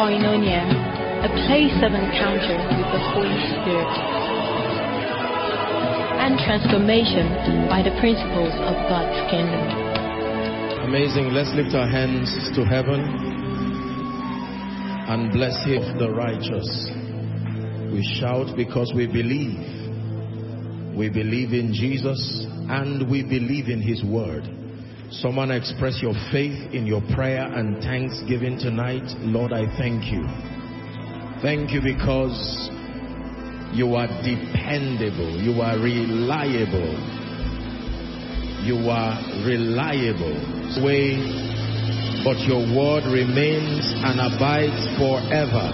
Koinonia, a place of encounter with the Holy Spirit and transformation by the principles of God's kingdom. Amazing. Let's lift our hands to heaven and bless Him, the righteous. We shout because we believe. We believe in Jesus and we believe in His word. Someone express your faith in your prayer and thanksgiving tonight. Lord, I thank you. Thank you because you are dependable. You are reliable. You are reliable. But your word remains and abides forever.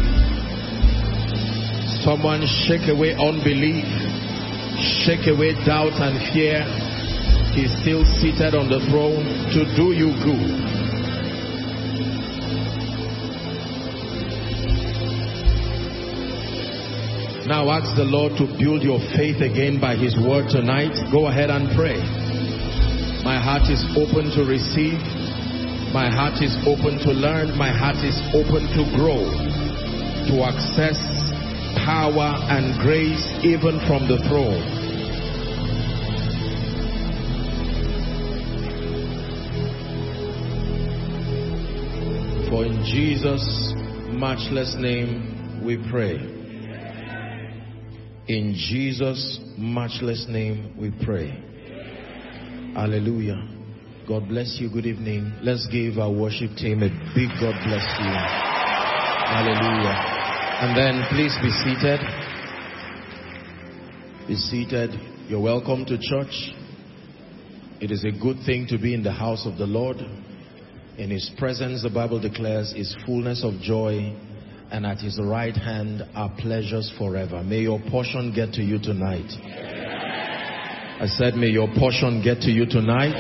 Someone shake away unbelief. Shake away doubt and fear. He's still seated on the throne to do you good. Now ask the Lord to build your faith again by His word tonight. Go ahead and pray. My heart is open to receive. My heart is open to learn. My heart is open to grow, to access power and grace even from the throne. For in Jesus' matchless name we pray. In Jesus' matchless name we pray. Hallelujah. God bless you. Good evening. Let's give our worship team a big God bless you. Hallelujah. And then please be seated. Be seated. You're welcome to church. It is a good thing to be in the house of the Lord. In His presence, the Bible declares, is fullness of joy, and at His right hand are pleasures forever. May your portion get to you tonight. I said, may your portion get to you tonight.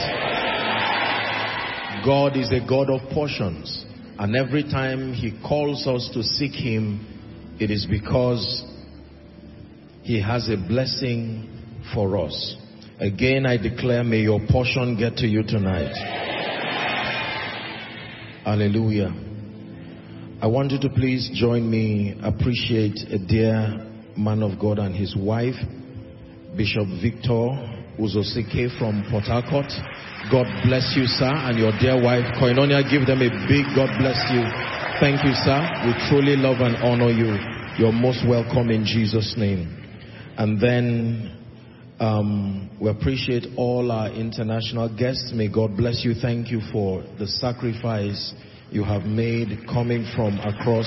God is a God of portions, and every time He calls us to seek Him, it is because He has a blessing for us. Again, I declare, may your portion get to you tonight. Hallelujah. I want you to please join me, appreciate a dear man of God and his wife, Bishop Victor Uzosike from Port Harcourt. God bless you, sir, and your dear wife, Koinonia. Give them a big God bless you. Thank you, sir. We truly love and honor you. You're most welcome in Jesus' name. And then we appreciate all our international guests. May God bless you. Thank you for the sacrifice you have made coming from across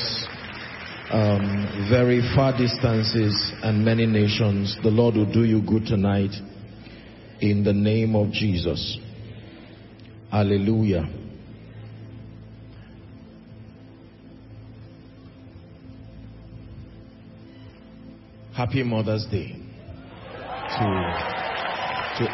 very far distances and many nations. The Lord will do you good tonight in the name of Jesus. Hallelujah. Happy Mother's Day to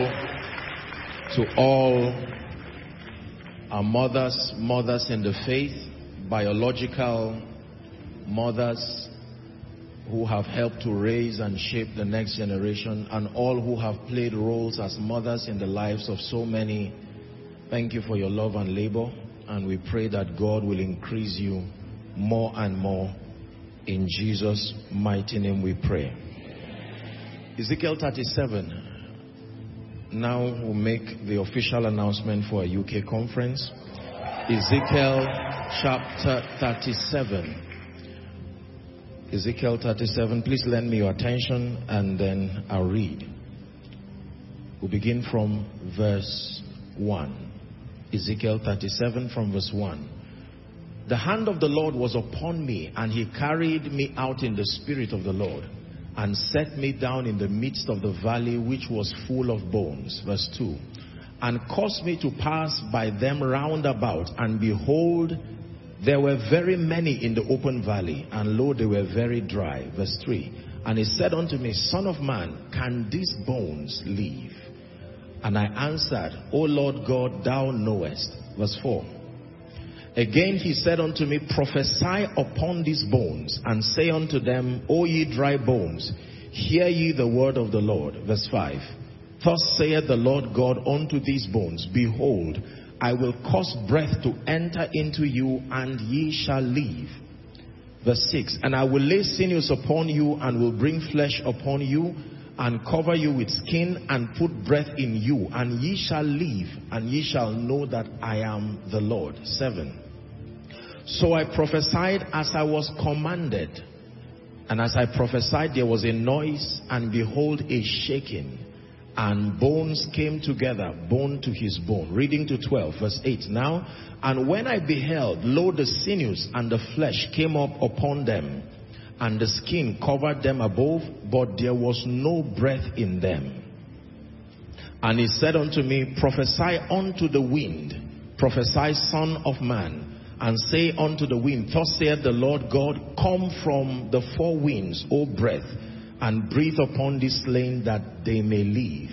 all our mothers in the faith, biological mothers who have helped to raise and shape the next generation, and all who have played roles as mothers in the lives of so many. Thank you for your love and labor, and we pray that God will increase you more and more. In Jesus' mighty name we pray. Ezekiel 37. Now we'll make the official announcement for a UK conference. Ezekiel chapter 37. Ezekiel 37. Please lend me your attention and then I'll read. We'll begin from verse 1. Ezekiel 37 from verse 1. The hand of the Lord was upon me, and He carried me out in the spirit of the Lord, and set me down in the midst of the valley which was full of bones. Verse 2. And caused me to pass by them round about, and behold, there were very many in the open valley, and lo, they were very dry. Verse 3. And He said unto me, Son of man, can these bones live? And I answered, O Lord God, thou knowest. Verse 4. Again He said unto me, prophesy upon these bones, and say unto them, O ye dry bones, hear ye the word of the Lord. Verse 5. Thus saith the Lord God unto these bones, behold, I will cause breath to enter into you, and ye shall live. Verse 6, and I will lay sinews upon you, and will bring flesh upon you, and cover you with skin, and put breath in you, and ye shall live, and ye shall know that I am the Lord. 7. So I prophesied as I was commanded, and as I prophesied there was a noise, and behold a shaking, and bones came together, bone to his bone. Reading to 12, verse 8 now. And when I beheld, lo, the sinews and the flesh came up upon them, and the skin covered them above, but there was no breath in them. And he said unto me, prophesy unto the wind, prophesy, son of man, and say unto the wind, thus saith the Lord God, come from the four winds, O breath, and breathe upon this slain that they may live.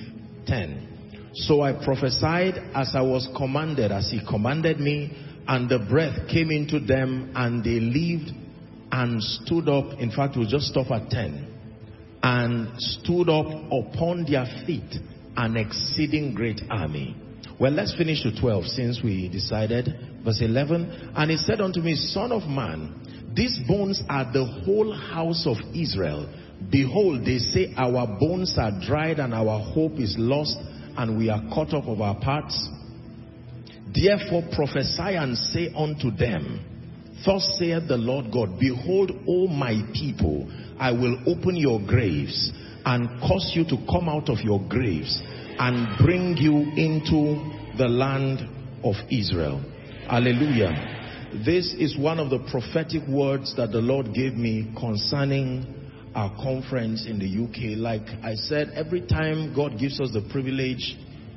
10. So I prophesied as I was commanded, as he commanded me, and the breath came into them, and they lived and stood up. In fact, we'll just stop at 10. And stood up upon their feet, an exceeding great army. Well, let's finish to 12 since we decided. Verse 11. And he said unto me, son of man, these bones are the whole house of Israel. Behold, they say, our bones are dried, and our hope is lost, and we are cut off of our parts. Therefore prophesy and say unto them, thus saith the Lord God, behold, O my people, I will open your graves, and cause you to come out of your graves, and bring you into the land of Israel. Hallelujah. This is one of the prophetic words that the Lord gave me concerning our conference in the UK. Like I said, every time God gives us the privilege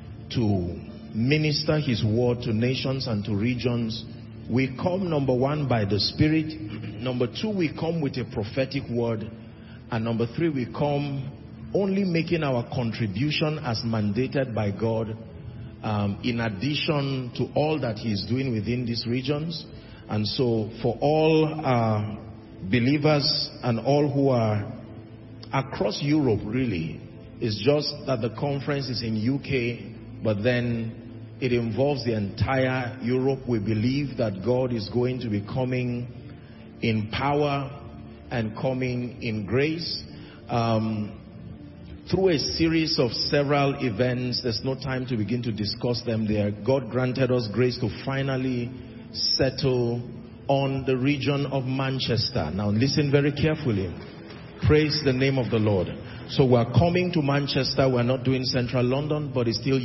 to minister his word to nations and to regions, we come, number one, by the Spirit. Number two, we come with a prophetic word. And number three, we come only making our contribution as mandated by God, in addition to all that he is doing within these regions. And so for all believers and all who are across Europe, really, it's just that the conference is in UK, but then it involves the entire Europe. We believe that God is going to be coming in power and coming in grace through a series of several events. There's no time to begin to discuss them there. God granted us grace to finally settle on the region of Manchester. Now listen very carefully. Praise the name of the Lord. So we're coming to Manchester. We're not doing central London, but it's still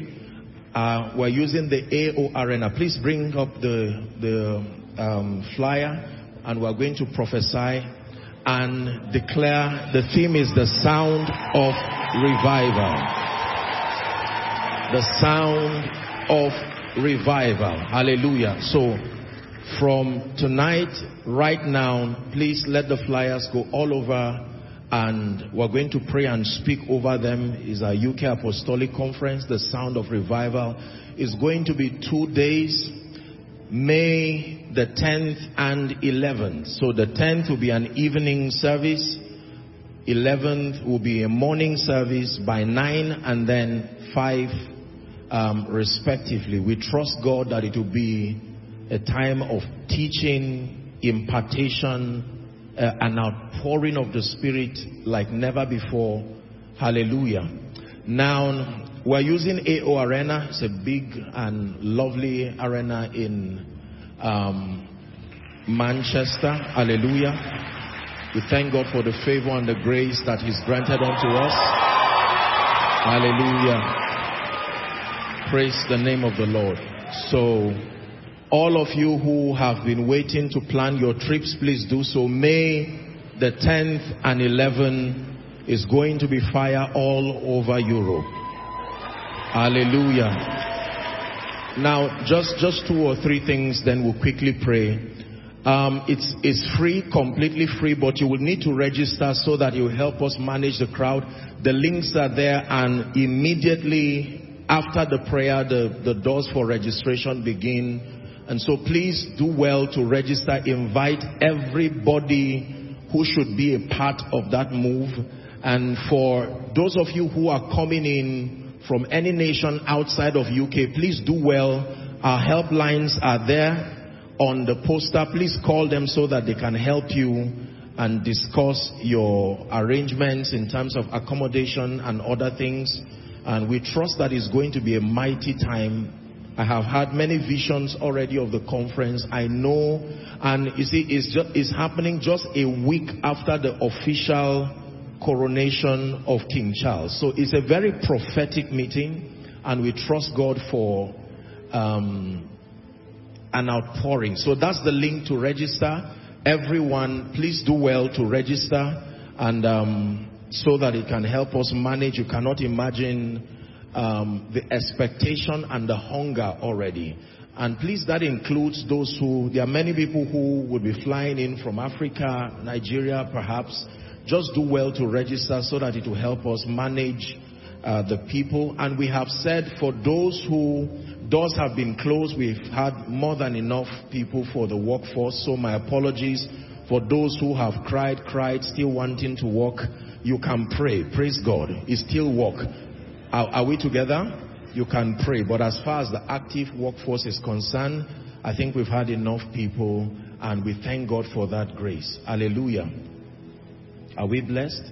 UK. We're using the AO Arena. Please bring up the flyer, and we're going to prophesy and declare. The theme is the sound of revival. The sound of revival. Hallelujah. So from tonight, right now, please let the flyers go all over, and we're going to pray and speak over them. It's our UK Apostolic Conference, the Sound of Revival. It's going to be 2 days, May the 10th and 11th. So the 10th will be an evening service, 11th will be a morning service by 9 and then 5 respectively. We trust God that it will be a time of teaching, impartation, an outpouring of the Spirit like never before. Hallelujah. Now, we're using AO Arena. It's a big and lovely arena in Manchester. Hallelujah. We thank God for the favor and the grace that he's granted unto us. Hallelujah. Praise the name of the Lord. So, all of you who have been waiting to plan your trips, please do so. May the 10th and 11th is going to be fire all over Europe. Hallelujah. Now, just 2 or 3 things, then we'll quickly pray. It's free, completely free, but you will need to register so that you help us manage the crowd. The links are there, and immediately after the prayer, the doors for registration begin. And so please do well to register. Invite everybody who should be a part of that move. And for those of you who are coming in from any nation outside of UK, please do well Our helplines are there on the poster. Please call them so that they can help you and discuss your arrangements in terms of accommodation and other things. And we trust that it's going to be a mighty time. I have had many visions already of the conference. I know, and you see, it's happening just a week after the official coronation of King Charles. So it's a very prophetic meeting, and we trust God for an outpouring. So that's the link to register. Everyone, please do well to register, and so that it can help us manage. You cannot imagine the expectation and the hunger already. And please, that includes those who, there are many people who would be flying in from Africa, Nigeria perhaps. Just do well to register so that it will help us manage the people. And we have said for those who, doors have been closed, we've had more than enough people for the workforce. So my apologies for those who have cried, still wanting to work. You can pray. Praise God. It's still work. Are we together? You can pray. But as far as the active workforce is concerned, I think we've had enough people, and we thank God for that grace. Hallelujah. Are we blessed?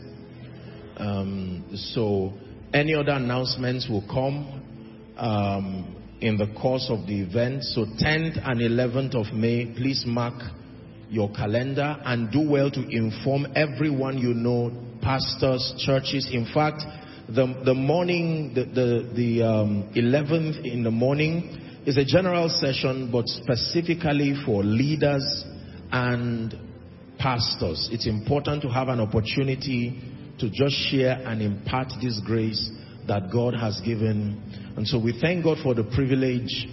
So any other announcements will come in the course of the event. So 10th and 11th of May, please mark your calendar and do well to inform everyone you know, pastors, churches. In fact, the morning, the 11th in the morning is a general session, but specifically for leaders and pastors. It's important to have an opportunity to just share and impart this grace that God has given. And so we thank God for the privilege,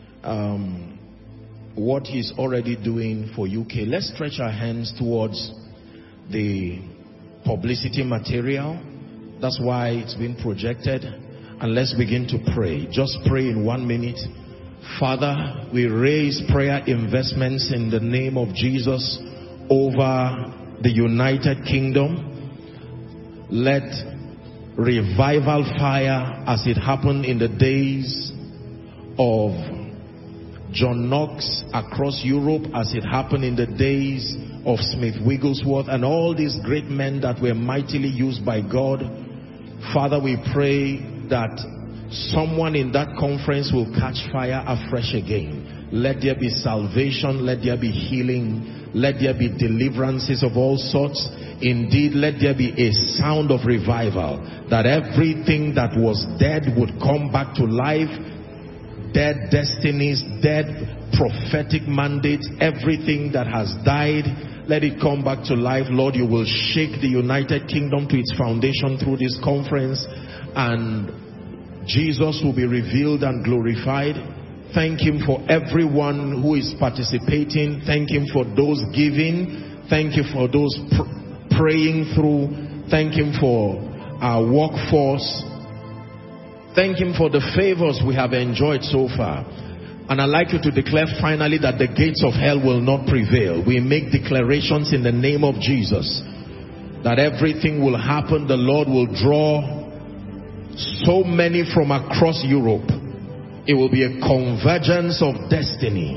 what He's already doing for UK. Let's stretch our hands towards the publicity material. That's why it's been projected. And let's begin to pray. Just pray in 1 minute. Father, we raise prayer investments in the name of Jesus over the United Kingdom. Let revival fire, as it happened in the days of John Knox across Europe, as it happened in the days of Smith Wigglesworth and all these great men that were mightily used by God. Father, we pray that someone in that conference will catch fire afresh again. Let there be salvation, let there be healing, let there be deliverances of all sorts. Indeed, let there be a sound of revival, that everything that was dead would come back to life. Dead destinies, dead prophetic mandates, everything that has died, let it come back to life. Lord, you will shake the United Kingdom to its foundation through this conference, and Jesus will be revealed and glorified. Thank Him for everyone who is participating. Thank Him for those giving. Thank you for those praying through. Thank Him for our workforce. Thank Him for the favors we have enjoyed so far. And I'd like you to declare finally that the gates of hell will not prevail. We make declarations in the name of Jesus that everything will happen. The Lord will draw so many from across Europe. It will be a convergence of destiny.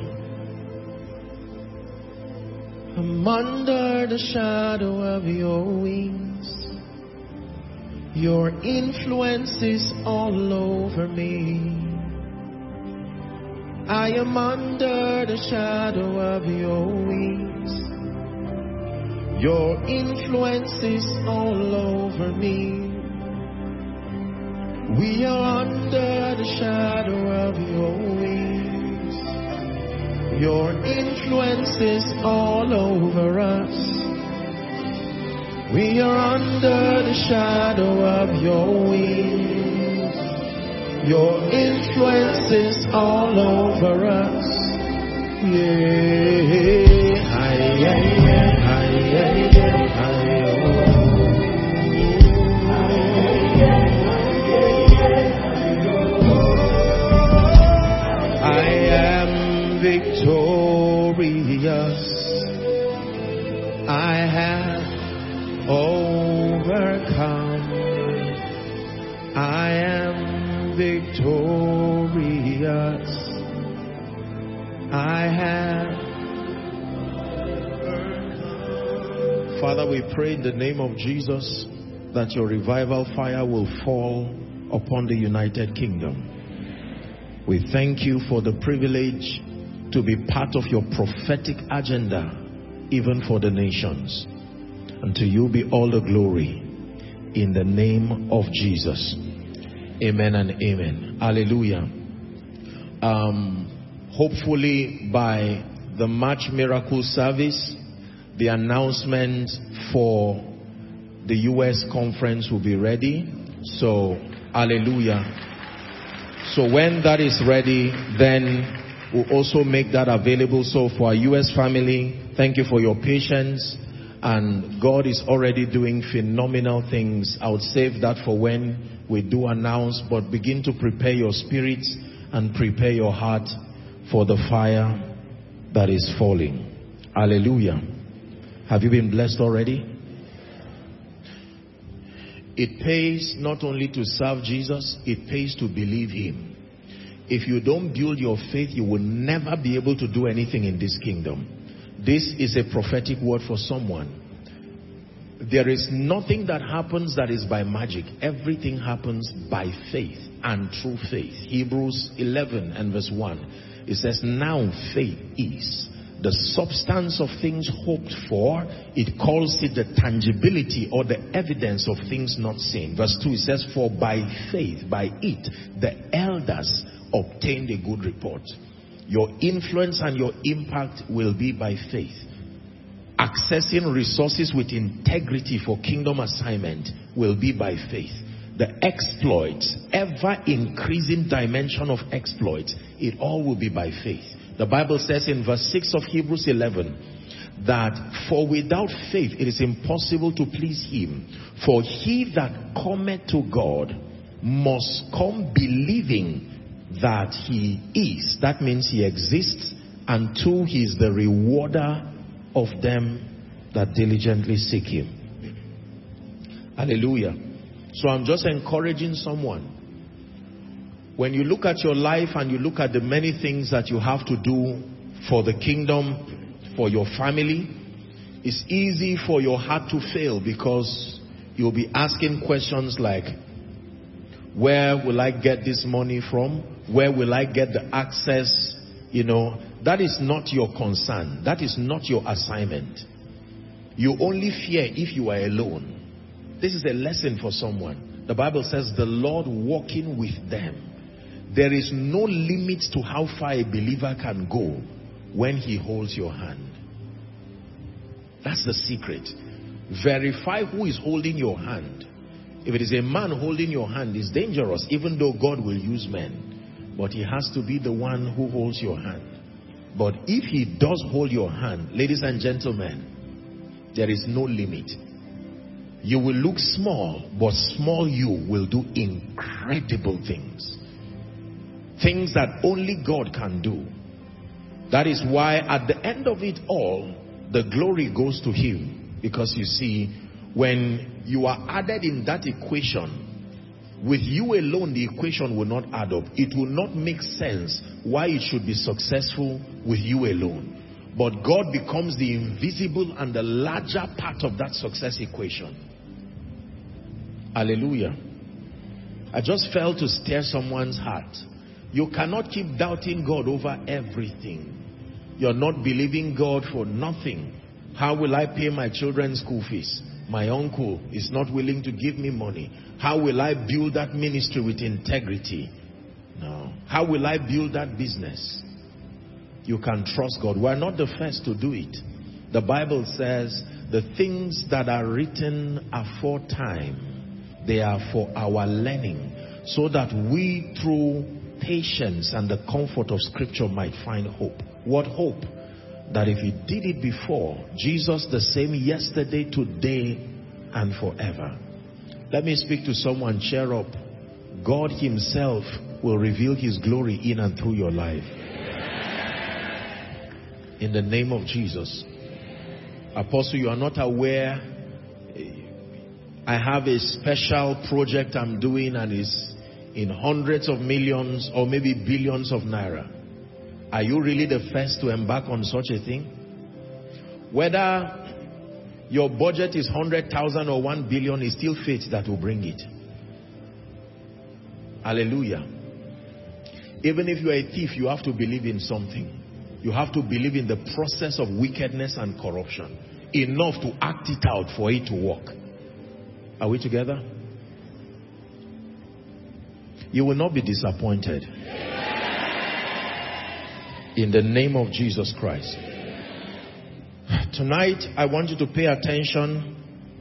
I'm under the shadow of your wings. Your influence is all over me. I am under the shadow of your wings. Your influence is all over me. We are under the shadow of your wings. Your influence is all over us. We are under the shadow of your wings. Your influence is all over us. I am victorious. I have overcome. I am victorious. I have. Father, we pray in the name of Jesus that your revival fire will fall upon the United Kingdom. We thank you for the privilege to be part of your prophetic agenda, even for the nations. And to you be all the glory in the name of Jesus. Amen and amen. Hallelujah. Hopefully by the March Miracle Service, the announcement for the US conference will be ready. So, hallelujah. So when that is ready, then we'll also make that available. So for our US family, thank you for your patience. And God is already doing phenomenal things. I would save that for when we do announce, but begin to prepare your spirits and prepare your heart for the fire that is falling. Hallelujah. Have you been blessed already? It pays not only to serve Jesus, it pays to believe him. If you don't build your faith, you will never be able to do anything in this kingdom. This is a prophetic word for someone. There is nothing that happens that is by magic. Everything happens by faith and through faith. Hebrews 11 and verse 1. It says, now faith is the substance of things hoped for. It calls it the tangibility or the evidence of things not seen. Verse 2, it says, for by faith, by it, the elders obtained a good report. Your influence and your impact will be by faith. Accessing resources with integrity for kingdom assignment will be by faith. The exploits, ever increasing dimension of exploits, it all will be by faith. The Bible says in verse 6 of Hebrews 11 that for without faith it is impossible to please him. For he that cometh to God must come believing that he is. That means he exists. And two, he is the rewarder of them that diligently seek him. Hallelujah. So I'm just encouraging someone. When you look at your life and you look at the many things that you have to do for the kingdom, for your family, it's easy for your heart to fail because you'll be asking questions like, where will I get this money from? Where will I get the access? You know, that is not your concern. That is not your assignment. You only fear if you are alone. This is a lesson for someone. The Bible says the Lord walking with them. There is no limit to how far a believer can go when he holds your hand. That's the secret. Verify who is holding your hand. If it is a man holding your hand, it's dangerous, even though God will use men. But he has to be the one who holds your hand. But if he does hold your hand, ladies and gentlemen, there is no limit. You will look small, but small you will do incredible things. Things that only God can do. That is why at the end of it all, the glory goes to him. Because you see, when you are added in that equation, with you alone, the equation will not add up. It will not make sense why it should be successful with you alone. But God becomes the invisible and the larger part of that success equation. Hallelujah. I just felt to stir someone's heart. You cannot keep doubting God over everything. You're not believing God for nothing. How will I pay my children's school fees? My uncle is not willing to give me money. How will I build that ministry with integrity? No. How will I build that business? You can trust God. We're not the first to do it. The Bible says the things that are written aforetime, they are for our learning, so that we through patience and the comfort of Scripture might find hope. What hope? That if he did it before, Jesus the same yesterday, today, and forever. Let me speak to someone. Cheer up. God himself will reveal his glory in and through your life. In the name of Jesus. Apostle, you are not aware. I have a special project I'm doing and it's in hundreds of millions or maybe billions of naira. Are you really the first to embark on such a thing? Whether your budget is 100,000 or 1 billion, is still faith that will bring it. Hallelujah. Even if you are a thief, you have to believe in something. You have to believe in the process of wickedness and corruption enough to act it out for it to work. Are we together? You will not be disappointed. In the name of Jesus Christ. Tonight, I want you to pay attention.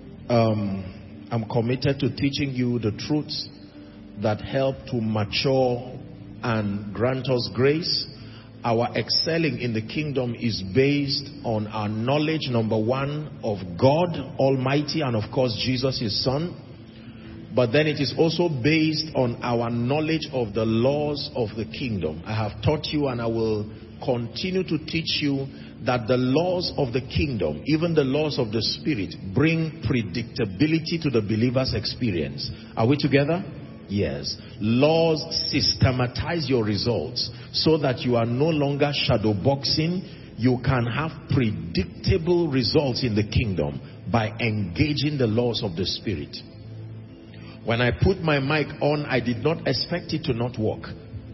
I'm committed to teaching you the truths that help to mature and grant us grace. Our excelling in the kingdom is based on our knowledge, number one, of God Almighty and of course Jesus His Son. But then it is also based on our knowledge of the laws of the kingdom. I have taught you and I will continue to teach you that the laws of the kingdom, even the laws of the Spirit, bring predictability to the believer's experience. Are we together? Yes. Laws systematize your results so that you are no longer shadow boxing. You can have predictable results in the kingdom by engaging the laws of the Spirit. When I put my mic on, I did not expect it to not work.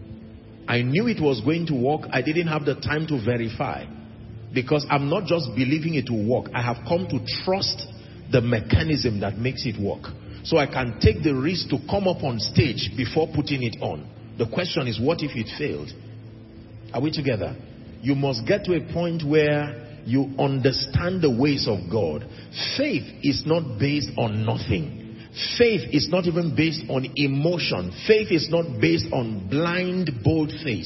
I knew it was going to work. I didn't have the time to verify, because I'm not just believing it will work. I have come to trust the mechanism that makes it work. So I can take the risk to come up on stage before putting it on. The question is, what if it failed? Are we together? You must get to a point where you understand the ways of God. Faith is not based on nothing. Faith is not even based on emotion. Faith is not based on blind, bold faith.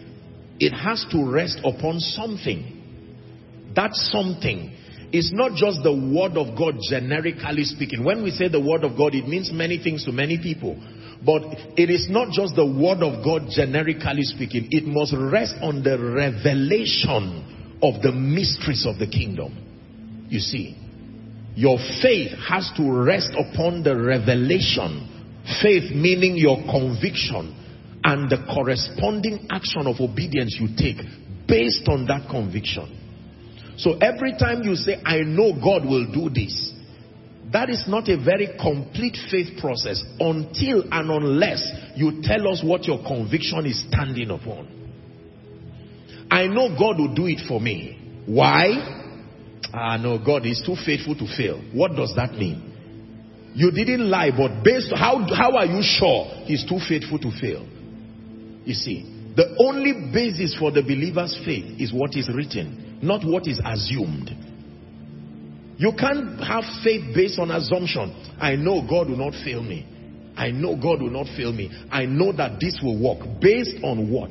It has to rest upon something. That something is not just the word of God generically speaking. When we say the word of God, it means many things to many people. But it is not just the word of God generically speaking. It must rest on the revelation of the mysteries of the kingdom. You see, your faith has to rest upon the revelation. Faith meaning your conviction and the corresponding action of obedience you take based on that conviction. So every time you say, I know God will do this, that is not a very complete faith process until and unless you tell us what your conviction is standing upon. I know God will do it for me. Why? No, God is too faithful to fail. What does that mean? You didn't lie, but based on how are you sure He's too faithful to fail? You see, the only basis for the believer's faith is what is written, not what is assumed. You can't have faith based on assumption. I know God will not fail me. I know God will not fail me. I know that this will work. Based on what?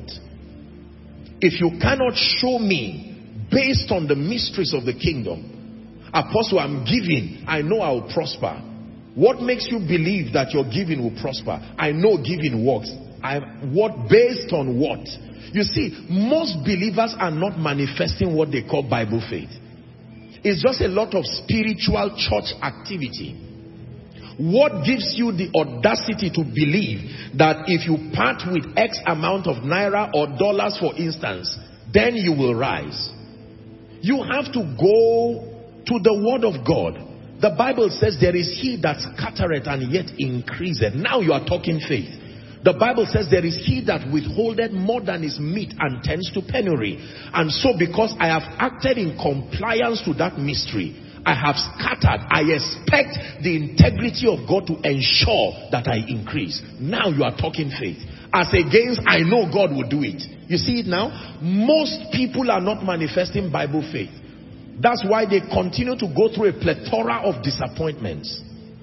If you cannot show me based on the mysteries of the kingdom, Apostle, I'm giving, I know I will prosper. What makes you believe that your giving will prosper? I know giving works. What based on what? You see, most believers are not manifesting what they call Bible faith. It's just a lot of spiritual church activity. What gives you the audacity to believe that if you part with X amount of naira or dollars, for instance, then you will rise? You have to go to the word of God. The Bible says there is he that scattereth and yet increaseth. Now you are talking faith. The Bible says there is he that withholdeth more than is meet and tends to penury. And so because I have acted in compliance to that mystery, I have scattered. I expect the integrity of God to ensure that I increase. Now you are talking faith. As against, I know God will do it. You see it now? Most people are not manifesting Bible faith. That's why they continue to go through a plethora of disappointments.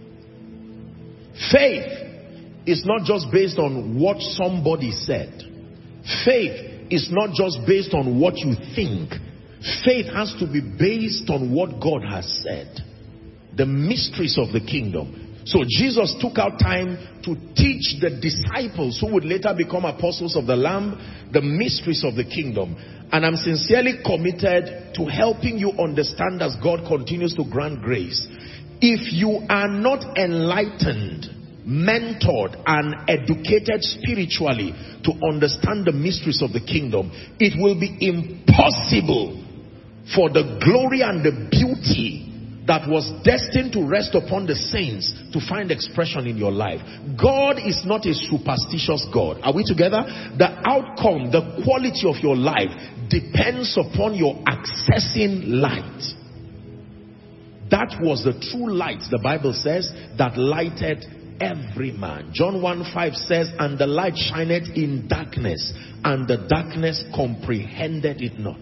Faith is not just based on what somebody said. Faith is not just based on what you think. Faith has to be based on what God has said. The mysteries of the kingdom. So Jesus took out time to teach the disciples who would later become apostles of the Lamb the mysteries of the kingdom. And I'm sincerely committed to helping you understand as God continues to grant grace. If you are not enlightened mentored and educated spiritually to understand the mysteries of the kingdom, it will be impossible for the glory and the beauty that was destined to rest upon the saints to find expression in your life. God is not a superstitious God. Are we together? The outcome, the quality of your life depends upon your accessing light. That was the true light, the Bible says, that lighted every man. John 1:5 says, and the light shineth in darkness, and the darkness comprehended it not.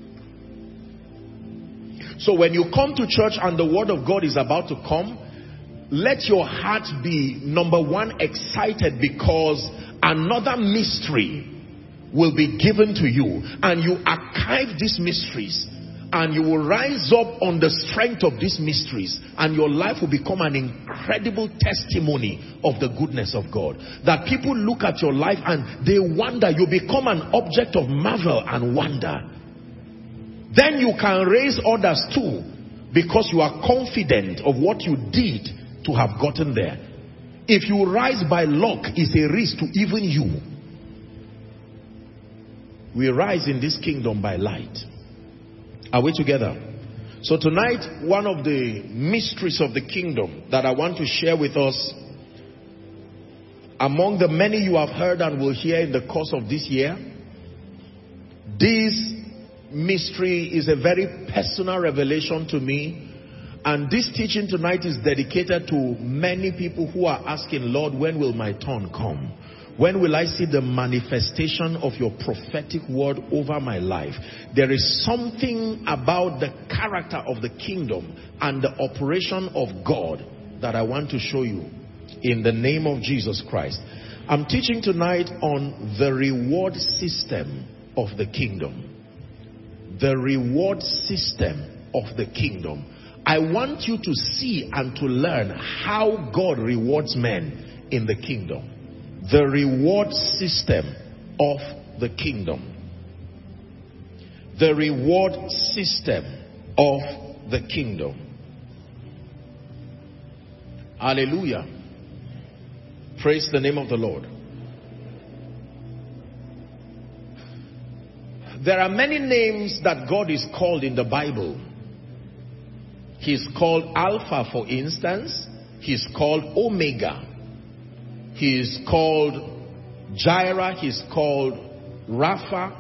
So when you come to church and the word of God is about to come, let your heart be, number one, excited, because another mystery will be given to you, and you archive these mysteries, and you will rise up on the strength of these mysteries, and your life will become an incredible testimony of the goodness of God. That people look at your life and they wonder. You become an object of marvel and wonder. Then you can raise others too, because you are confident of what you did to have gotten there. If you rise by luck, it's a risk to even you. We rise in this kingdom by light. Are we together? So tonight, one of the mysteries of the kingdom that I want to share with us, among the many you have heard and will hear in the course of this year, this mystery is a very personal revelation to me. And this teaching tonight is dedicated to many people who are asking, Lord, when will my turn come? When will I see the manifestation of your prophetic word over my life? There is something about the character of the kingdom and the operation of God that I want to show you in the name of Jesus Christ. I'm teaching tonight on the reward system of the kingdom. The reward system of the kingdom. I want you to see and to learn how God rewards men in the kingdom. The reward system of the kingdom. The reward system of the kingdom. Hallelujah. Praise the name of the Lord. There are many names that God is called in the Bible. He's called Alpha, for instance. He's called Omega. He's called Jireh. He's called Rapha.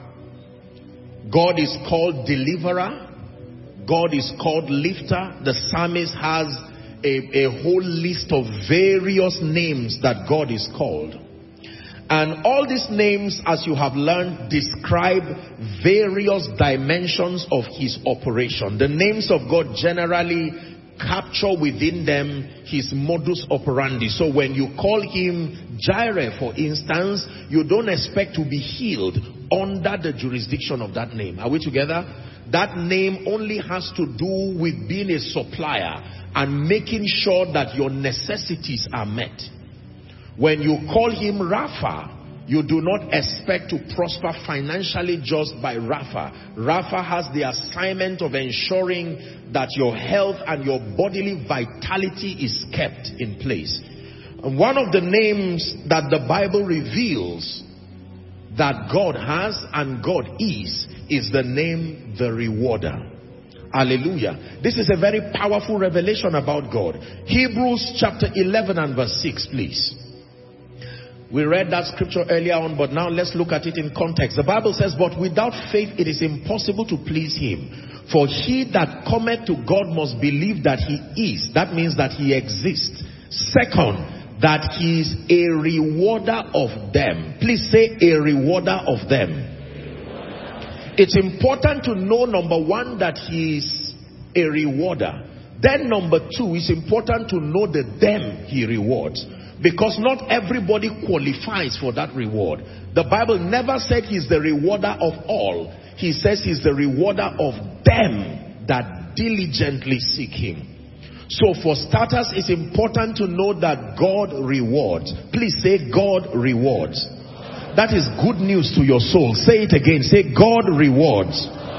God is called Deliverer. God is called Lifter. The psalmist has a whole list of various names that God is called. And all these names, as you have learned, describe various dimensions of his operation. The names of God generally capture within them his modus operandi. So when you call him Jireh, for instance, you don't expect to be healed under the jurisdiction of that name. Are we together? That name only has to do with being a supplier and making sure that your necessities are met. When you call him Rapha, you do not expect to prosper financially just by Rapha. Rapha has the assignment of ensuring that your health and your bodily vitality is kept in place. And one of the names that the Bible reveals that God has and God is the name the Rewarder. Hallelujah. This is a very powerful revelation about God. Hebrews chapter 11 and verse 6, please. We read that scripture earlier on, but now let's look at it in context. The Bible says, but without faith it is impossible to please him. For he that cometh to God must believe that he is. That means that he exists. Second, that he is a rewarder of them. Please say, a rewarder of them. It's important to know, number one, that he is a rewarder. Then number two, it's important to know the them he rewards. Because not everybody qualifies for that reward. The Bible never said he's the rewarder of all. He says he's the rewarder of them that diligently seek him. So for starters, it's important to know that God rewards. Please say, God rewards. That is good news to your soul. Say it again. Say, God rewards.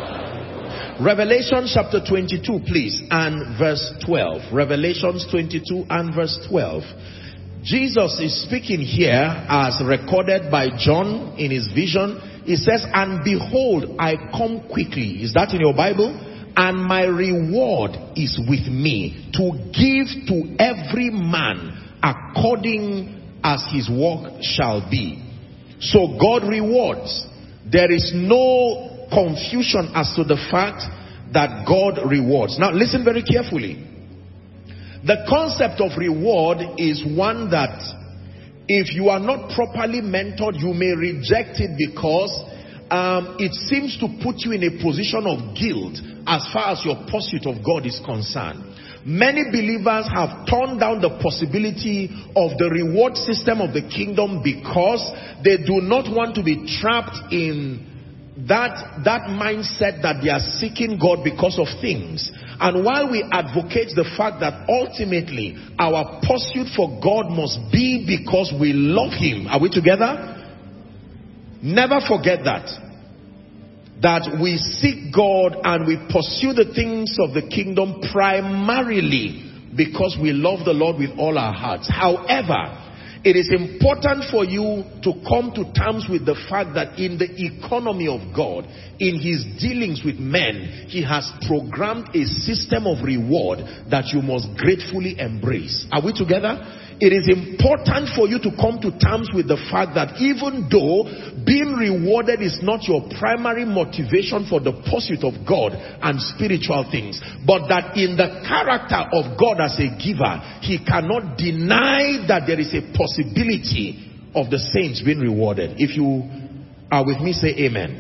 Revelation chapter 22, please, and verse 12. Revelations 22 and verse 12. Jesus is speaking here as recorded by John in his vision. He says, and behold, I come quickly. Is that in your Bible? And my reward is with me to give to every man according as his work shall be. So God rewards. There is no confusion as to the fact that God rewards. Now listen very carefully. The concept of reward is one that if you are not properly mentored, you may reject it because it seems to put you in a position of guilt as far as your pursuit of God is concerned. Many believers have turned down the possibility of the reward system of the kingdom because they do not want to be trapped in that mindset that they are seeking God because of things. And while we advocate the fact that ultimately our pursuit for God must be because we love him, are we together? Never forget that we seek God and we pursue the things of the kingdom primarily because we love the Lord with all our hearts. However, it is important for you to come to terms with the fact that in the economy of God, in his dealings with men, he has programmed a system of reward that you must gratefully embrace. Are we together? It is important for you to come to terms with the fact that even though being rewarded is not your primary motivation for the pursuit of God and spiritual things, but that in the character of God as a giver, he cannot deny that there is a possibility of the saints being rewarded. If you are with me, say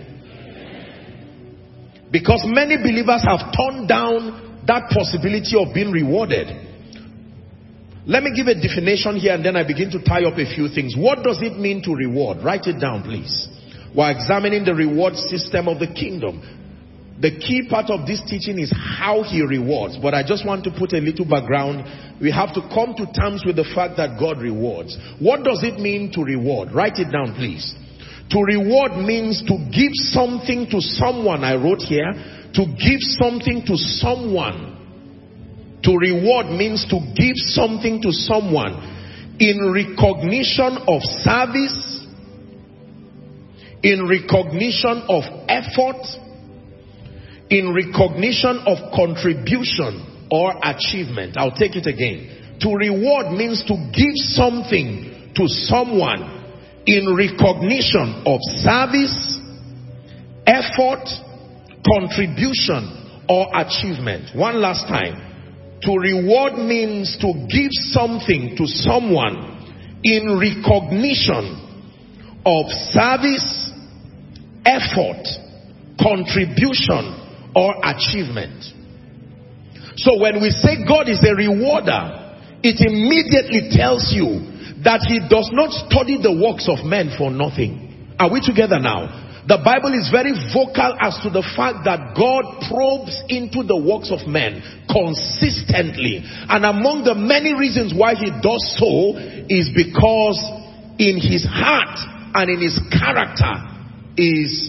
amen. Because many believers have turned down that possibility of being rewarded. Let me give a definition here and then I begin to tie up a few things. What does it mean to reward? Write it down, please. We're examining the reward system of the kingdom. The key part of this teaching is how he rewards. But I just want to put a little background. We have to come to terms with the fact that God rewards. What does it mean to reward? Write it down, please. To reward means to give something to someone. I wrote here, to give something to someone. To reward means to give something to someone in recognition of service, in recognition of effort, in recognition of contribution or achievement. I'll take it again. To reward means to give something to someone in recognition of service, effort, contribution or achievement. One last time. To reward means to give something to someone in recognition of service, effort, contribution, or achievement. So when we say God is a rewarder, it immediately tells you that he does not study the works of men for nothing. Are we together now? The Bible is very vocal as to the fact that God probes into the works of men consistently. And among the many reasons why he does so is because in his heart and in his character is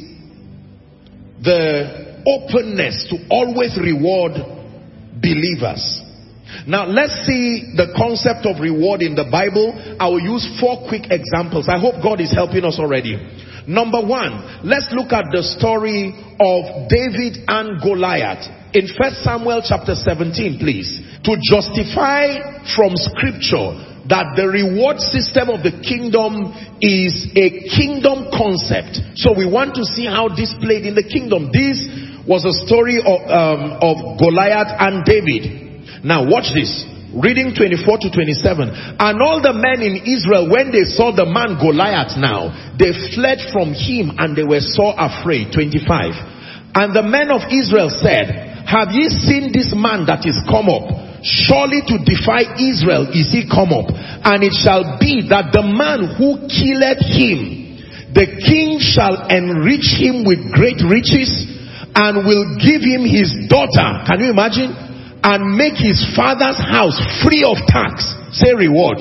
the openness to always reward believers. Now let's see the concept of reward in the Bible. I will use 4 quick examples. I hope God is helping us already. Number 1, let's look at the story of David and Goliath in 1 Samuel chapter 17, please. To justify from scripture that the reward system of the kingdom is a kingdom concept. So we want to see how this played in the kingdom. This was a story of Goliath and David. Now watch this. Reading 24 to 27. And all the men in Israel, when they saw the man Goliath now, they fled from him and they were so afraid. 25. And the men of Israel said, have ye seen this man that is come up? Surely to defy Israel is he come up. And it shall be that the man who killeth him, the king shall enrich him with great riches and will give him his daughter. Can you imagine? And make his father's house free of tax. Say rewards.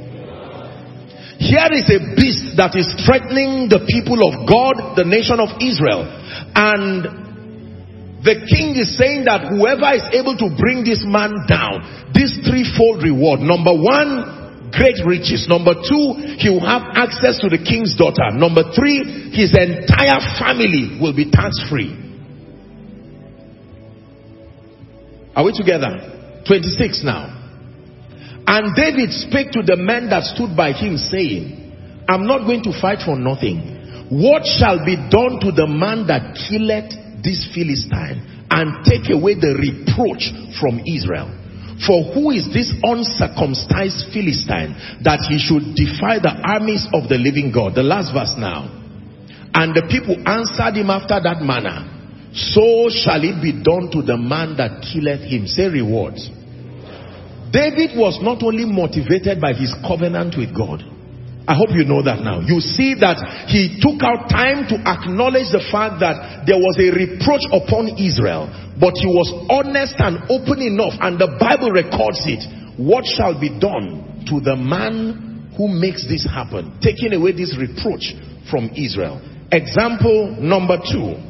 Here is a beast that is threatening the people of God, the nation of Israel. And the king is saying that whoever is able to bring this man down, this threefold reward. Number 1, great riches. Number 2, he will have access to the king's daughter. Number 3, his entire family will be tax-free. Are we together? 26 now. And David spake to the men that stood by him, saying, I'm not going to fight for nothing. What shall be done to the man that killeth this Philistine, and take away the reproach from Israel? For who is this uncircumcised Philistine, that he should defy the armies of the living God? The last verse now. And the people answered him after that manner, so shall it be done to the man that killeth him. Say rewards. David was not only motivated by his covenant with God. I hope you know that now. You see that he took out time to acknowledge the fact that there was a reproach upon Israel. But he was honest and open enough, and the Bible records it. What shall be done to the man who makes this happen? Taking away this reproach from Israel. Example number 2.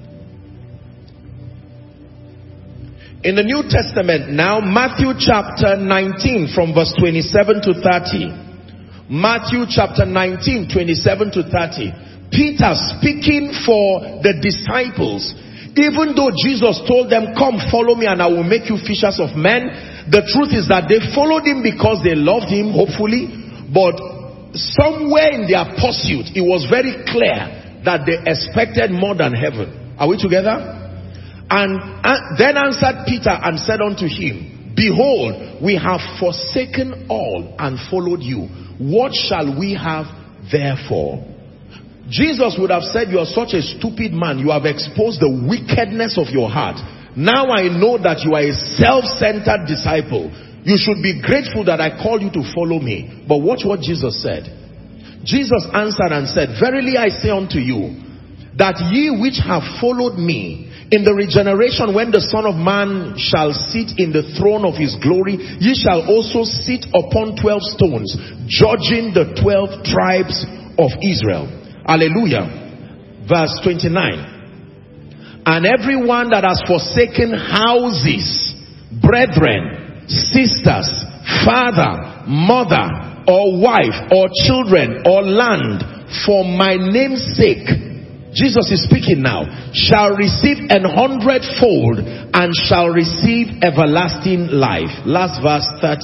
In the New Testament now, Matthew chapter 19 from verse 27 to 30. Matthew chapter 19, 27 to 30. Peter speaking for the disciples. Even though Jesus told them, come follow me and I will make you fishers of men. The truth is that they followed him because they loved him, hopefully. But somewhere in their pursuit, it was very clear that they expected more than heaven. Are we together? And then answered Peter and said unto him, behold, we have forsaken all and followed you. What shall we have therefore? Jesus would have said, you are such a stupid man. You have exposed the wickedness of your heart. Now I know that you are a self-centered disciple. You should be grateful that I called you to follow me. But watch what Jesus said. Jesus answered and said, verily I say unto you, that ye which have followed me, in the regeneration, when the Son of Man shall sit in the throne of his glory, ye shall also sit upon 12 stones, judging the 12 tribes of Israel. Hallelujah. Verse 29. And everyone that has forsaken houses, brethren, sisters, father, mother, or wife, or children, or land, for my name's sake, Jesus is speaking now, shall receive 100-fold and shall receive everlasting life. Last verse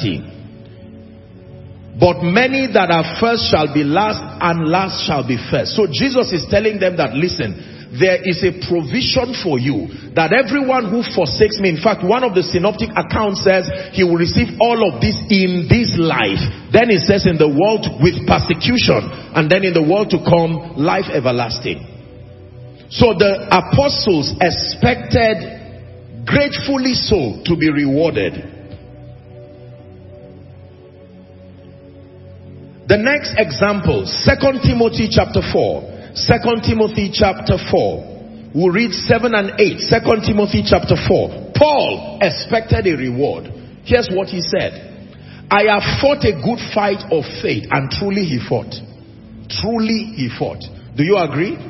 30. But many that are first shall be last, and last shall be first. So Jesus is telling them that, listen, there is a provision for you, that everyone who forsakes me, in fact, one of the synoptic accounts says he will receive all of this in this life. Then it says in the world with persecution, and then in the world to come, life everlasting. So the apostles expected, gratefully so, to be rewarded. The next example, 2 Timothy chapter 4. 2 Timothy chapter 4. We'll read 7 and 8. 2 Timothy chapter 4. Paul expected a reward. Here's what he said. I have fought a good fight of faith, and truly he fought. Truly he fought. Do you agree?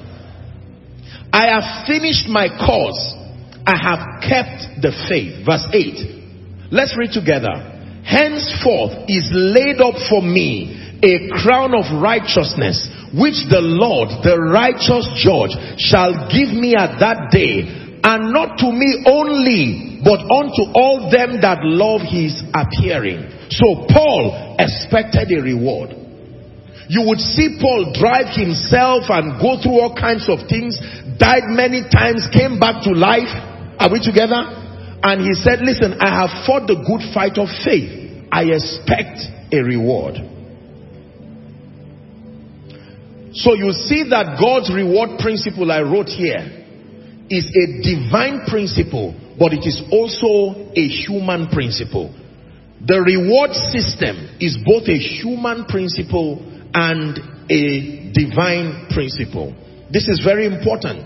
I have finished my course. I have kept the faith. Verse 8. Let's read together. Henceforth is laid up for me a crown of righteousness, which the Lord, the righteous judge, shall give me at that day, and not to me only, but unto all them that love his appearing. So Paul expected a reward. You would see Paul drive himself and go through all kinds of things, died many times, came back to life. Are we together? And he said, listen, I have fought the good fight of faith. I expect a reward. So you see that God's reward principle I wrote here is a divine principle, but it is also a human principle. The reward system is both a human principle and a divine principle. This is very important.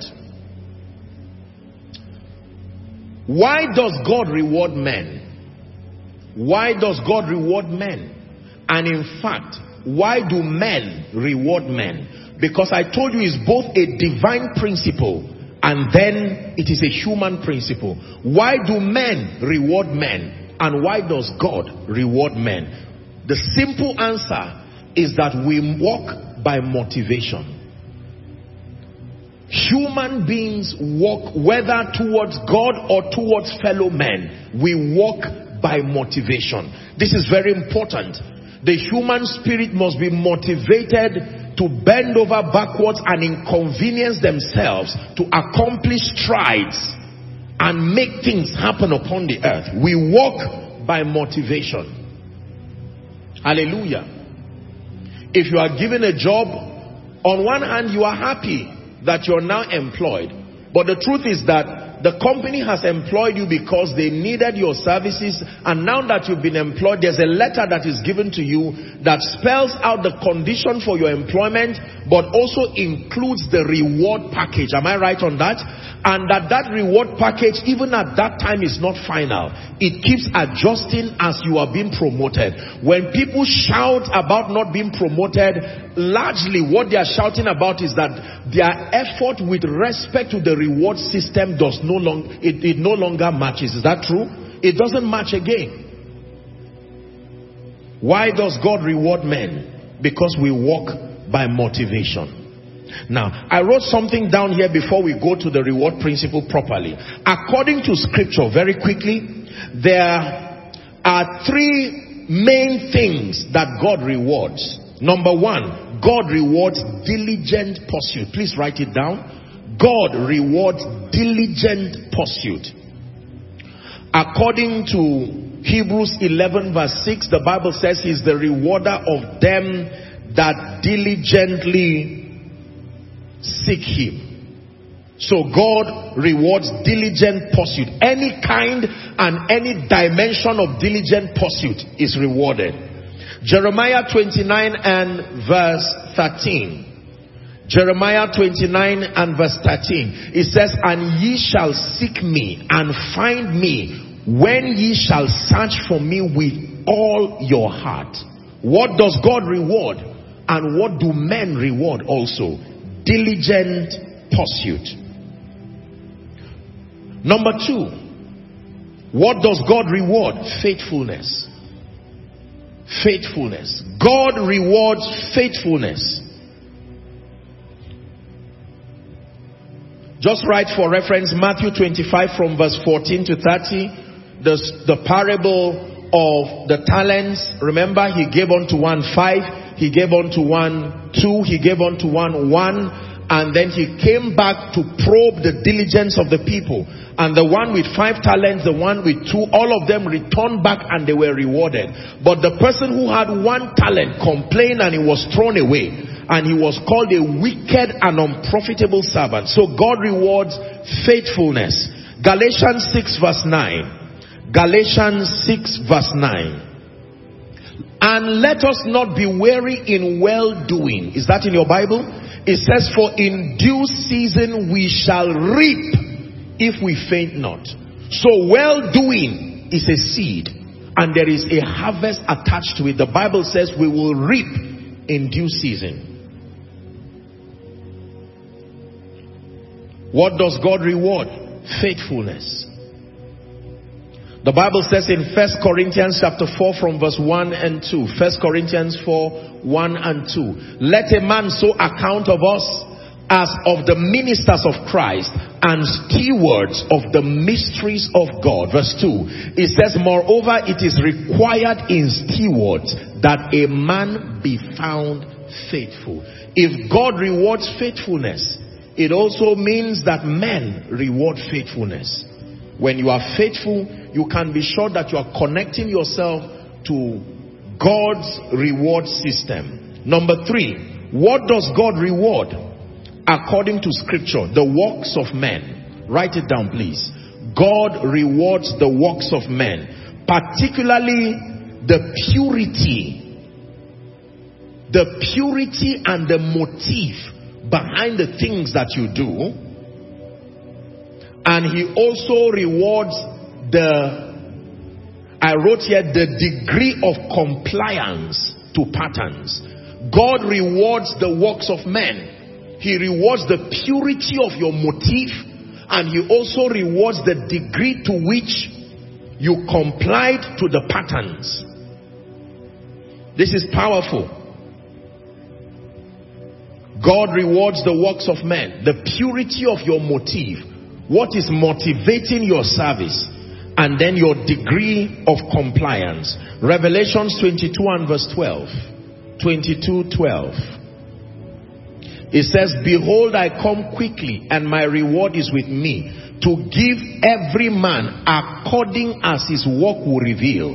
Why does God reward men? Why does God reward men? And in fact, why do men reward men? Because I told you it's both a divine principle and then it is a human principle. Why do men reward men? And why does God reward men? The simple answer is that we walk by motivation. Human beings walk whether towards God or towards fellow men. We walk by motivation. This is very important. The human spirit must be motivated to bend over backwards and inconvenience themselves to accomplish strides and make things happen upon the earth. We walk by motivation. Hallelujah. If you are given a job, on one hand you are happy that you're now employed. But the truth is that the company has employed you because they needed your services, and now that you've been employed, there's a letter that is given to you that spells out the condition for your employment, but also includes the reward package. Am I right on that? And that reward package, even at that time, is not final. It keeps adjusting as you are being promoted. When people shout about not being promoted, largely what they are shouting about is that their effort with respect to the reward system does no longer matches. Is that true? It doesn't match again. Why does God reward men? Because we walk by motivation. Now, I wrote something down here before we go to the reward principle properly. According to scripture, very quickly, there are three main things that God rewards. Number one, God rewards diligent pursuit. Please write it down. God rewards diligent pursuit. According to Hebrews 11 verse 6, the Bible says He's the rewarder of them that diligently seek Him. So God rewards diligent pursuit. Any kind and any dimension of diligent pursuit is rewarded. Jeremiah 29 and verse 13. Jeremiah 29 and verse 13. It says, and ye shall seek me and find me when ye shall search for me with all your heart. What does God reward? And what do men reward also? Diligent pursuit. Number two, what does God reward? Faithfulness. Faithfulness. God rewards faithfulness. Just write for reference Matthew 25 from verse 14 to 30. The parable of the talents. Remember, he gave unto one 5, he gave unto one 2, he gave unto one 1, and then he came back to probe the diligence of the people. And the one with 5 talents, the one with 2, all of them returned back and they were rewarded. But the person who had 1 talent complained and he was thrown away. And he was called a wicked and unprofitable servant. So God rewards faithfulness. Galatians 6 verse 9. Galatians 6 verse 9. And let us not be weary in well-doing. Is that in your Bible? It says, for in due season we shall reap if we faint not. So well-doing is a seed, and there is a harvest attached to it. The Bible says we will reap in due season. What does God reward? Faithfulness. The Bible says in 1 Corinthians chapter 4 from verse 1 and 2. 1 Corinthians 4, 1 and 2. Let a man so account of us as of the ministers of Christ and stewards of the mysteries of God. Verse 2. It says, moreover, it is required in stewards that a man be found faithful. If God rewards faithfulness, it also means that men reward faithfulness. When you are faithful, you can be sure that you are connecting yourself to God's reward system. Number 3, what does God reward? According to scripture, the works of men. Write it down, please. God rewards the works of men, particularly the purity and the motive behind the things that you do. And he also rewards I wrote here, the degree of compliance to patterns. God rewards the works of men. He rewards the purity of your motive, and he also rewards the degree to which you complied to the patterns. This is powerful. God rewards the works of men. The purity of your motive. What is motivating your service? And then your degree of compliance. Revelations 22 and verse 12. 22:12. It says, behold, I come quickly, and my reward is with me, to give every man according as his work will reveal.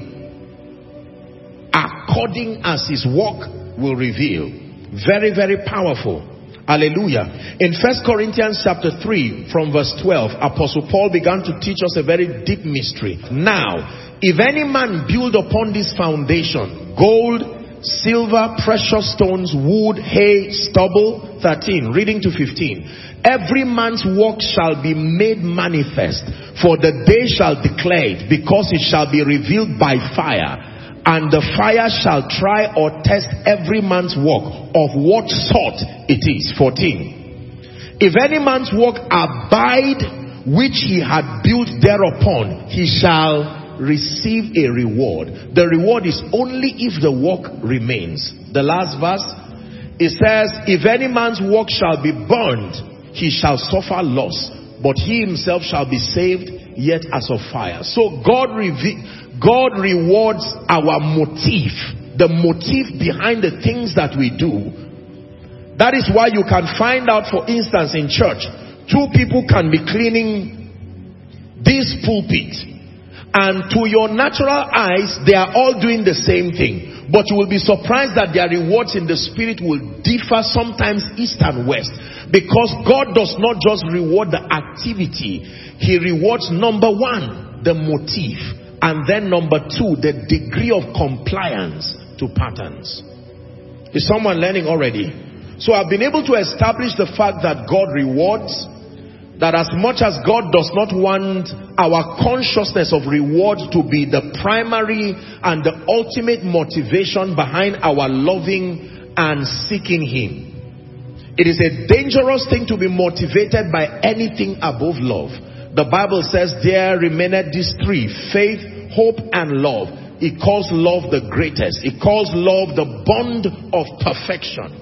According as his work will reveal. Very, very powerful. Hallelujah. In 1 Corinthians chapter 3 from verse 12, Apostle Paul began to teach us a very deep mystery. Now, if any man build upon this foundation, gold, silver, precious stones, wood, hay, stubble, 13, reading to 15. Every man's work shall be made manifest, for the day shall declare it, because it shall be revealed by fire. And the fire shall try or test every man's work of what sort it is. 14. If any man's work abide which he had built thereupon, he shall receive a reward. The reward is only if the work remains. The last verse, it says, if any man's work shall be burned, he shall suffer loss, but he himself shall be saved, yet as of fire. So God rewards our motive, the motive behind the things that we do. That is why you can find out, for instance, in church, two people can be cleaning this pulpit, and to your natural eyes, they are all doing the same thing. But you will be surprised that their rewards in the spirit will differ, sometimes east and west. Because God does not just reward the activity. He rewards, number one, the motive. And then number two, the degree of compliance to patterns. Is someone learning already? So I've been able to establish the fact that God rewards. That as much as God does not want our consciousness of reward to be the primary and the ultimate motivation behind our loving and seeking Him. It is a dangerous thing to be motivated by anything above love. The Bible says there remaineth these three: faith, hope, and love. It calls love the greatest. It calls love the bond of perfection.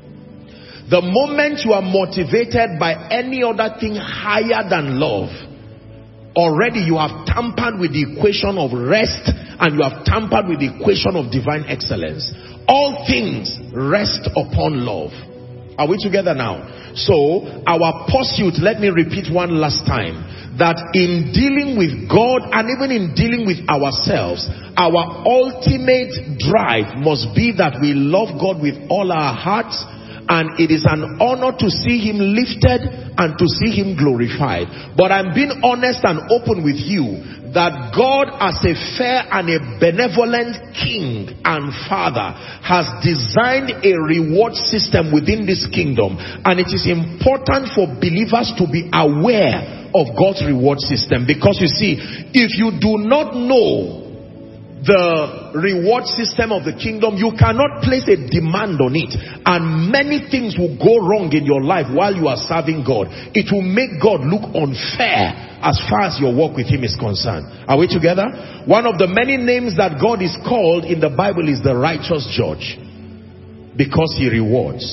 The moment you are motivated by any other thing higher than love, already you have tampered with the equation of rest, and you have tampered with the equation of divine excellence. All things rest upon love. Are we together now? So, our pursuit, let me repeat one last time, that in dealing with God and even in dealing with ourselves, our ultimate drive must be that we love God with all our hearts. And it is an honor to see Him lifted and to see Him glorified. But I'm being honest and open with you that God, as a fair and a benevolent King and Father, has designed a reward system within this kingdom. And it is important for believers to be aware of God's reward system. Because you see, if you do not know the reward system of the kingdom, you cannot place a demand on it, and many things will go wrong in your life while you are serving God. It will make God look unfair as far as your work with Him is concerned. Are we together? One of the many names that God is called in the Bible is the righteous judge, because He rewards.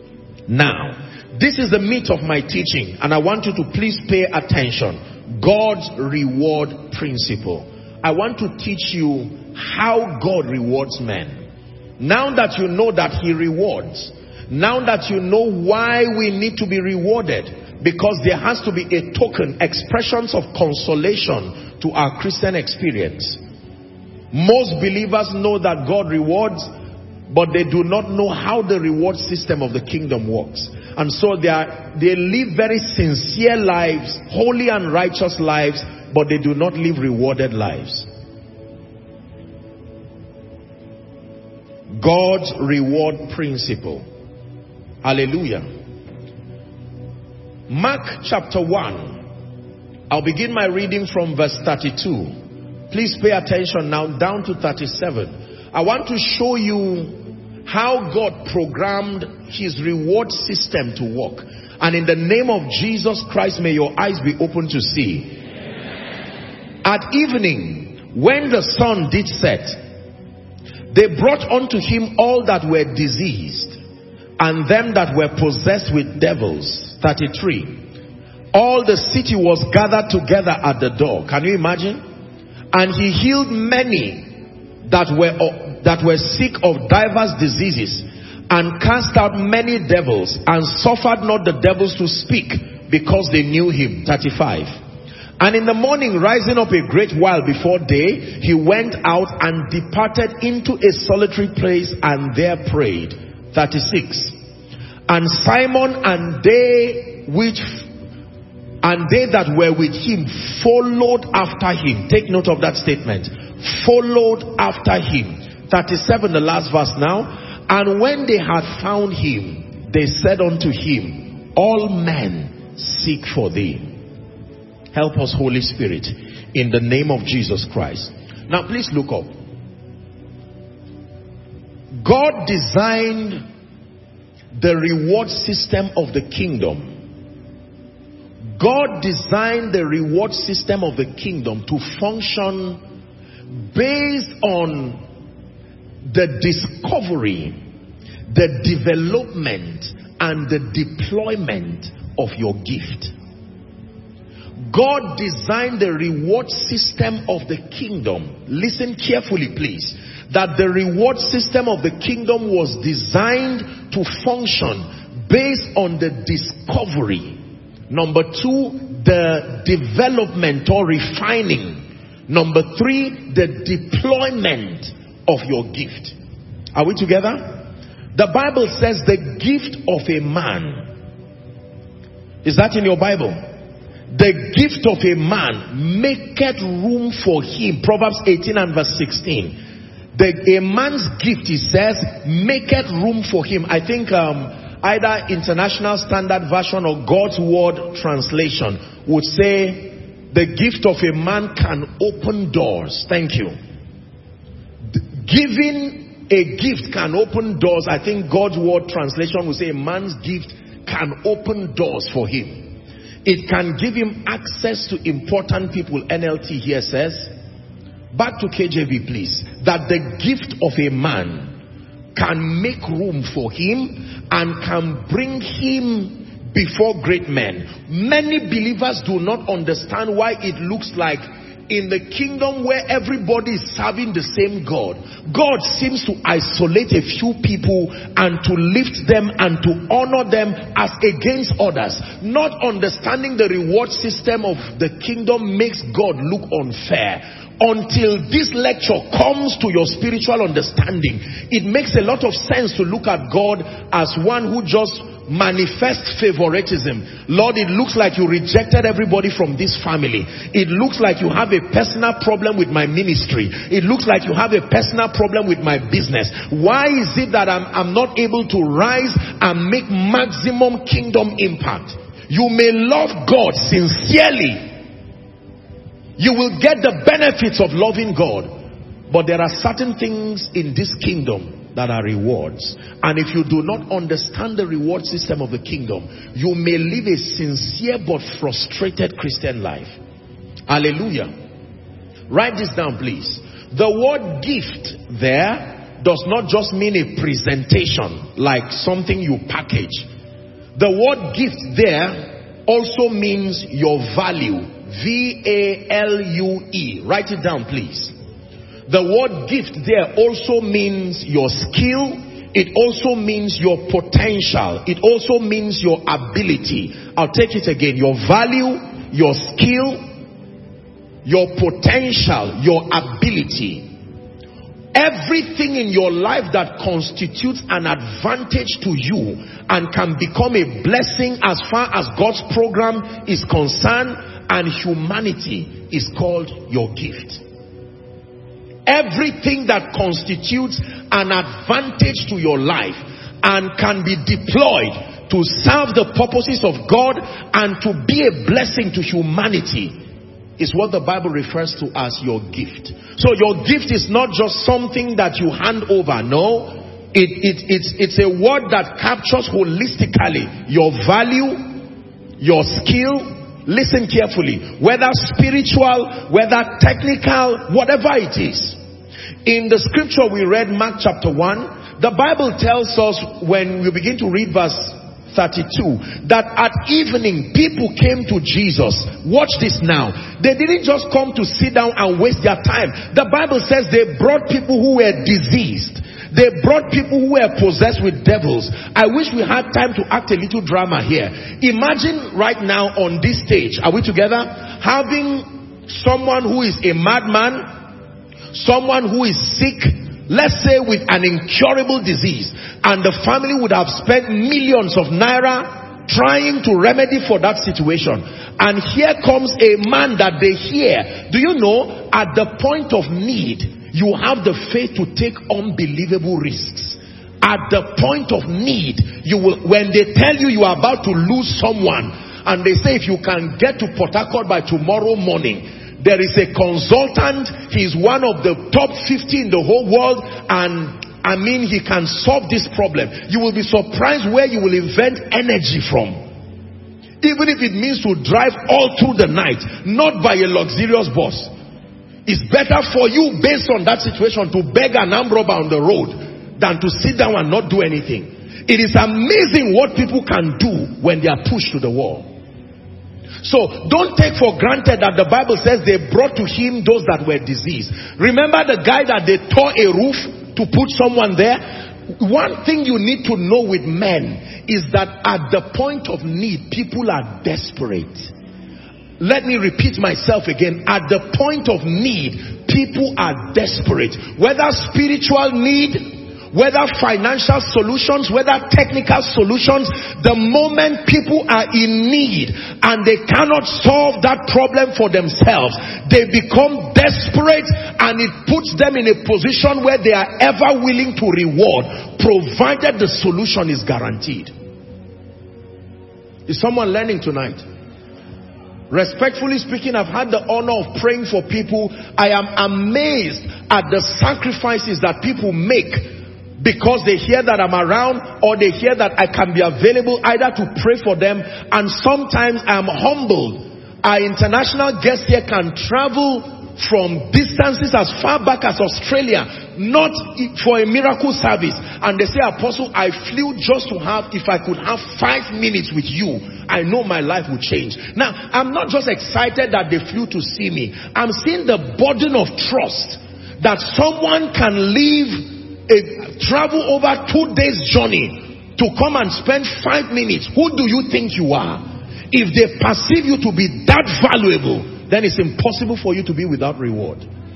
Now, this is the meat of my teaching, and I want you to please pay attention. God's reward principle. I want to teach you how God rewards men. Now that you know that He rewards, now that you know why we need to be rewarded, because there has to be a token, expressions of consolation to our Christian experience. Most believers know that God rewards, but they do not know how the reward system of the kingdom works. And so they live very sincere lives, holy and righteous lives, but they do not live rewarded lives. God's reward principle. Hallelujah. Mark chapter 1. I'll begin my reading from verse 32. Please pay attention now down to 37. I want to show you how God programmed His reward system to work. And in the name of Jesus Christ, may your eyes be open to see. At evening, when the sun did set, They brought unto him all that were diseased, and them that were possessed with devils. 33. All the city was gathered together at the door. Can you imagine? And he healed many that were sick of divers diseases, and cast out many devils, and suffered not the devils to speak, because they knew him. 35. And in the morning, rising up a great while before day, he went out and departed into a solitary place, and there prayed. 36. And Simon and they that were with him followed after him. Take note of that statement. Followed after him. 37, the last verse now. And when they had found him, they said unto him, all men seek for thee. Help us, Holy Spirit, in the name of Jesus Christ. Now please look up. God designed the reward system of the kingdom. God designed the reward system of the kingdom to function based on the discovery, the development, and the deployment of your gift. God designed the reward system of the kingdom. Listen carefully, please. That the reward system of the kingdom was designed to function based on the discovery. Number 2, the development or refining. Number 3, the deployment of your gift. Are we together? The Bible says the gift of a man. Is that in your Bible? The gift of a man maketh room for him. Proverbs 18 and verse 16. A man's gift, he says, maketh room for him. I think either International Standard Version or God's Word Translation would say the gift of a man can open doors. Thank you. Giving a gift can open doors. I think God's Word Translation would say a man's gift can open doors for him. It can give him access to important people. NLT here says, back to KJV please, that the gift of a man can make room for him and can bring him before great men. Many believers do not understand why it looks like in the kingdom where everybody is serving the same God, God seems to isolate a few people and to lift them and to honor them as against others. Not understanding the reward system of the kingdom makes God look unfair. Until this lecture comes to your spiritual understanding, it makes a lot of sense to look at God as one who just manifest favoritism. Lord, it looks like you rejected everybody from this family. It looks like you have a personal problem with my ministry. It looks like you have a personal problem with my business. Why is it that I'm not able to rise and make maximum kingdom impact? You may love God sincerely. You will get the benefits of loving God. But there are certain things in this kingdom that are rewards, and if you do not understand the reward system of the kingdom, you may live a sincere but frustrated Christian life. Hallelujah. Write this down please. The word gift there does not just mean a presentation like something you package. The word gift there also means your value. V-A-L-U-E. Write it down please. The word gift there also means your skill. It also means your potential. It also means your ability. I'll take it again. Your value, your skill, your potential, your ability. Everything in your life that constitutes an advantage to you and can become a blessing as far as God's program is concerned and humanity is called your gift. Everything that constitutes an advantage to your life and can be deployed to serve the purposes of God and to be a blessing to humanity is what the Bible refers to as your gift. So your gift is not just something that you hand over. No, it's a word that captures holistically your value, your skill. Listen carefully. Whether spiritual, whether technical, whatever it is. In the scripture we read, Mark chapter 1, the Bible tells us, when we begin to read verse 32, that at evening people came to Jesus. Watch this now. They didn't just come to sit down and waste their time. The Bible says they brought people who were diseased. They brought people who were possessed with devils. I wish we had time to act a little drama here. Imagine right now on this stage, are we together? Having someone who is a madman, someone who is sick, let's say with an incurable disease, and the family would have spent millions of naira trying to remedy for that situation. And here comes a man that they hear. Do you know, at the point of need, you have the faith to take unbelievable risks. At the point of need, you will, when they tell you you are about to lose someone, and they say if you can get to Port Harcourt by tomorrow morning, there is a consultant, he's one of the top 50 in the whole world, and I mean he can solve this problem. You will be surprised where you will invent energy from. Even if it means to drive all through the night, not by a luxurious bus. It's better for you, based on that situation, to beg an armed robber on the road than to sit down and not do anything. It is amazing what people can do when they are pushed to the wall. So don't take for granted that the Bible says they brought to him those that were diseased. Remember the guy that they tore a roof to put someone there? One thing you need to know with men is that at the point of need, people are desperate. Let me repeat myself again. At the point of need, people are desperate. Whether spiritual need, whether financial solutions, whether technical solutions, the moment people are in need and they cannot solve that problem for themselves, they become desperate, and it puts them in a position where they are ever willing to reward, provided the solution is guaranteed. Is someone learning tonight? Respectfully speaking, I've had the honor of praying for people. I am amazed at the sacrifices that people make because they hear that I'm around, or they hear that I can be available either to pray for them. And sometimes I'm humbled. Our international guests here can travel from distances as far back as Australia, not for a miracle service, and they say, Apostle, I flew just to have, if I could have 5 minutes with you, I know my life would change. Now, I'm not just excited that they flew to see me. I'm seeing the burden of trust that someone can travel over 2 days journey to come and spend 5 minutes. Who do you think you are? If they perceive you to be that valuable, then it's impossible for you to be without reward.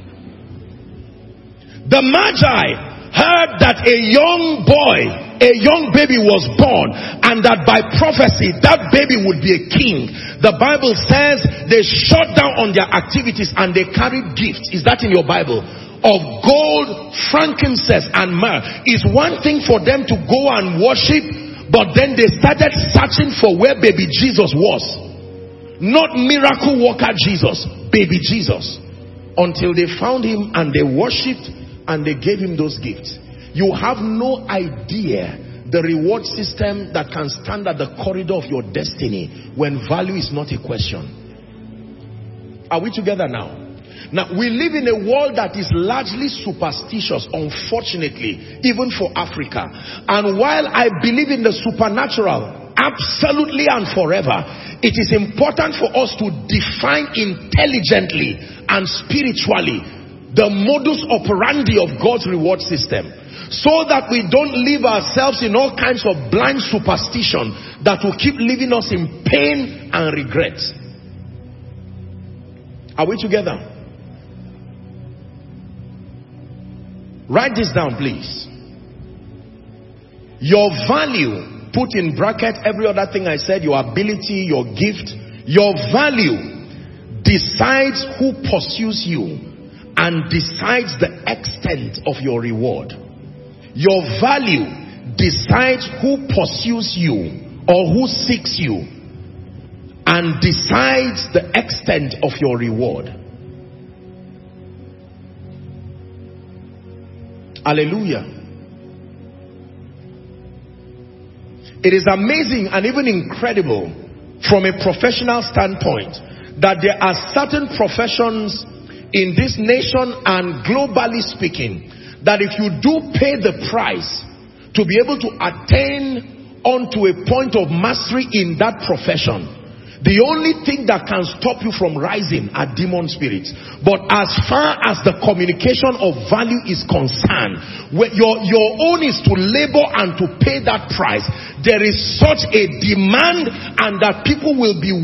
The Magi heard that a young boy, a young baby was born, and that by prophecy that baby would be a king. The Bible says they shut down on their activities and they carried gifts. Is that in your Bible? Of gold, frankincense and myrrh. It's one thing for them to go and worship, but then they started searching for where baby Jesus was. Not miracle worker Jesus, baby Jesus. Until they found him and they worshipped and they gave him those gifts. You have no idea the reward system that can stand at the corridor of your destiny when value is not a question. Are we together now? Now, we live in a world that is largely superstitious, unfortunately, even for Africa. And while I believe in the supernatural, absolutely and forever, it is important for us to define intelligently and spiritually the modus operandi of God's reward system, so that we don't leave ourselves in all kinds of blind superstition that will keep leaving us in pain and regret. Are we together? Write this down, please. Your value, put in bracket every other thing I said, your ability, your gift, your value decides who pursues you and decides the extent of your reward. Your value decides who pursues you or who seeks you and decides the extent of your reward. Hallelujah. It is amazing and even incredible from a professional standpoint that there are certain professions in this nation and globally speaking, that if you do pay the price to be able to attain onto a point of mastery in that profession, the only thing that can stop you from rising are demon spirits. But as far as the communication of value is concerned, your own is to labor and to pay that price. There is such a demand, and that people will be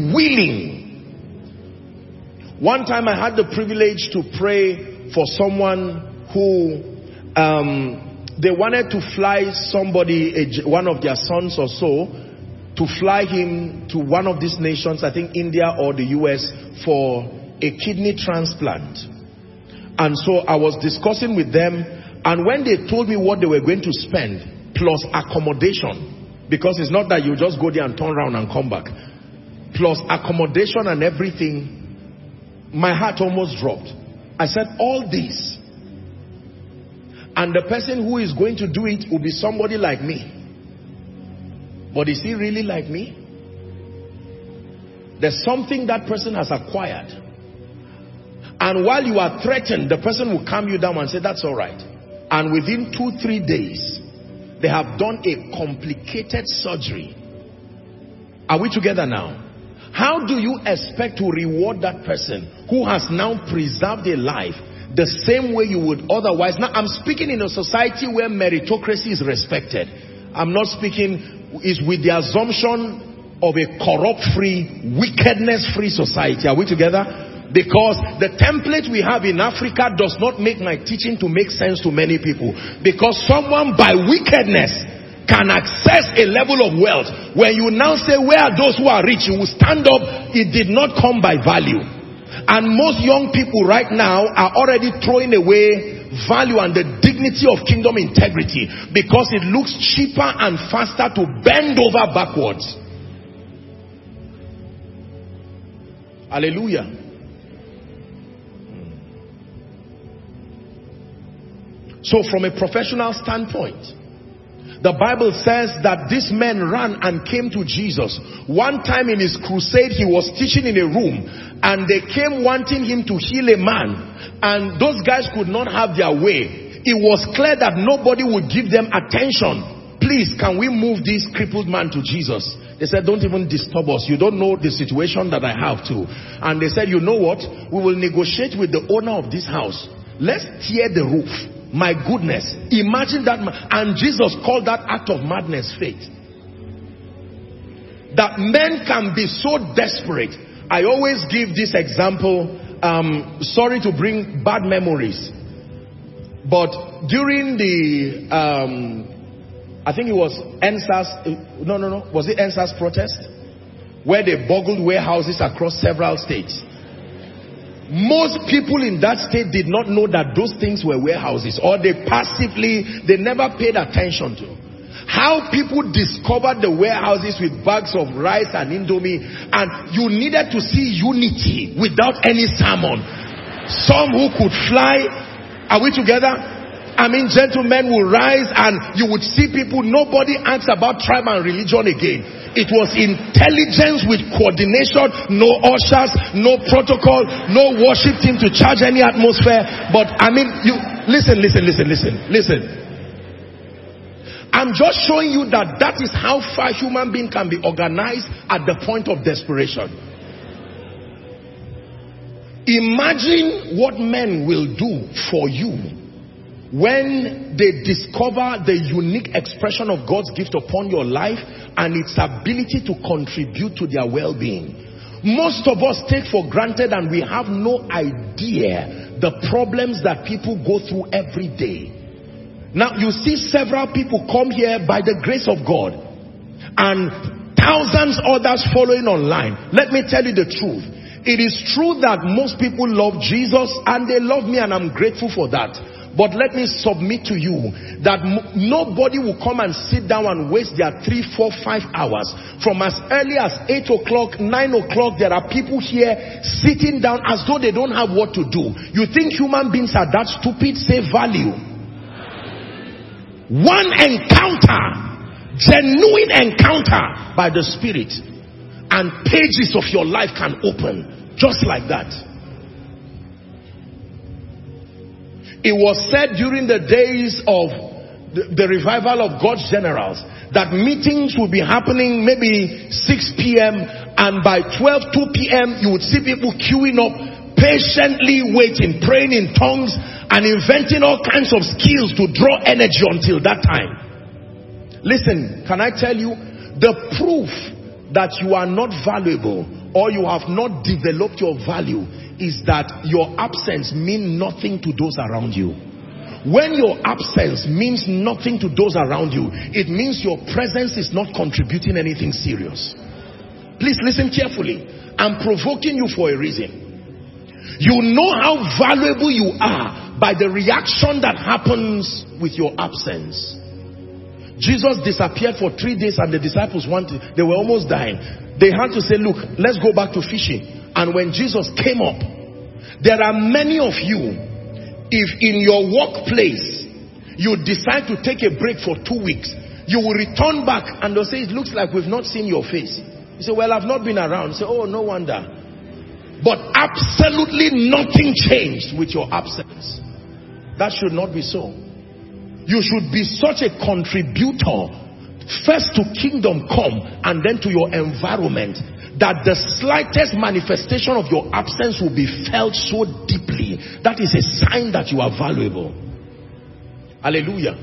willing. One time I had the privilege to pray for someone who they wanted to fly somebody, one of their sons or so, to fly him to one of these nations, I think India or the US, for a kidney transplant. And so I was discussing with them, and when they told me what they were going to spend, plus accommodation, because it's not that you just go there and turn around and come back, plus accommodation and everything, my heart almost dropped. I said, all this, and the person who is going to do it will be somebody like me. But is he really like me? There's something that person has acquired. And while you are threatened, the person will calm you down and say, that's all right. And within 2-3 days, they have done a complicated surgery. Are we together now? How do you expect to reward that person who has now preserved a life the same way you would otherwise? Now, I'm speaking in a society where meritocracy is respected. I'm not speaking is with the assumption of a corrupt-free, wickedness-free society. Are we together? Because the template we have in Africa does not make my teaching to make sense to many people. Because someone by wickedness can access a level of wealth. When you now say, where are those who are rich? You will stand up. It did not come by value. And most young people right now are already throwing away value and the dignity of kingdom integrity because it looks cheaper and faster to bend over backwards. Hallelujah. So from a professional standpoint, the Bible says that this man ran and came to Jesus. One time in his crusade, he was teaching in a room, and they came wanting him to heal a man, and those guys could not have their way. It was clear that nobody would give them attention. Please, can we move this crippled man to Jesus? They said, don't even disturb us. You don't know the situation that I have to. And they said, you know what? We will negotiate with the owner of this house. Let's tear the roof. My goodness, imagine that. And Jesus called that act of madness faith. That men can be so desperate. I always give this example. Sorry to bring bad memories, but during the I think it was NSAS, was it NSAS protest, where they burgled warehouses across several states? Most people in that state did not know that those things were warehouses, or they never paid attention to. How people discovered the warehouses with bags of rice and indomie, and you needed to see unity without any sermon. Some who could fly, are we together? I mean, gentlemen will rise and you would see people, nobody asks about tribe and religion again. It was intelligence with coordination, no ushers, no protocol, no worship team to charge any atmosphere. But I mean, you listen. I'm just showing you that is how far human being can be organized at the point of desperation. Imagine what men will do for you when they discover the unique expression of God's gift upon your life and its ability to contribute to their well-being. Most of us take for granted, and we have no idea the problems that people go through every day. Now you see several people come here by the grace of God, and thousands others following online. Let me tell you the truth. It is true that most people love Jesus, and they love me, and I'm grateful for that. But let me submit to you that nobody will come and sit down and waste their 3, 4, 5 hours. From as early as 8 o'clock, 9 o'clock, there are people here sitting down as though they don't have what to do. You think human beings are that stupid? Say value. One encounter, genuine encounter by the Spirit, and pages of your life can open just like that. It was said during the days of the revival of God's generals that meetings would be happening maybe 6 p.m. and by 2 p.m. you would see people queuing up, patiently waiting, praying in tongues and inventing all kinds of skills to draw energy until that time. Listen, can I tell you, the proof that you are not valuable or you have not developed your value is that your absence means nothing to those around you. When your absence means nothing to those around you, it means your presence is not contributing anything serious. Please listen carefully. I'm provoking you for a reason. You know how valuable you are by the reaction that happens with your absence. Jesus disappeared for 3 days and the disciples they were almost dying. They had to say, look, let's go back to fishing. And when Jesus came up, there are many of you, if in your workplace you decide to take a break for 2 weeks, you will return back and they'll say, it looks like we've not seen your face. You say, well, I've not been around. You say, oh, no wonder. But absolutely nothing changed with your absence. That should not be so. You should be such a contributor, first to kingdom come and then to your environment, that the slightest manifestation of your absence will be felt so deeply. That is a sign that you are valuable. Hallelujah.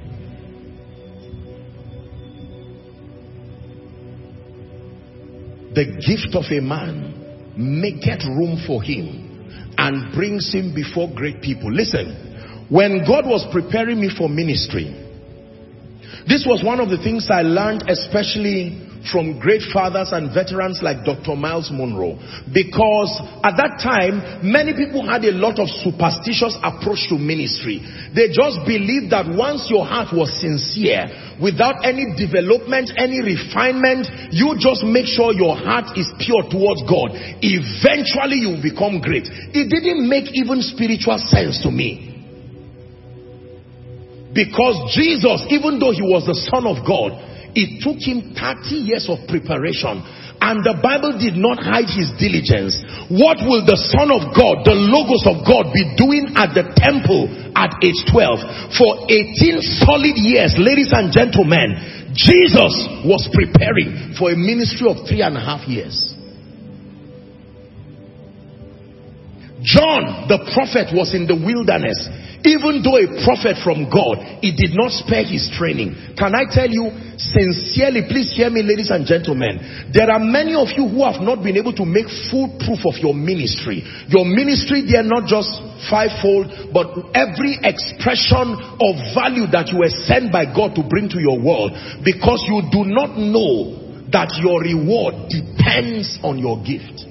The gift of a man maketh room for him and brings him before great people. Listen, when God was preparing me for ministry, this was one of the things I learned, especially from great fathers and veterans like Dr. Miles Monroe, because at that time many people had a lot of superstitious approach to ministry. They just believed that once your heart was sincere, without any development, any refinement, you just make sure your heart is pure towards God, eventually you will become great. It didn't make even spiritual sense to me, because Jesus, even though he was the Son of God, it took him 30 years of preparation, and the Bible did not hide his diligence. What will the Son of God, the Logos of God, be doing at the temple at age 12? For 18 solid years, ladies and gentlemen, Jesus was preparing for a ministry of 3.5 years. John the prophet was in the wilderness. Even though a prophet from God, he did not spare his training. Can I tell you sincerely, please hear me, ladies and gentlemen, there are many of you who have not been able to make full proof of your ministry. Your ministry, they are not just fivefold, but every expression of value that you were sent by God to bring to your world, because you do not know that your reward depends on your gift.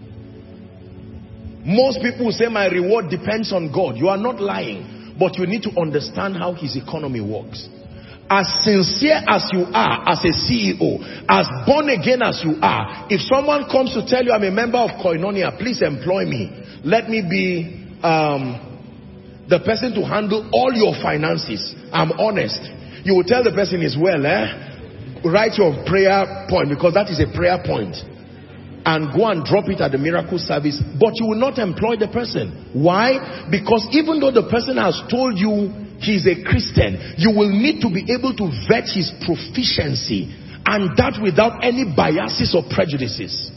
Most people say my reward depends on God. You are not lying, but you need to understand how his economy works. As sincere as you are as a CEO, as born again as you are, if someone comes to tell you, I'm a member of Koinonia, please employ me. Let me be the person to handle all your finances. I'm honest. You will tell the person is well, write your prayer point, because that is a prayer point, and go and drop it at the miracle service, but you will not employ the person. Why? Because even though the person has told you he's a Christian, you will need to be able to vet his proficiency, and that without any biases or prejudices.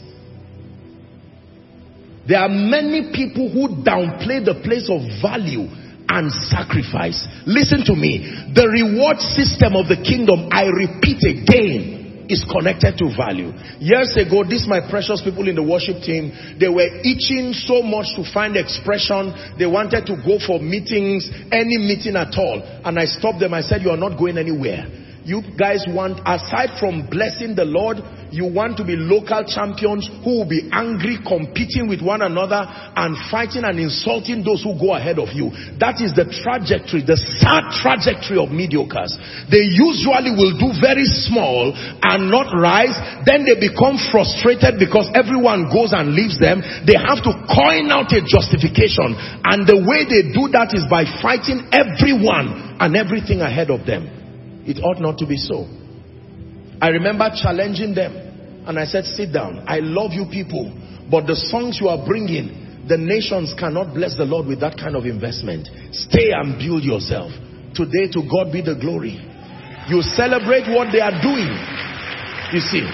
There are many people who downplay the place of value and sacrifice. Listen to me. The reward system of the kingdom, I repeat again, is connected to value. Years ago, these my precious people in the worship team, they were itching so much to find expression. They wanted to go for meetings, any meeting at all. And I stopped them. I said, you are not going anywhere. You guys want, aside from blessing the Lord, you want to be local champions who will be angry, competing with one another and fighting and insulting those who go ahead of you. That is the trajectory, the sad trajectory of mediocres. They usually will do very small and not rise. Then they become frustrated because everyone goes and leaves them. They have to coin out a justification. And the way they do that is by fighting everyone and everything ahead of them. It ought not to be so. I remember challenging them, and I said, sit down. I love you people, but the songs you are bringing, The nations cannot bless the Lord with that kind of investment. Stay and build yourself. Today, to God be the glory. You celebrate what they are doing. You see.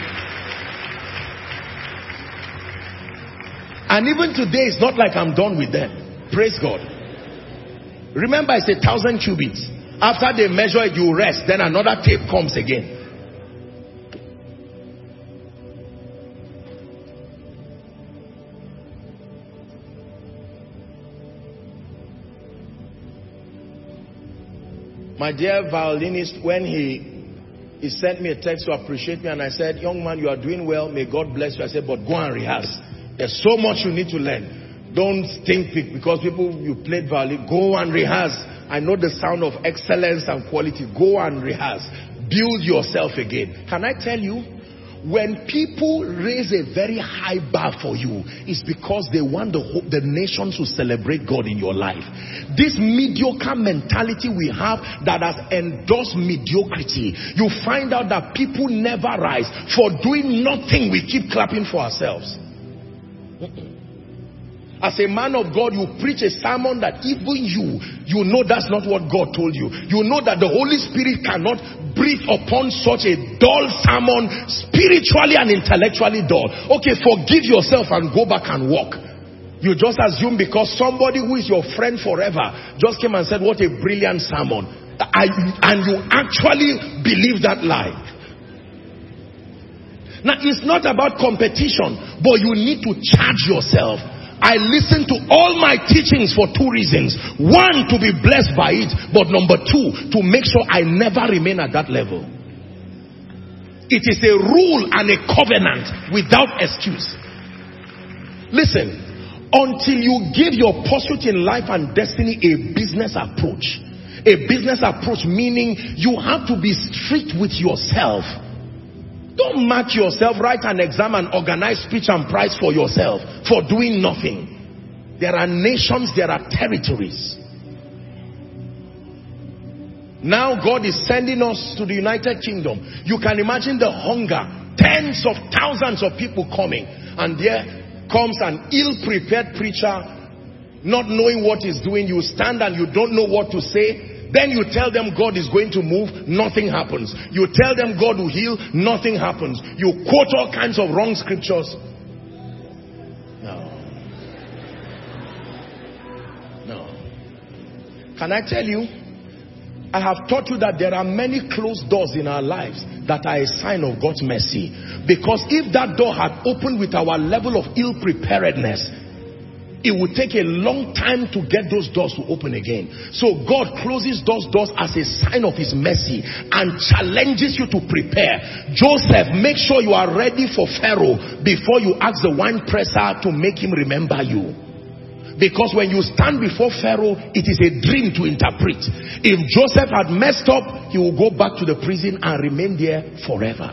And even today, it's not like I'm done with them. Praise God. Remember, it's 1,000 cubits. After they measure it, you rest. Then another tape comes again. My dear violinist, when he sent me a text to appreciate me, and I said, young man, you are doing well, may God bless you. I said, but go and rehearse. There's so much you need to learn. Don't think because people you played violin, go and rehearse. I know the sound of excellence and quality. Go and rehearse. Build yourself again. Can I tell you? When people raise a very high bar for you, it's because they want the nations to celebrate God in your life. This mediocre mentality we have that has endorsed mediocrity, you find out that people never rise. For doing nothing, we keep clapping for ourselves. As a man of God, you preach a sermon that even you know that's not what God told you. You know that the Holy Spirit cannot breathe upon such a dull sermon, spiritually and intellectually dull. Okay, forgive yourself and go back and walk. You just assume because somebody who is your friend forever just came and said, what a brilliant sermon. And you actually believe that lie. Now, it's not about competition, but you need to charge yourself. I listen to all my teachings for two reasons. One, to be blessed by it. But number two, to make sure I never remain at that level. It is a rule and a covenant without excuse. Listen, until you give your pursuit in life and destiny a business approach. A business approach meaning you have to be strict with yourself. Don't mark yourself, write an exam and organize speech and prize for yourself for doing nothing. There are nations, there are territories. Now God is sending us to the United Kingdom. You can imagine the hunger. Tens of thousands of people coming. And there comes an ill-prepared preacher, not knowing what he's doing. You stand and you don't know what to say. Then you tell them God is going to move, nothing happens. You tell them God will heal, nothing happens. You quote all kinds of wrong scriptures. No. Can I tell you? I have taught you that there are many closed doors in our lives that are a sign of God's mercy. Because if that door had opened with our level of ill-preparedness, it would take a long time to get those doors to open again. So God closes those doors as a sign of his mercy and challenges you to prepare. Joseph, make sure you are ready for Pharaoh before you ask the wine presser to make him remember you. Because when you stand before Pharaoh, it is a dream to interpret. If Joseph had messed up, he will go back to the prison and remain there forever.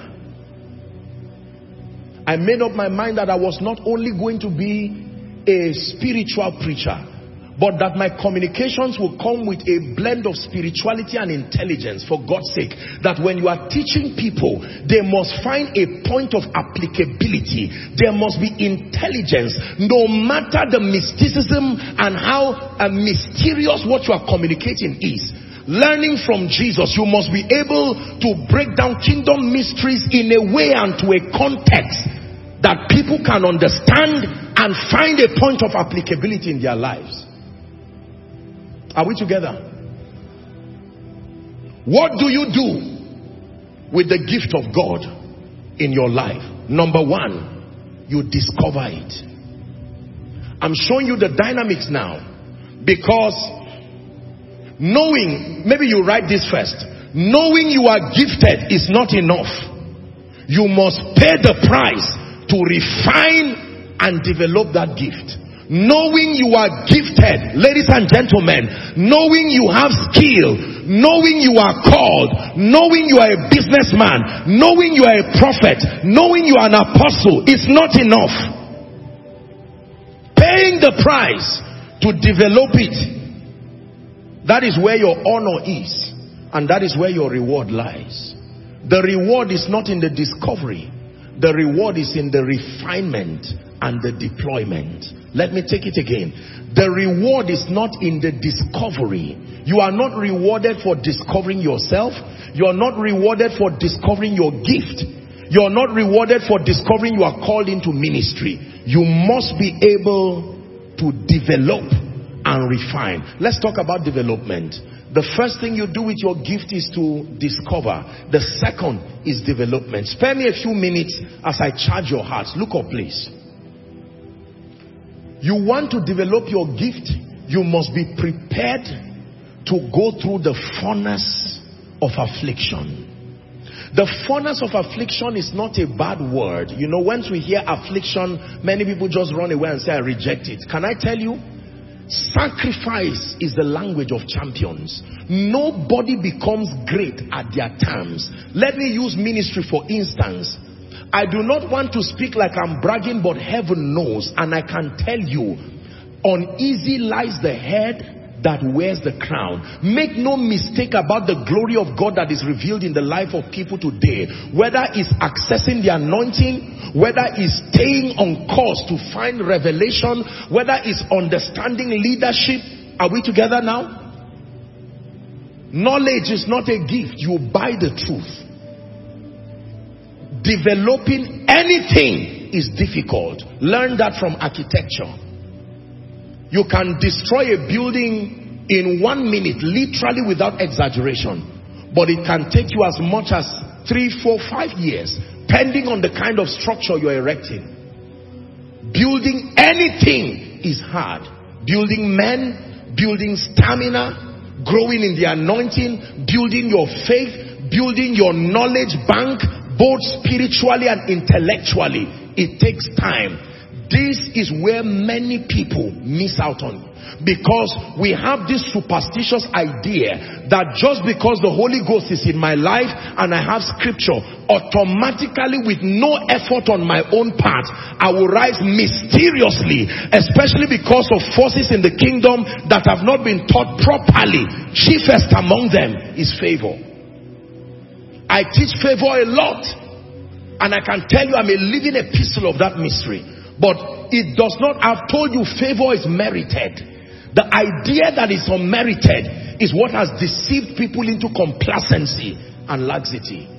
I made up my mind that I was not only going to be a spiritual preacher, but that my communications will come with a blend of spirituality and intelligence, for God's sake. That when you are teaching people, they must find a point of applicability. There must be intelligence, no matter the mysticism and how mysterious what you are communicating is. Learning from Jesus, you must be able to break down kingdom mysteries in a way and to a context that people can understand and find a point of applicability in their lives. Are we together? What do you do with the gift of God in your life? Number one, you discover it. I'm showing you the dynamics now, because knowing, maybe you write this first, knowing you are gifted is not enough. You must pay the price to refine and develop that gift. Knowing you are gifted, ladies and gentlemen, knowing you have skill, knowing you are called, knowing you are a businessman, knowing you are a prophet, knowing you are an apostle is not enough. Paying the price to develop it, that is where your honor is, and that is where your reward lies. The reward is not in the discovery. The reward is in the refinement and the deployment. Let me take it again. The reward is not in the discovery. You are not rewarded for discovering yourself. You are not rewarded for discovering your gift. You are not rewarded for discovering you are called into ministry. You must be able to develop and refine. Let's talk about development. The first thing you do with your gift is to discover. The second is development. Spare me a few minutes as I charge your hearts. Look up, please. You want to develop your gift, you must be prepared to go through the furnace of affliction. The furnace of affliction is not a bad word. You know, once we hear affliction, many people just run away and say, I reject it. Can I tell you? Sacrifice is the language of champions. Nobody becomes great at their terms. Let me use ministry for instance. I do not want to speak like I'm bragging, but heaven knows, and I can tell you, uneasy lies the head that wears the crown. Make no mistake about the glory of God that is revealed in the life of people today. Whether it's accessing the anointing, whether it's staying on course to find revelation, whether it's understanding leadership. Are we together now? Knowledge is not a gift. You buy the truth. Developing anything is difficult. Learn that from architecture. You can destroy a building in 1 minute, literally without exaggeration. But it can take you as much as 3, 4, 5 years, depending on the kind of structure you're erecting. Building anything is hard. Building men, building stamina, growing in the anointing, building your faith, building your knowledge bank, both spiritually and intellectually. It takes time. This is where many people miss out on, because we have this superstitious idea that just because the Holy Ghost is in my life and I have scripture, automatically with no effort on my own part, I will rise mysteriously, especially because of forces in the kingdom that have not been taught properly. Chiefest among them is favor. I teach favor a lot, and I can tell you I'm a living epistle of that mystery. But it does not, I've told you, favor is merited. The idea that is unmerited is what has deceived people into complacency and laxity.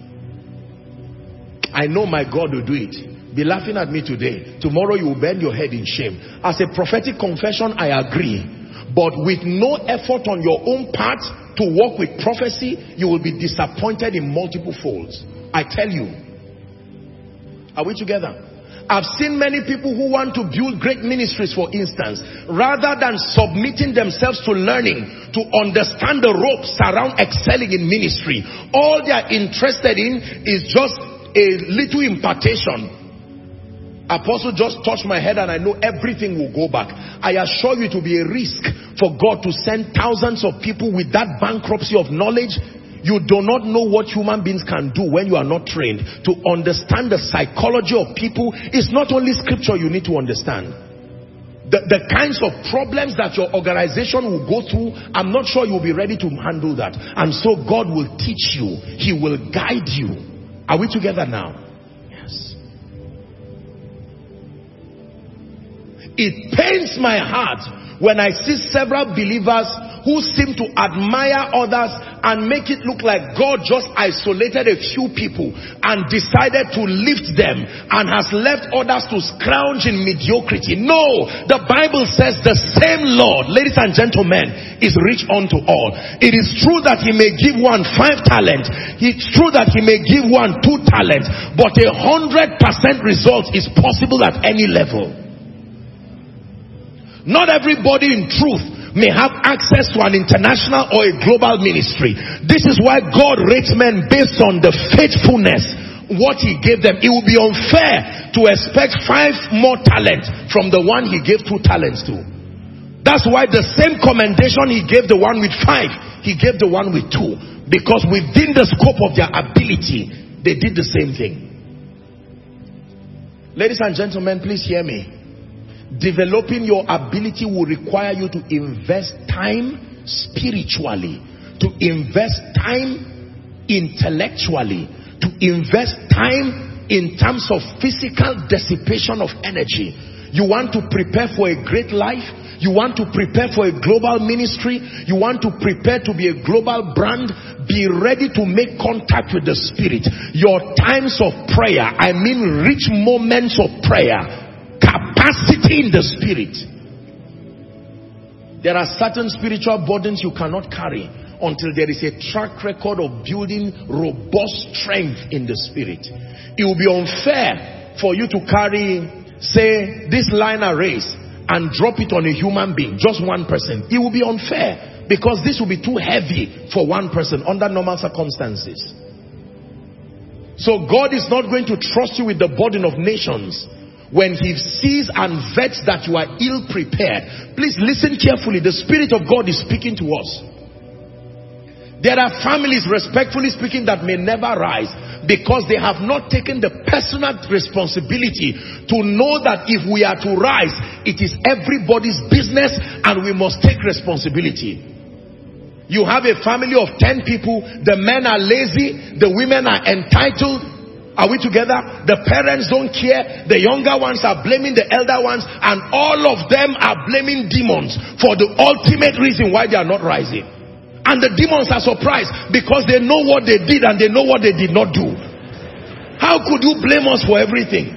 I know my God will do it. Be laughing at me today. Tomorrow you will bend your head in shame. As a prophetic confession, I agree. But with no effort on your own part to work with prophecy, you will be disappointed in multiple folds. I tell you. Are we together? I've seen many people who want to build great ministries, for instance, rather than submitting themselves to learning, to understand the ropes around excelling in ministry. All they are interested in is just a little impartation. Apostle just touched my head and I know everything will go back. I assure you it will be a risk for God to send thousands of people with that bankruptcy of knowledge. You do not know what human beings can do when you are not trained. To understand the psychology of people is not only scripture you need to understand. The kinds of problems that your organization will go through, I'm not sure you'll be ready to handle that. And so God will teach you. He will guide you. Are we together now? Yes. It pains my heart when I see several believers who seem to admire others and make it look like God just isolated a few people and decided to lift them and has left others to scrounge in mediocrity. No, the Bible says the same Lord, ladies and gentlemen, is rich unto all. It is true that he may give one 5 talents. It's true that he may give one 2 talents, but 100% result is possible at any level. Not everybody in truth may have access to an international or a global ministry. This is why God rates men based on the faithfulness, what he gave them. It would be unfair to expect 5 more talents from the one he gave 2 talents to. That's why the same commendation he gave the one with 5, he gave the one with 2. Because within the scope of their ability, they did the same thing. Ladies and gentlemen, please hear me. Developing your ability will require you to invest time spiritually, to invest time intellectually, to invest time in terms of physical dissipation of energy. You want to prepare for a great life. You want to prepare for a global ministry. You want to prepare to be a global brand. Be ready to make contact with the Spirit. Your times of prayer, I mean rich moments of prayer, capacity in the Spirit. There are certain spiritual burdens you cannot carry until there is a track record of building robust strength in the Spirit. It will be unfair for you to carry, say, this linear race and drop it on a human being, just one person. It will be unfair because this will be too heavy for one person under normal circumstances. So God is not going to trust you with the burden of nations when he sees and vets that you are ill prepared. Please listen carefully. The Spirit of God is speaking to us. There are families, respectfully speaking, that may never rise because they have not taken the personal responsibility to know that if we are to rise, it is everybody's business and we must take responsibility. You have a family of 10 people, the men are lazy, the women are entitled. Are we together? The parents don't care. The younger ones are blaming the elder ones, and all of them are blaming demons for the ultimate reason why they are not rising. And the demons are surprised because they know what they did and they know what they did not do. How could you blame us for everything?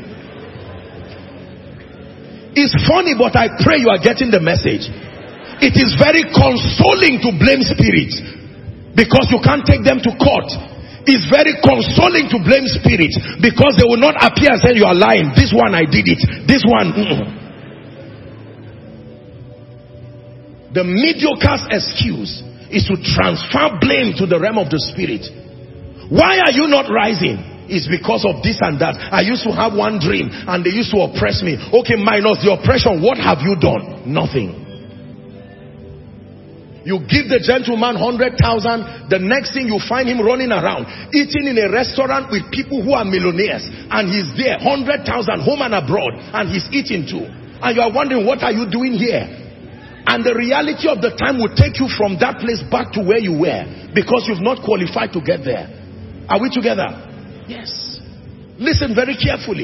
It's funny, but I pray you are getting the message. It is very consoling to blame spirits because you can't take them to court. It's very consoling to blame spirits because they will not appear and say you are lying. This one I did it. This one. The mediocre's excuse is to transfer blame to the realm of the Spirit. Why are you not rising? It's because of this and that. I used to have one dream and they used to oppress me. Okay, minus the oppression, what have you done? Nothing. You give the gentleman 100,000, the next thing you find him running around, eating in a restaurant with people who are millionaires, and he's there, 100,000 home and abroad, and he's eating too. And you are wondering, what are you doing here? And the reality of the time will take you from that place back to where you were, because you've not qualified to get there. Are we together? Yes. Listen very carefully.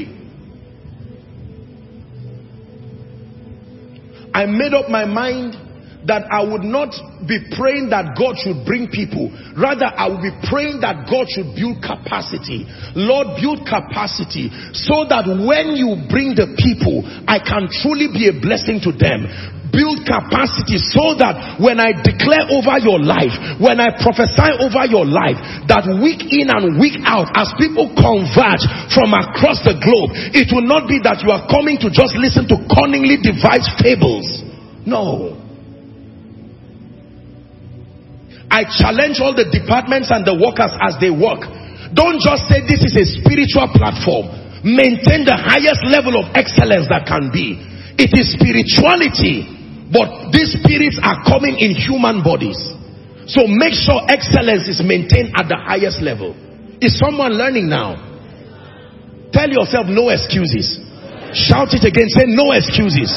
I made up my mind that I would not be praying that God should bring people. Rather, I would be praying that God should build capacity. Lord, build capacity so that when you bring the people, I can truly be a blessing to them. Build capacity so that when I declare over your life, when I prophesy over your life, that week in and week out, as people converge from across the globe, it will not be that you are coming to just listen to cunningly devised fables. No. I challenge all the departments and the workers as they work. Don't just say this is a spiritual platform. Maintain the highest level of excellence that can be. It is spirituality, but these spirits are coming in human bodies. So make sure excellence is maintained at the highest level. Is someone learning now? Tell yourself no excuses. Shout it again. Say no excuses.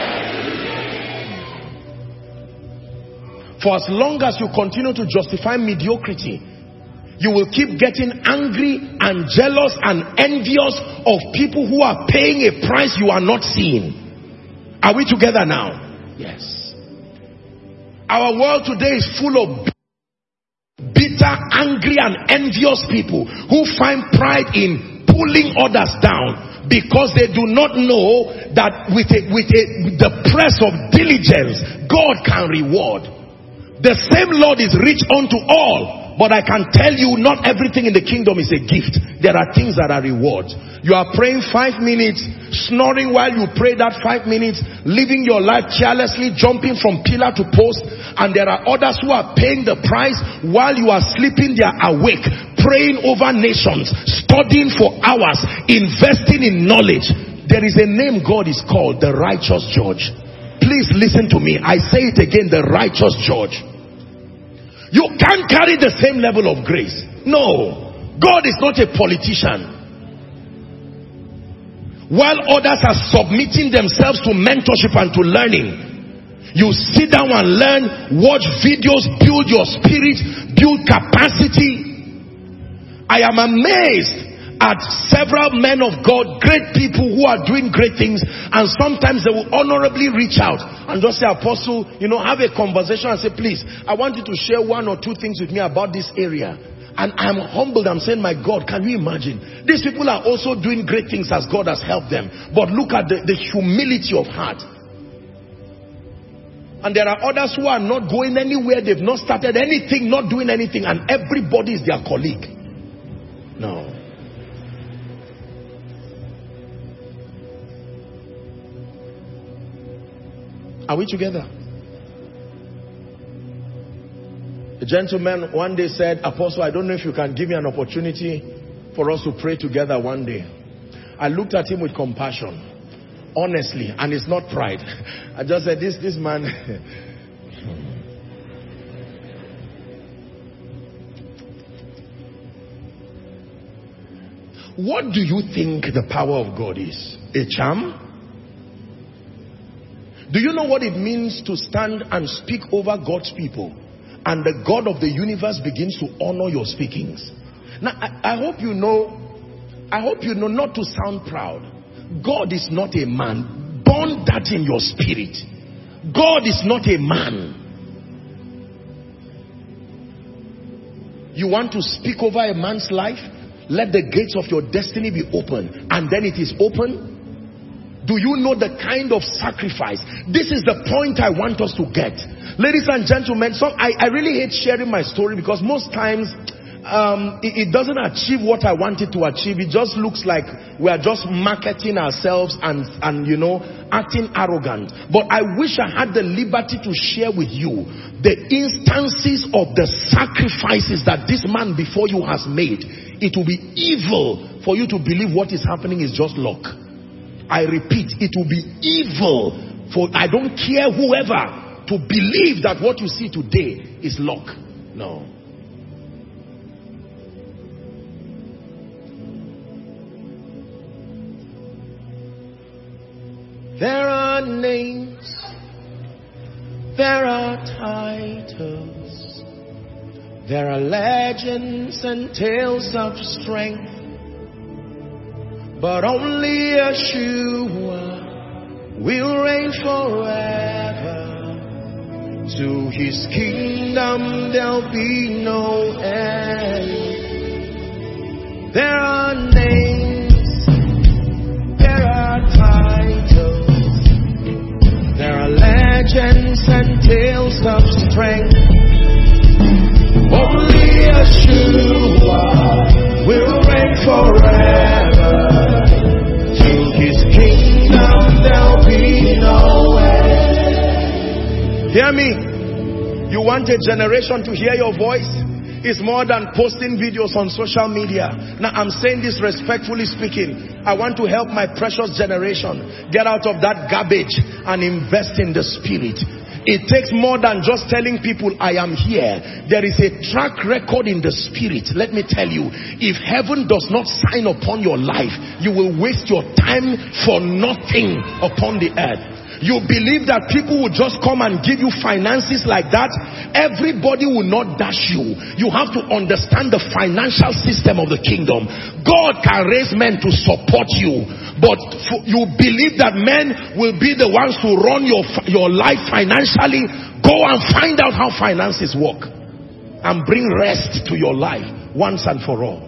For as long as you continue to justify mediocrity, you will keep getting angry and jealous and envious of people who are paying a price you are not seeing. Are we together now? Yes. Our world today is full of bitter, angry and envious people who find pride in pulling others down because they do not know that with the press of diligence, God can reward. The same Lord is rich unto all, but I can tell you not everything in the kingdom is a gift. There are things that are rewards. You are praying 5 minutes, snoring while you pray that 5 minutes, living your life carelessly, jumping from pillar to post, and there are others who are paying the price while you are sleeping. They are awake, praying over nations, studying for hours, investing in knowledge. There is a name God is called, the righteous judge. Please listen to me. I say it again, the righteous judge. You can't carry the same level of grace. No. God is not a politician. While others are submitting themselves to mentorship and to learning, you sit down and learn, watch videos, build your spirit, build capacity. I am amazed at several men of God, great people who are doing great things, and sometimes they will honorably reach out and just say, Apostle, have a conversation and say, please, I want you to share one or two things with me about this area. And I'm humbled. I'm saying, my God, can you imagine? These people are also doing great things as God has helped them. But look at the humility of heart. And there are others who are not going anywhere. They've not started anything, not doing anything. And everybody is their colleague. No. Are we together? A gentleman one day said, Apostle, I don't know if you can give me an opportunity for us to pray together one day. I looked at him with compassion, honestly, and it's not pride. I just said, this man. What do you think the power of God is? A charm? Do you know what it means to stand and speak over God's people, and the God of the universe begins to honor your speakings? Now, I hope you know, not to sound proud, God is not a man. Burn that in your spirit. God is not a man. You want to speak over a man's life? Let the gates of your destiny be open, and then it is open. Do you know the kind of sacrifice? This is the point I want us to get. Ladies and gentlemen, I really hate sharing my story, because most times it doesn't achieve what I want it to achieve. It just looks like we are just marketing ourselves and acting arrogant. But I wish I had the liberty to share with you the instances of the sacrifices that this man before you has made. It will be evil for you to believe what is happening is just luck. I repeat, it will be evil for, I don't care whoever, to believe that what you see today is luck. No. There are names, there are titles, there are legends and tales of strength. But only Yeshua will reign forever. To his kingdom there'll be no end. There are names, there are titles, there are legends and tales of strength. Only Yeshua will reign forever. Hear me. You want a generation to hear your voice? It's more than posting videos on social media. Now I'm saying this respectfully speaking. I want to help my precious generation get out of that garbage and invest in the spirit. It takes more than just telling people I am here. There is a track record in the spirit. Let me tell you, if heaven does not sign upon your life, you will waste your time for nothing upon the earth. You believe that people will just come and give you finances like that? Everybody will not dash you. You have to understand the financial system of the kingdom. God can raise men to support you, but you believe that men will be the ones to run your life financially. Go and find out how finances work and bring rest to your life once and for all.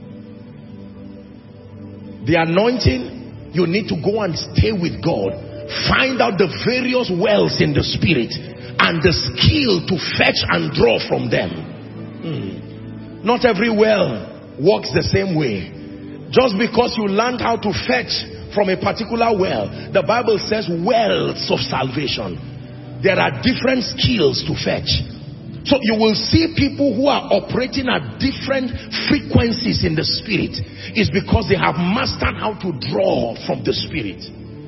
The anointing, you need to go and stay with God. Find out the various wells in the spirit and the skill to fetch and draw from them. Not every well works the same way. Just because you learned how to fetch from a particular well, the Bible says wells of salvation. There are different skills to fetch. So you will see people who are operating at different frequencies in the spirit. It's because they have mastered how to draw from the spirit.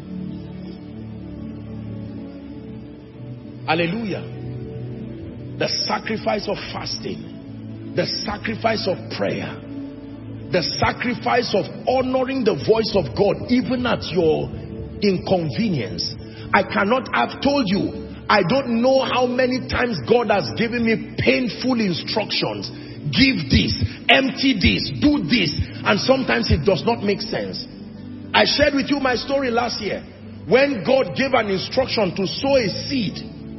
Hallelujah. The sacrifice of fasting, the sacrifice of prayer, the sacrifice of honoring the voice of God even at your inconvenience. I've told you, I don't know how many times God has given me painful instructions. Give this, empty this, do this. and sometimes it does not make sense. I shared with you my story last year. When God gave an instruction to sow a seed,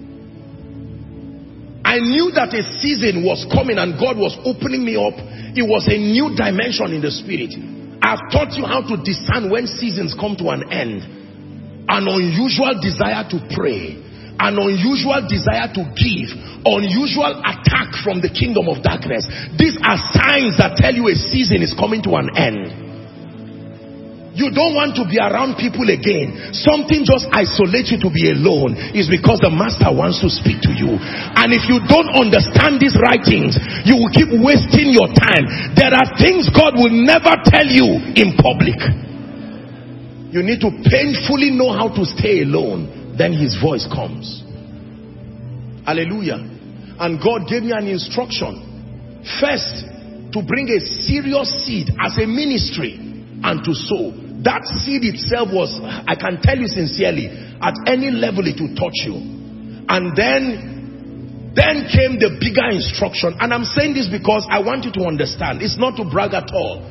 I knew that a season was coming and God was opening me up. It was a new dimension in the spirit. I've taught you how to discern when seasons come to an end. An unusual desire to pray, an unusual desire to give, unusual attack from the kingdom of darkness. These are signs that tell you a season is coming to an end. You don't want to be around people again. Something just isolates you to be alone. Is because the master wants to speak to you. And if you don't understand these writings, you will keep wasting your time. There are things God will never tell you in public. You need to painfully know how to stay alone. Then his voice comes. Hallelujah. And God gave me an instruction. First, to bring a serious seed as a ministry and to sow. That seed itself was, I can tell you sincerely, at any level it will touch you. And then came the bigger instruction. And I'm saying this because I want you to understand. It's not to brag at all.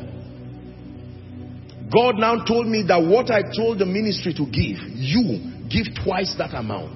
God now told me that what I told the ministry to give, you give twice that amount.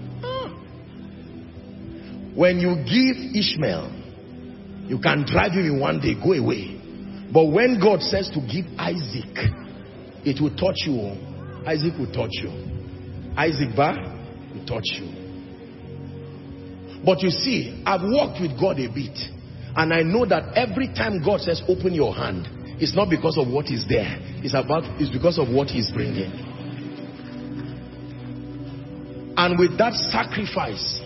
When you give Ishmael, you can drive him in one day, go away. But when God says to give Isaac, it will touch you. Isaac will touch you. Isaac will touch you. But you see, I've worked with God a bit, and I know that every time God says open your hand, it's not because of what is there. It's because of what he's bringing. And with that sacrifice,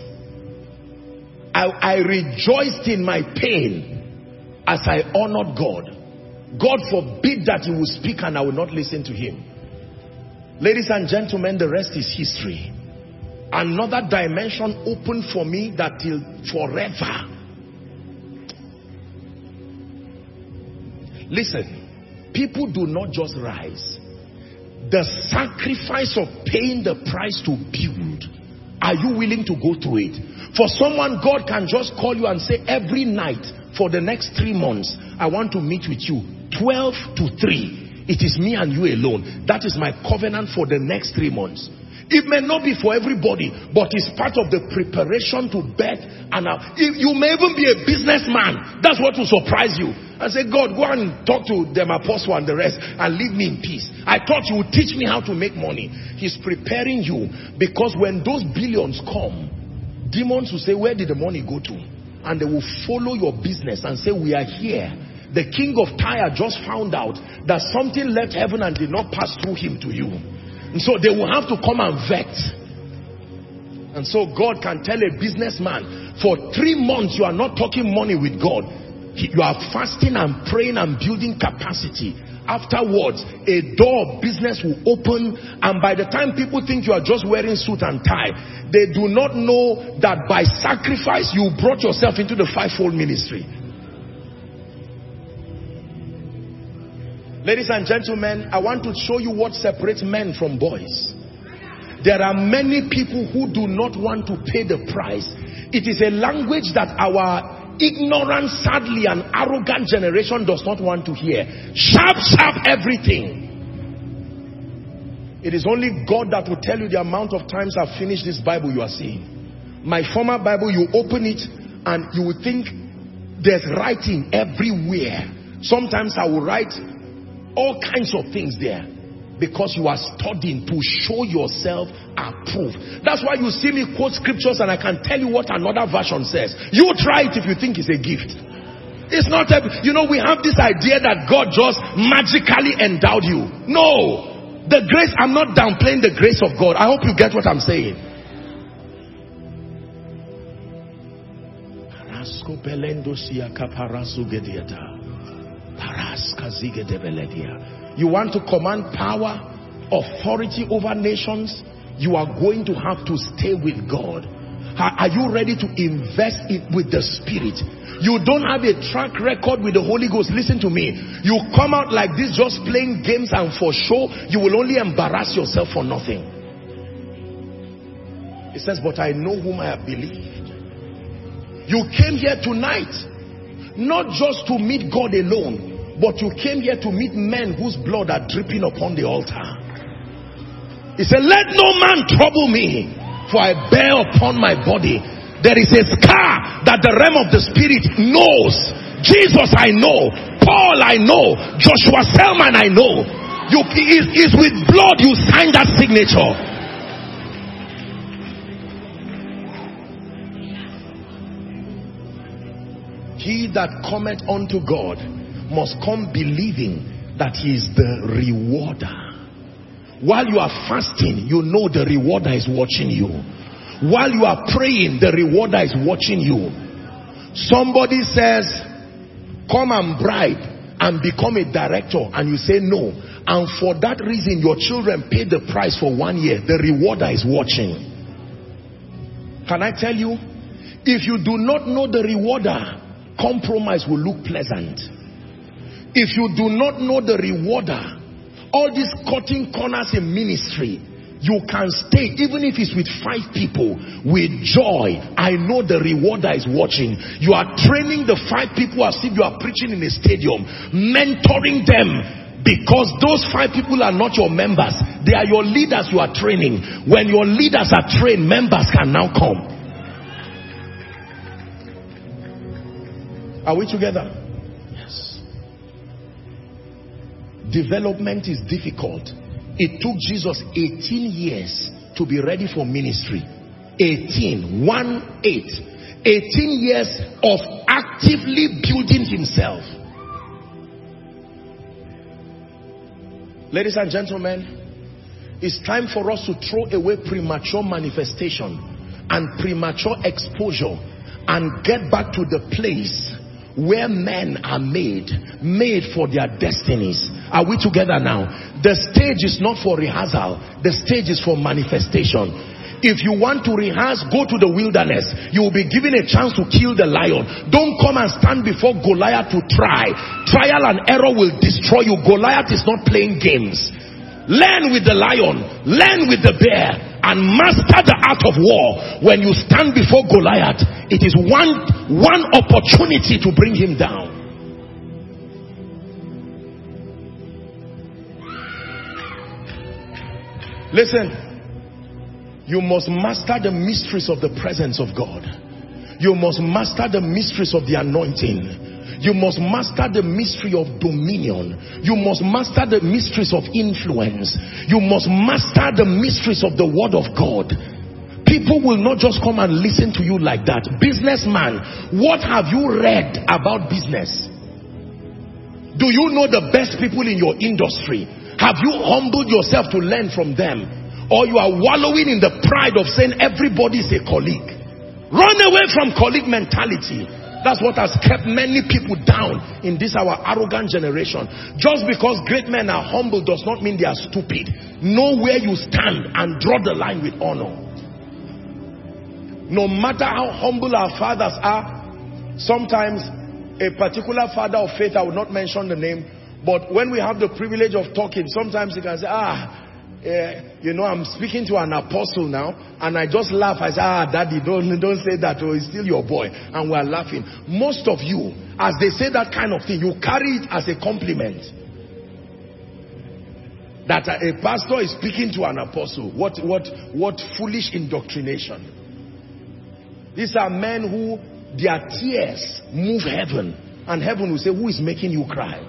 I rejoiced in my pain as I honored God. God forbid that he will speak and I will not listen to him. Ladies and gentlemen, the rest is history. Another dimension opened for me that till forever. Listen, people do not just rise. The sacrifice of paying the price to build, are you willing to go through it? For someone, God can just call you and say, every night for the next 3 months, I want to meet with you 12 to 3. It is me and you alone. That is my covenant for the next 3 months. It may not be for everybody, but it's part of the preparation to bet. And you may even be a businessman. That's what will surprise you. And say, God, go and talk to them apostle and the rest and leave me in peace. I thought you would teach me how to make money. He's preparing you, because when those billions come, demons will say, where did the money go to? And they will follow your business and say, we are here. The king of Tyre just found out that something left heaven and did not pass through him to you. And so they will have to come and vet. And so God can tell a businessman, for 3 months you are not talking money with God. You are fasting and praying and building capacity. Afterwards, a door of business will open, and by the time people think you are just wearing suit and tie, they do not know that by sacrifice you brought yourself into the fivefold ministry. Ladies and gentlemen, I want to show you what separates men from boys. There are many people who do not want to pay the price. It is a language that our ignorant, sadly, and arrogant generation does not want to hear. Sharp, sharp everything. It is only God that will tell you the amount of times I've finished this Bible you are seeing. My former Bible, you open it and you will think there's writing everywhere. Sometimes I will write all kinds of things there, because you are studying to show yourself approved. That's why you see me quote scriptures and I can tell you what another version says. You try it if you think it's a gift. It's not a, you know, we have this idea that God just magically endowed you. No. The grace, I'm not downplaying the grace of God. I hope you get what I'm saying. You want to command power, authority over nations, you are going to have to stay with God. Are you ready to invest with the Spirit? You don't have a track record with the Holy Ghost. Listen to me. You come out like this just playing games and for show, you will only embarrass yourself for nothing. It says, but I know whom I have believed. You came here tonight not just to meet God alone. but you came here to meet men whose blood are dripping upon the altar. He said, let no man trouble me, for I bear upon my body. There is a scar that the realm of the spirit knows. Jesus I know, Paul I know, Joshua Selman I know. Is with blood you sign that signature. He that cometh unto God must come believing that he is the rewarder. While you are fasting, you know the rewarder is watching you. While you are praying, the rewarder is watching you. Somebody says, come and bribe and become a director, and you say no. And for that reason, your children pay the price for 1 year. The rewarder is watching. Can I tell you? If you do not know the rewarder, compromise will look pleasant. If you do not know the rewarder, all these cutting corners in ministry, you can stay, even if it's with 5 people, with joy. I know the rewarder is watching. You are training the 5 people as if you are preaching in a stadium, mentoring them, because those 5 people are not your members. They are your leaders you are training. When your leaders are trained, members can now come. Are we together? Yes. Development is difficult. It took Jesus 18 years to be ready for ministry. 18 years of actively building himself. Ladies and gentlemen, it's time for us to throw away premature manifestation and premature exposure and get back to the place where men are made for their destinies. Are we together now? The stage is not for rehearsal. The stage is for manifestation. If you want to rehearse, go to the wilderness. You will be given a chance to kill the lion. Don't come and stand before Goliath to try. Trial and error will destroy you. Goliath is not playing games. Learn with the lion. Learn with the bear. And master the art of war. When you stand before Goliath, it is one opportunity to bring him down. Listen, you must master the mysteries of the presence of God. You must master the mysteries of the anointing. You must master the mystery of dominion. You must master the mysteries of influence. You must master the mysteries of the word of God. People will not just come and listen to you like that. Businessman, what have you read about business? Do you know the best people in your industry? Have you humbled yourself to learn from them? Or you are wallowing in the pride of saying everybody is a colleague? Run away from colleague mentality. That's what has kept many people down in this our arrogant generation. Just because great men are humble does not mean they are stupid. Know where you stand and draw the line with honor. No matter how humble our fathers are, sometimes a particular father of faith, I will not mention the name, but when we have the privilege of talking, sometimes he can say, you know, I'm speaking to an apostle now, and I just laugh. I say, daddy, don't say that, or he's still your boy. And we're laughing. Most of you, as they say that kind of thing, you carry it as a compliment. That a pastor is speaking to an apostle. What foolish indoctrination. These are men who their tears move heaven, and heaven will say, who is making you cry?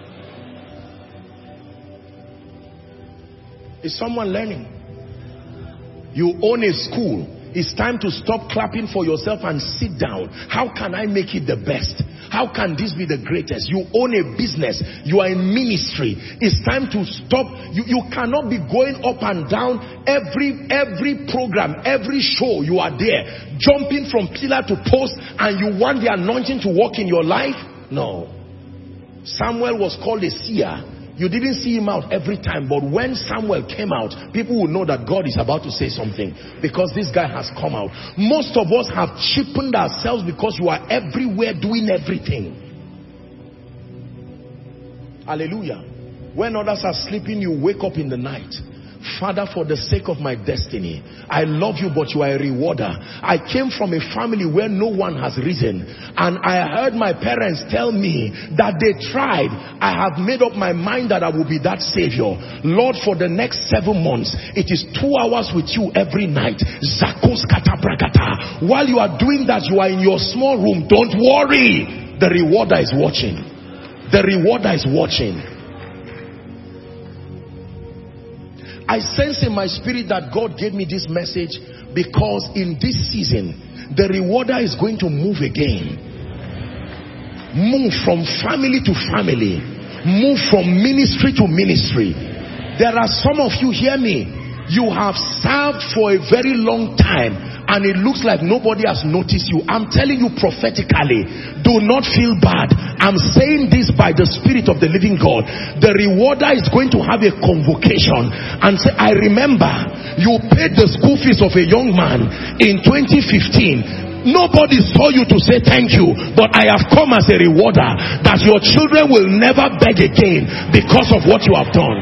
Is someone learning? You own a school. It's time to stop clapping for yourself and sit down. How can I make it the best? How can this be the greatest? You own a business. You are in ministry. It's time to stop. You cannot be going up and down every program, every show. You are there, jumping from pillar to post, and you want the anointing to work in your life? No. Samuel was called a seer. You didn't see him out every time, but when Samuel came out, people would know that God is about to say something, because this guy has come out. Most of us have cheapened ourselves because you are everywhere doing everything. Hallelujah. When others are sleeping, you wake up in the night. Father, for the sake of my destiny, I love you, but you are a rewarder. I came from a family where no one has risen, and I heard my parents tell me that they tried. I have made up my mind that I will be that savior. Lord, for the next 7 months, it is 2 hours with you every night. Zakos kata brakata. While you are doing that, you are in your small room. Don't worry. The rewarder is watching. The rewarder is watching. I sense in my spirit that God gave me this message because in this season, the rewarder is going to move again. Move from family to family. Move from ministry to ministry. There are some of you, hear me, you have served for a very long time and it looks like nobody has noticed you. I'm telling you prophetically, do not feel bad. I'm saying this by the Spirit of the living God. The rewarder is going to have a convocation and say, I remember you paid the school fees of a young man in 2015. Nobody saw you to say thank you, but I have come as a rewarder that your children will never beg again because of what you have done.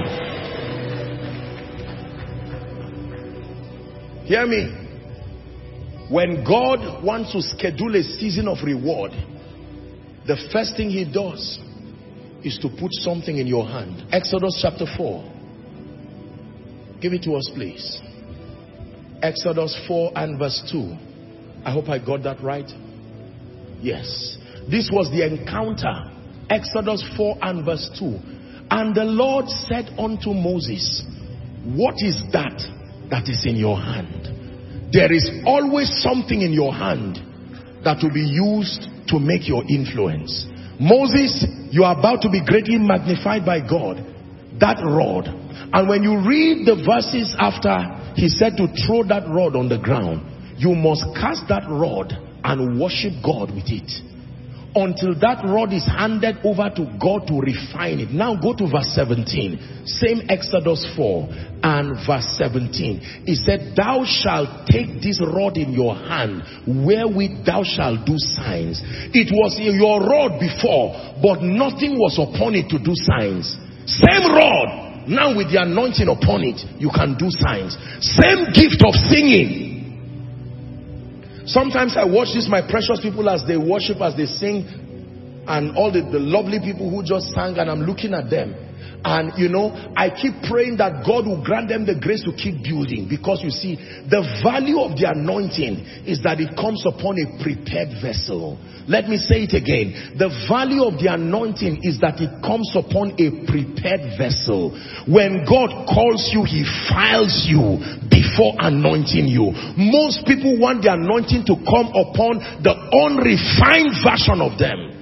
Hear me. When God wants to schedule a season of reward, the first thing he does is to put something in your hand. Exodus chapter 4. Give it to us, please. Exodus 4 and verse 2. I hope I got that right. Yes. This was the encounter. Exodus 4 and verse 2. And the Lord said unto Moses, what is that is in your hand? There is always something in your hand that will be used to make your influence. Moses, you are about to be greatly magnified by God. That rod. And when you read the verses after he said to throw that rod on the ground, you must cast that rod and worship God with it until that rod is handed over to God to refine it. Now go to verse 17. Same Exodus 4 and verse 17. He said, thou shalt take this rod in your hand, wherewith thou shalt do signs. It was your rod before, but nothing was upon it to do signs. Same rod. Now with the anointing upon it, you can do signs. Same gift of singing. Sometimes I watch this, my precious people, as they worship, as they sing, and all the lovely people who just sang, and I'm looking at them. And you know, I keep praying that God will grant them the grace to keep building. Because you see, the value of the anointing is that it comes upon a prepared vessel. Let me say it again. The value of the anointing is that it comes upon a prepared vessel. When God calls you, he files you before anointing you. Most people want the anointing to come upon the unrefined version of them.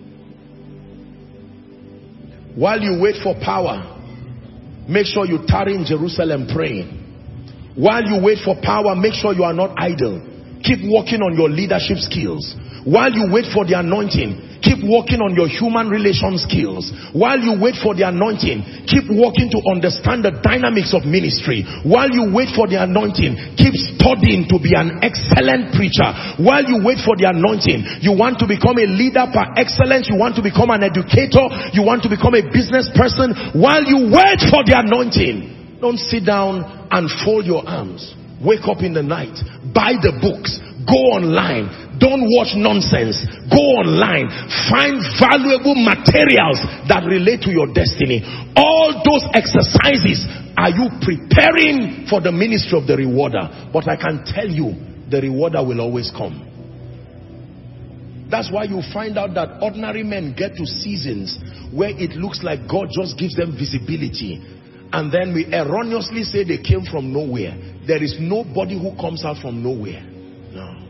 While you wait for power, make sure you tarry in Jerusalem praying. While you wait for power, make sure you are not idle. Keep working on your leadership skills. While you wait for the anointing, keep working on your human relation skills. While you wait for the anointing, keep working to understand the dynamics of ministry. While you wait for the anointing, keep studying to be an excellent preacher. While you wait for the anointing, you want to become a leader par excellence, you want to become an educator, you want to become a business person. While you wait for the anointing, don't sit down and fold your arms. Wake up in the night, buy the books, go online. Don't watch nonsense. Go online. Find valuable materials that relate to your destiny. All those exercises, are you preparing for the ministry of the rewarder? But I can tell you, the rewarder will always come. That's why you find out that ordinary men get to seasons where it looks like God just gives them visibility. And then we erroneously say they came from nowhere. There is nobody who comes out from nowhere. No.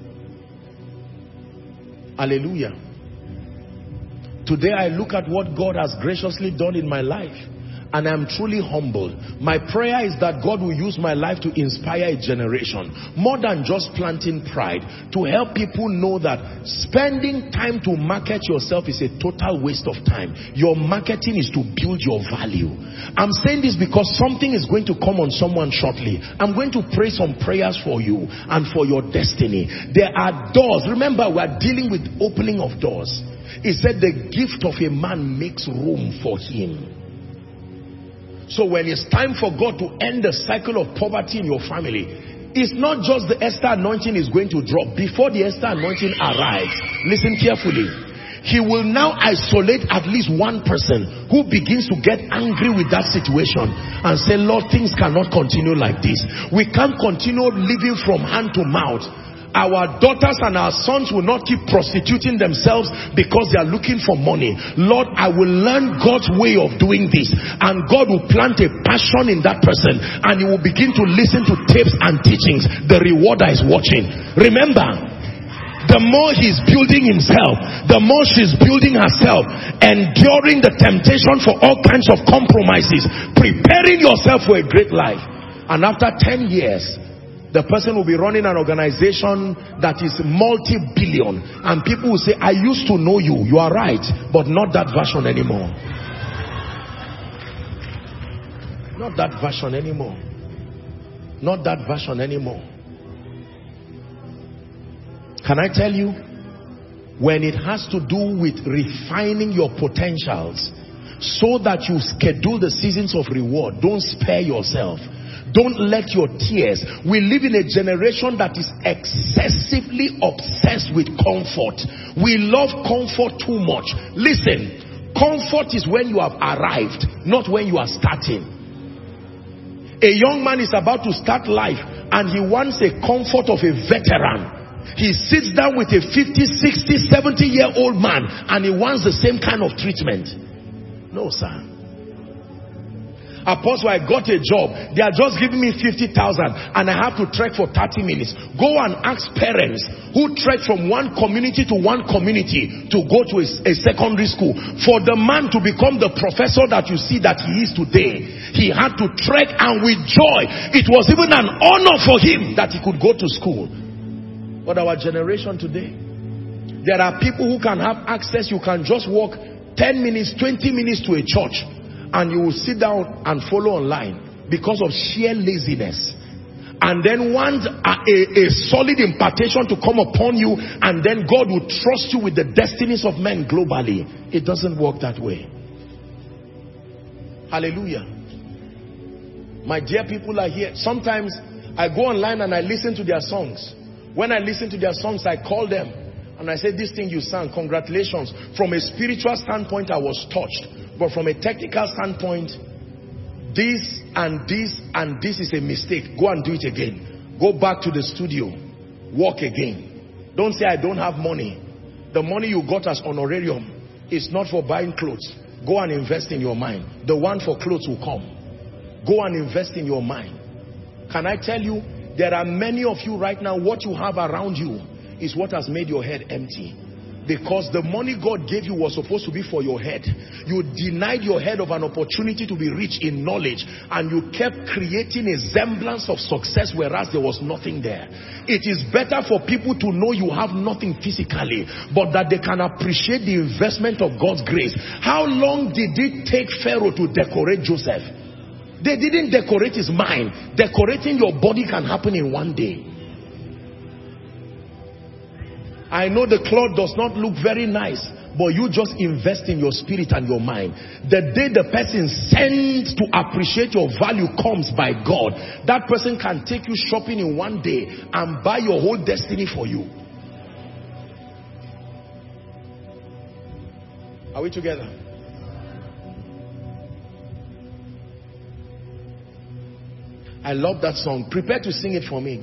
Hallelujah. Today I look at what God has graciously done in my life, and I'm truly humbled. My prayer is that God will use my life to inspire a generation, more than just planting pride, to help people know that spending time to market yourself is a total waste of time. Your marketing is to build your value. I'm saying this because something is going to come on someone shortly. I'm going to pray some prayers for you and for your destiny. There are doors. Remember, we are dealing with opening of doors. He said the gift of a man makes room for him. So when it's time for God to end the cycle of poverty in your family, it's not just the Esther anointing is going to drop. Before the Esther anointing arrives, listen carefully. He will now isolate at least one person who begins to get angry with that situation and say, Lord, things cannot continue like this. We can't continue living from hand to mouth. Our daughters and our sons will not keep prostituting themselves because they are looking for money. Lord, I will learn God's way of doing this. And God will plant a passion in that person. And he will begin to listen to tapes and teachings. The rewarder is watching. Remember, the more he's building himself, the more she's building herself, enduring the temptation for all kinds of compromises, preparing yourself for a great life. And after 10 years, the person will be running an organization that is multi-billion, and people will say, I used to know you. You are right, but not that version anymore. Not that version anymore. Not that version anymore. Can I tell you, when it has to do with refining your potentials so that you schedule the seasons of reward, don't spare yourself. Don't let your tears. We live in a generation that is excessively obsessed with comfort. We love comfort too much. Listen, comfort is when you have arrived, not when you are starting. A young man is about to start life and he wants a comfort of a veteran. He sits down with a 50, 60, 70-year-old man and he wants the same kind of treatment. No, sir. Apostle, I got a job. They are just giving me 50,000 and I have to trek for 30 minutes. Go and ask parents who trek from one community to one community to go to a secondary school. For the man to become the professor that you see that he is today, he had to trek, and with joy. It was even an honor for him that he could go to school. But our generation today, there are people who can have access. You can just walk 10 minutes, 20 minutes to a church and you will sit down and follow online because of sheer laziness. And then want a solid impartation to come upon you, and then God will trust you with the destinies of men globally. It doesn't work that way. Hallelujah. My dear people are here. Sometimes I go online and I listen to their songs. When I listen to their songs, I call them and I say, this thing you sang, congratulations. From a spiritual standpoint, I was touched. But from a technical standpoint, this and this and this is a mistake. Go and do it again. Go back to the studio. Work again. Don't say, I don't have money. The money you got as honorarium is not for buying clothes. Go and invest in your mind. The one for clothes will come. Go and invest in your mind. Can I tell you, there are many of you right now, what you have around you is what has made your head empty. Because the money God gave you was supposed to be for your head. You denied your head of an opportunity to be rich in knowledge, and you kept creating a semblance of success whereas there was nothing there. It is better for people to know you have nothing physically, but that they can appreciate the investment of God's grace. How long did it take Pharaoh to decorate Joseph? They didn't decorate his mind. Decorating your body can happen in one day. I know the cloth does not look very nice, but you just invest in your spirit and your mind. The day the person sent to appreciate your value comes by God, that person can take you shopping in one day and buy your whole destiny for you. Are we together? I love that song. Prepare to sing it for me.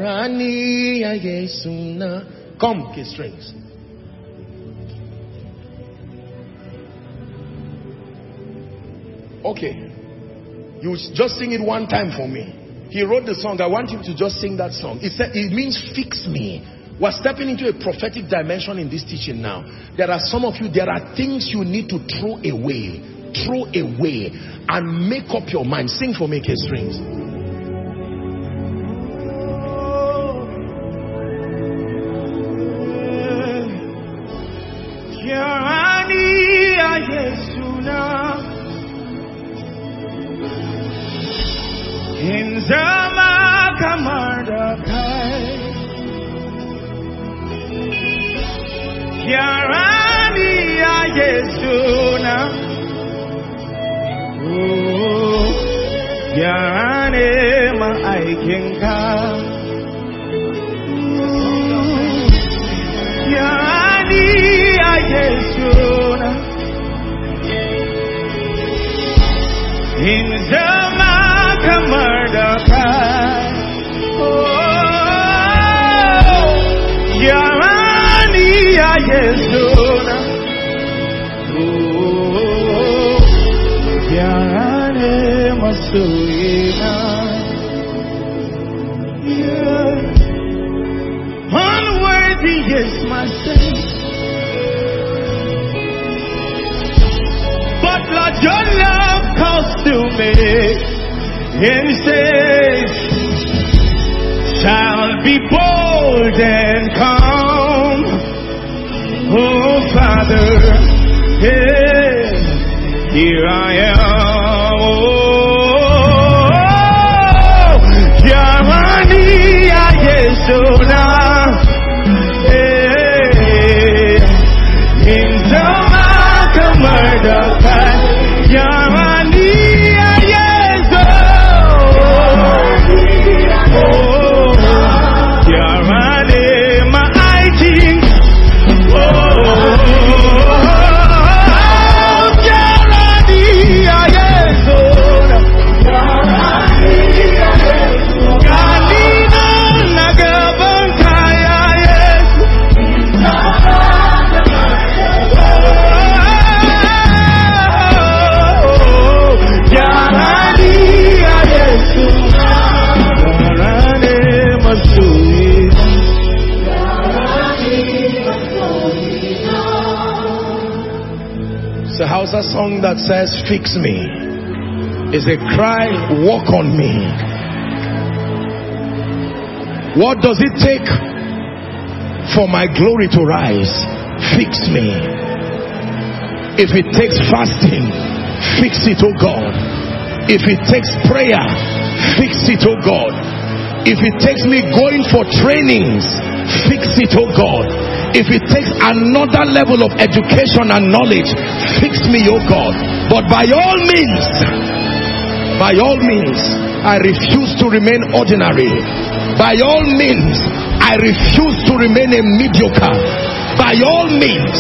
Come, key strings. Okay. You just sing it one time for me. He wrote the song. I want you to just sing that song. It means fix me. We're stepping into a prophetic dimension in this teaching now. There are some of you, there are things you need to throw away. Throw away and make up your mind. Sing for me, key strings. Oh Yarane ma aikinka. Yani ayesuna. Inzama kamardaka. Yarani ayesuna. Yarane masuina. Unworthy is my sin, but Lord, your love calls to me and says, shall be bold and calm. Oh Father, yeah, here I am. Oh, Yamani Ayesona. In Jamaica, murder, Yamani Ayesona. Yamani, my king. So how's a song that says fix me? Is a cry, walk on me. What does it take for my glory to rise? Fix me. If it takes fasting, fix it, oh God. If it takes prayer, fix it, oh God. If it takes me going for trainings, fix it, oh God. If it takes another level of education and knowledge, fix me, oh God. But by all means, I refuse to remain ordinary. By all means, I refuse to remain a mediocre. By all means.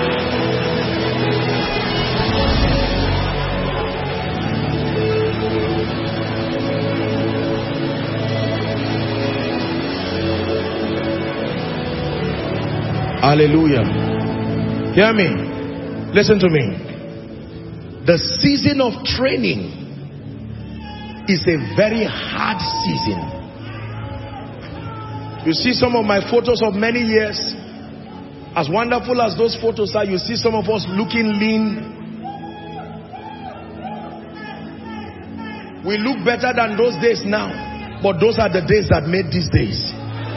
Hallelujah. Hear me. Listen to me. The season of training is a very hard season. You see some of my photos of many years. As wonderful as those photos are, you see some of us looking lean. We look better than those days now. But those are the days that made these days.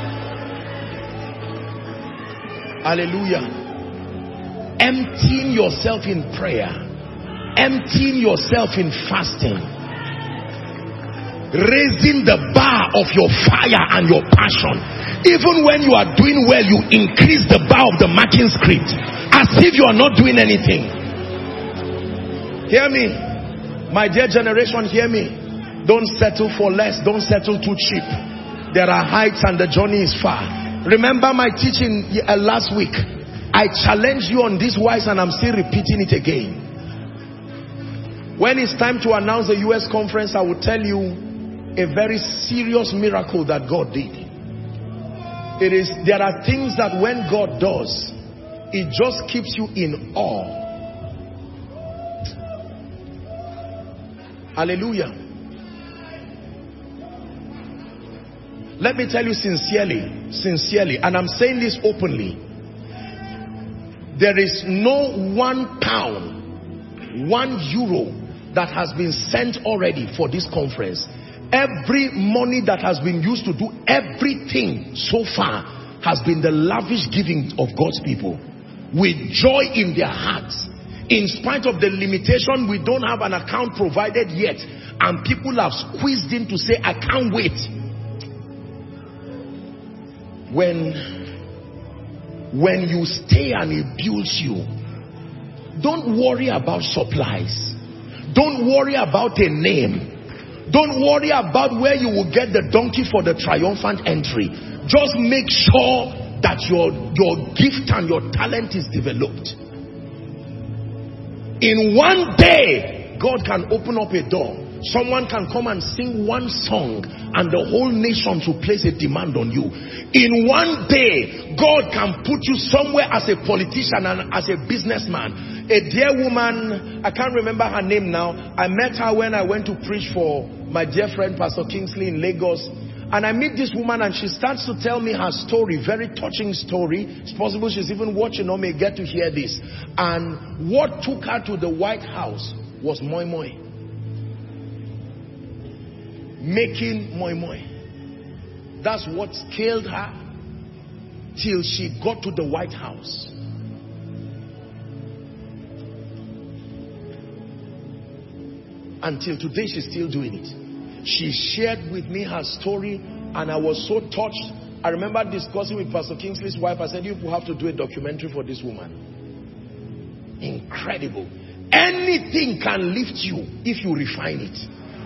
Hallelujah. Emptying yourself in prayer, emptying yourself in fasting, raising the bar of your fire and your passion. Even when you are doing well, you increase the bar of the marking script as if you are not doing anything. Hear me, my dear generation, hear me. Don't settle for less. Don't settle too cheap. There are heights and the journey is far. Remember my teaching last week. I challenged you on this wise and I'm still repeating it again. When it's time to announce the US conference, I will tell you a very serious miracle that God did. There are things that when God does, it just keeps you in awe. Hallelujah. Let me tell you sincerely, and I'm saying this openly. There is no £1, €1 that has been sent already for this conference. Every money that has been used to do everything so far has been the lavish giving of God's people with joy in their hearts. In spite of the limitation, we don't have an account provided yet, and people have squeezed in to say, I can't wait. When you stay and it builds you, don't worry about supplies. Don't worry about a name. Don't worry about where you will get the donkey for the triumphant entry. Just make sure that your gift and your talent is developed. In one day, God can open up a door. Someone can come and sing one song and the whole nation will place a demand on you. In one day, God can put you somewhere as a politician and as a businessman. A dear woman, I can't remember her name now. I met her when I went to preach for my dear friend Pastor Kingsley in Lagos. And I meet this woman and she starts to tell me her story, very touching story. It's possible she's even watching or may get to hear this. And what took her to the White House was moi moi. Making moi moi. That's what scaled her till she got to the White House. Until today she's still doing it. She shared with me her story and I was so touched. I remember discussing with Pastor Kingsley's wife. I said, you have to do a documentary for this woman. Incredible. Anything can lift you if you refine it.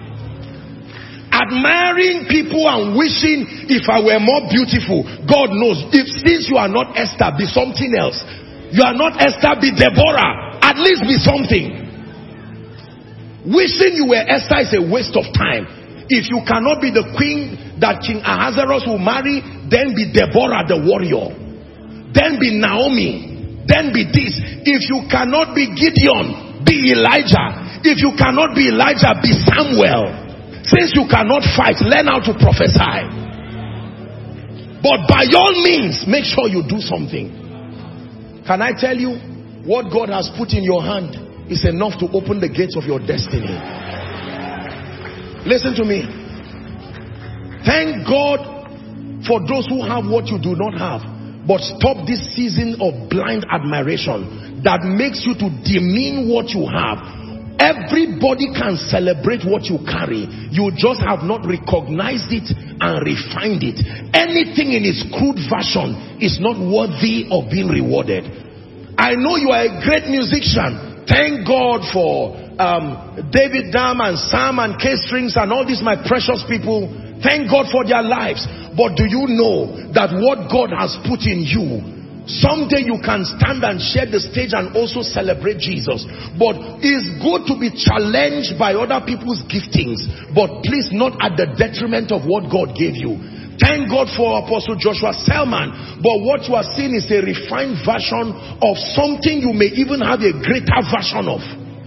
Admiring people and wishing if I were more beautiful. God knows. If since you are not Esther, be something else. You are not Esther, be Deborah. At least be something. Wishing you were Esther is a waste of time. If you cannot be the queen that King Ahasuerus will marry, then be Deborah the warrior. Then be Naomi. Then be this. If you cannot be Gideon, be Elijah. If you cannot be Elijah, be Samuel. Since you cannot fight, learn how to prophesy. But by all means, make sure you do something. Can I tell you, what God has put in your hand is enough to open the gates of your destiny. Listen to me. Thank God for those who have what you do not have. But stop this season of blind admiration that makes you to demean what you have. Everybody can celebrate what you carry. You just have not recognized it and refined it. Anything in its crude version is not worthy of being rewarded. I know you are a great musician. Thank God for David Dam and Sam and K-Strings and all these my precious people. Thank God for their lives. But do you know that what God has put in you, someday you can stand and share the stage and also celebrate Jesus. But it's good to be challenged by other people's giftings, but please not at the detriment of what God gave you. Thank God for Apostle Joshua Selman, but what you are seeing is a refined version of something you may even have a greater version of.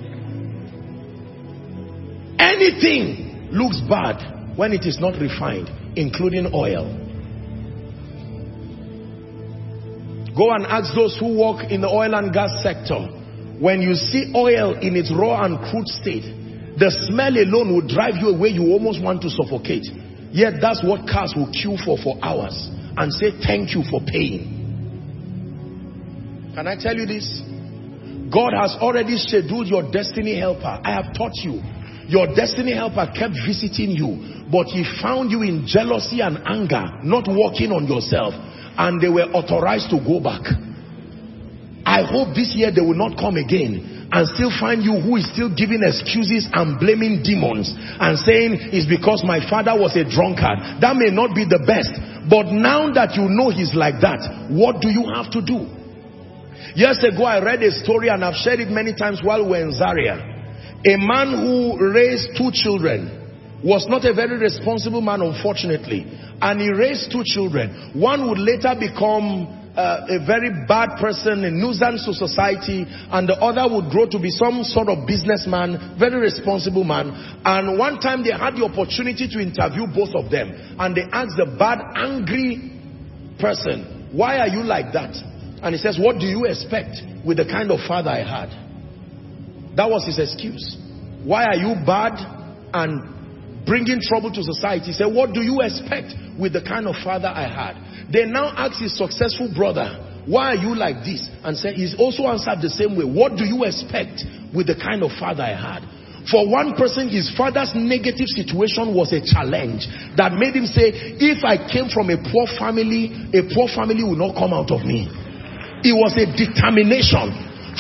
Anything looks bad when it is not refined, including oil. Go and ask those who work in the oil and gas sector. When you see oil in its raw and crude state, the smell alone will drive you away. You almost want to suffocate. Yet that's what cars will queue for hours and say thank you for paying. Can I tell you this? God has already scheduled your destiny helper. I have taught you. Your destiny helper kept visiting you, but he found you in jealousy and anger, not working on yourself. And they were authorized to go back. I hope this year they will not come again and still find you who is still giving excuses and blaming demons and saying it's because my father was a drunkard. That may not be the best, but now that you know he's like that, what do you have to do? Years ago I read a story and I've shared it many times while we were in Zaria. A man who raised 2 children was not a very responsible man, unfortunately, and he raised 2 children. One would later become a very bad person, a nuisance to society, and the other would grow to be some sort of businessman, very responsible man. And one time they had the opportunity to interview both of them, and they asked the bad, angry person, why are you like that? And he says, what do you expect with the kind of father I had? That was his excuse. Why are you bad and bringing trouble to society? He said, what do you expect with the kind of father I had? They now ask his successful brother, why are you like this? And said, he's also answered the same way. What do you expect with the kind of father I had? For one person, his father's negative situation was a challenge that made him say, if I came from a poor family will not come out of me. It was a determination.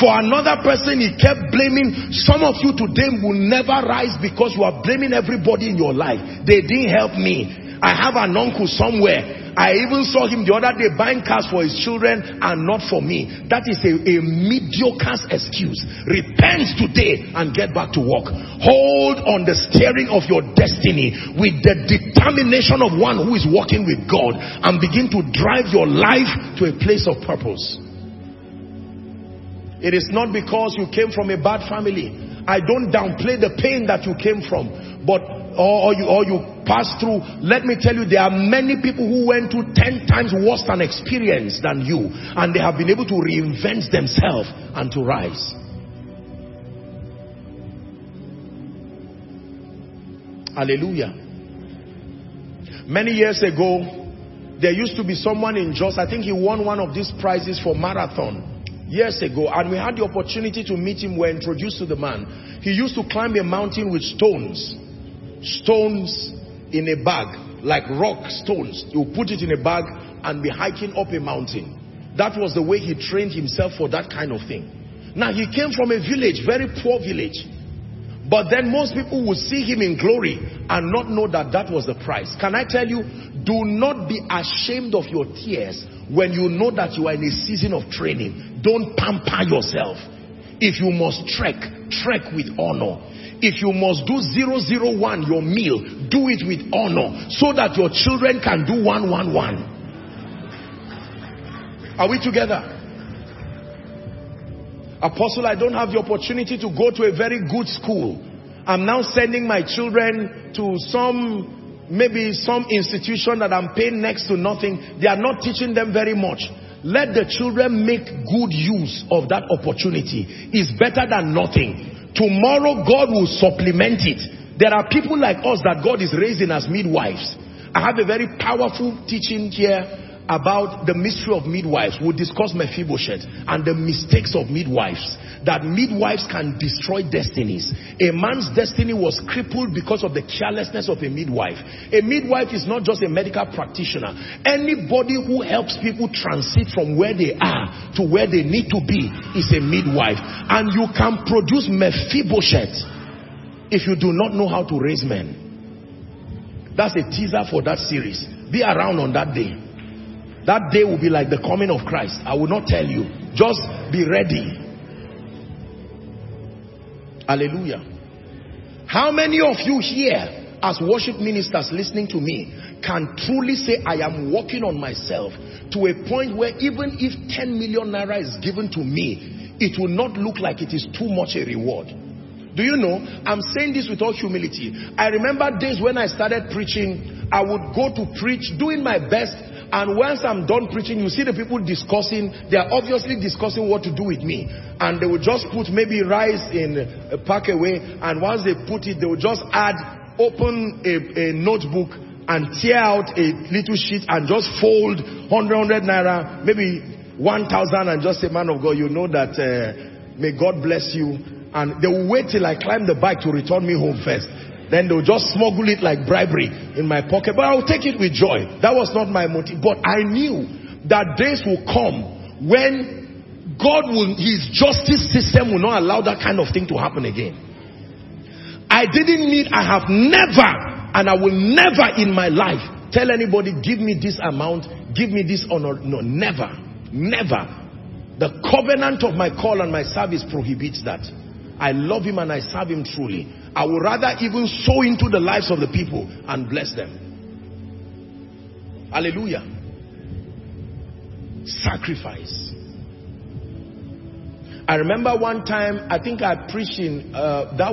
For another person, he kept blaming. Some of you today will never rise because you are blaming everybody in your life. They didn't help me. I have an uncle somewhere. I even saw him the other day buying cars for his children and not for me. That is a mediocre excuse. Repent today and get back to work. Hold on the steering of your destiny with the determination of one who is walking with God, and begin to drive your life to a place of purpose. It is not because you came from a bad family. I don't downplay the pain that you came from, but or you passed through. Let me tell you, there are many people who went through 10 times worse an experience than you, and they have been able to reinvent themselves and to rise. Hallelujah. Many years ago, there used to be someone in Jos. I think he won one of these prizes for marathon years ago, and we had the opportunity to meet him. We were introduced to the man. He used to climb a mountain with stones in a bag, like rock stones. He would put it in a bag and be hiking up a mountain. That was the way he trained himself for that kind of thing. Now, he came from a village, very poor village, but then most people would see him in glory and not know that that was the price. Can I tell you, do not be ashamed of your tears when you know that you are in a season of training. Don't pamper yourself. If you must trek with honor. If you must do 001 your meal, do it with honor, so that your children can do 111. Are we together? Apostle, I don't have the opportunity to go to a very good school. I'm now sending my children to maybe some institution that I'm paying next to nothing. They are not teaching them very much. Let the children make good use of that opportunity. It's better than nothing. Tomorrow God will supplement it. There are people like us that God is raising as midwives. I have a very powerful teaching here about the mystery of midwives. We'll discuss Mephibosheth and the mistakes of midwives. That midwives can destroy destinies. A man's destiny was crippled because of the carelessness of a midwife. A midwife is not just a medical practitioner. Anybody who helps people transit from where they are to where they need to be is a midwife. And you can produce Mephibosheth if you do not know how to raise men. That's a teaser for that series. Be around on that day. That day will be like the coming of Christ. I will not tell you. Just be ready. Hallelujah. How many of you here as worship ministers listening to me can truly say, I am working on myself to a point where even if 10 million naira is given to me, it will not look like it is too much a reward? Do you know, I'm saying this with all humility. I remember days when I started preaching, I would go to preach, doing my best. And once I'm done preaching, you see the people discussing. They are obviously discussing what to do with me. And they will just put maybe rice in a pack away. And once they put it, they will just open a notebook and tear out a little sheet and just fold 100 naira, maybe 1,000, and just say, man of God, you know that may God bless you. And they will wait till I climb the bike to return me home first. Then they'll just smuggle it like bribery in my pocket. But I'll take it with joy. That was not my motive. But I knew that days will come when God will, his justice system will not allow that kind of thing to happen again. I have never, and I will never in my life tell anybody, give me this amount, give me this honor. No, never. Never. The covenant of my call and my service prohibits that. I love him and I serve him truly. I would rather even sow into the lives of the people and bless them. Hallelujah. Sacrifice. I remember one time, I think I preached in, I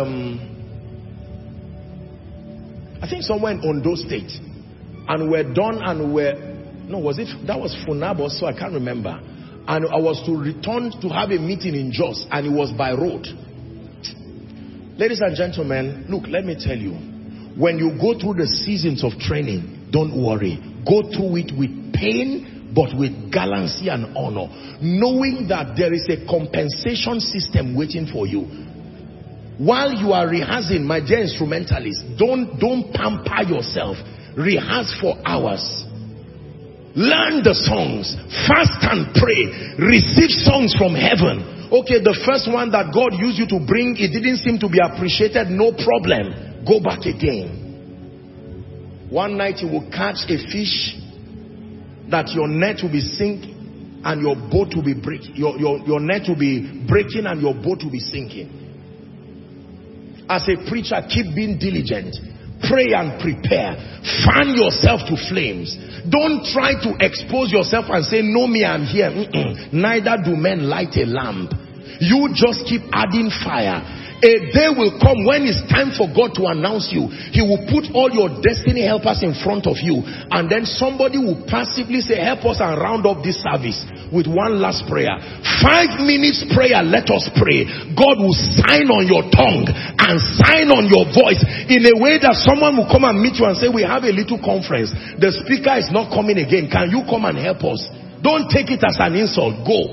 think somewhere in Ondo State. And we're done and that was Funab, so I can't remember. And I was to return to have a meeting in Jos, and it was by road. Ladies and gentlemen, look, let me tell you, when you go through the seasons of training, don't worry. Go through it with pain, but with gallantry and honor, knowing that there is a compensation system waiting for you. While you are rehearsing, my dear instrumentalists, don't pamper yourself. Rehearse for hours. Learn the songs, fast and pray, receive songs from heaven. Okay, the first one that God used you to bring, it didn't seem to be appreciated. No problem. Go back again. One night you will catch a fish that your net will be sinking and your boat will be breaking. Your net will be breaking and your boat will be sinking. As a preacher, keep being diligent. Pray and prepare. Fan yourself to flames. Don't try to expose yourself and say, no, me, I'm here. Neither do men light a lamp. You just keep adding fire. A day will come when it's time for God to announce you. He will put all your destiny helpers in front of you. And then somebody will passively say, help us and round up this service with one last prayer. 5 minutes prayer, let us pray. God will sign on your tongue and sign on your voice in a way that someone will come and meet you and say, we have a little conference. The speaker is not coming again. Can you come and help us? Don't take it as an insult. Go.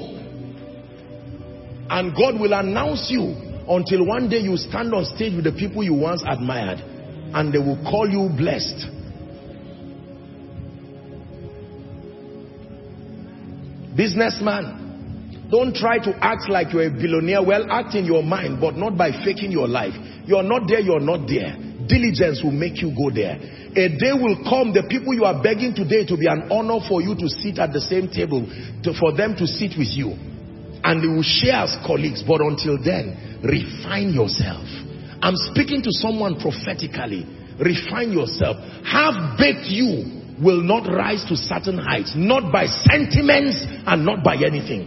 And God will announce you. Until one day you stand on stage with the people you once admired and they will call you blessed. Businessman, don't try to act like you're a billionaire. Well, act in your mind, but not by faking your life. You're not there, you're not there. Diligence will make you go there. A day will come, the people you are begging today, to be an honor for you to sit at the same table, for them to sit with you. And they will share as colleagues. But until then, refine yourself. I'm speaking to someone prophetically. Refine yourself. Half-baked you will not rise to certain heights. Not by sentiments and not by anything.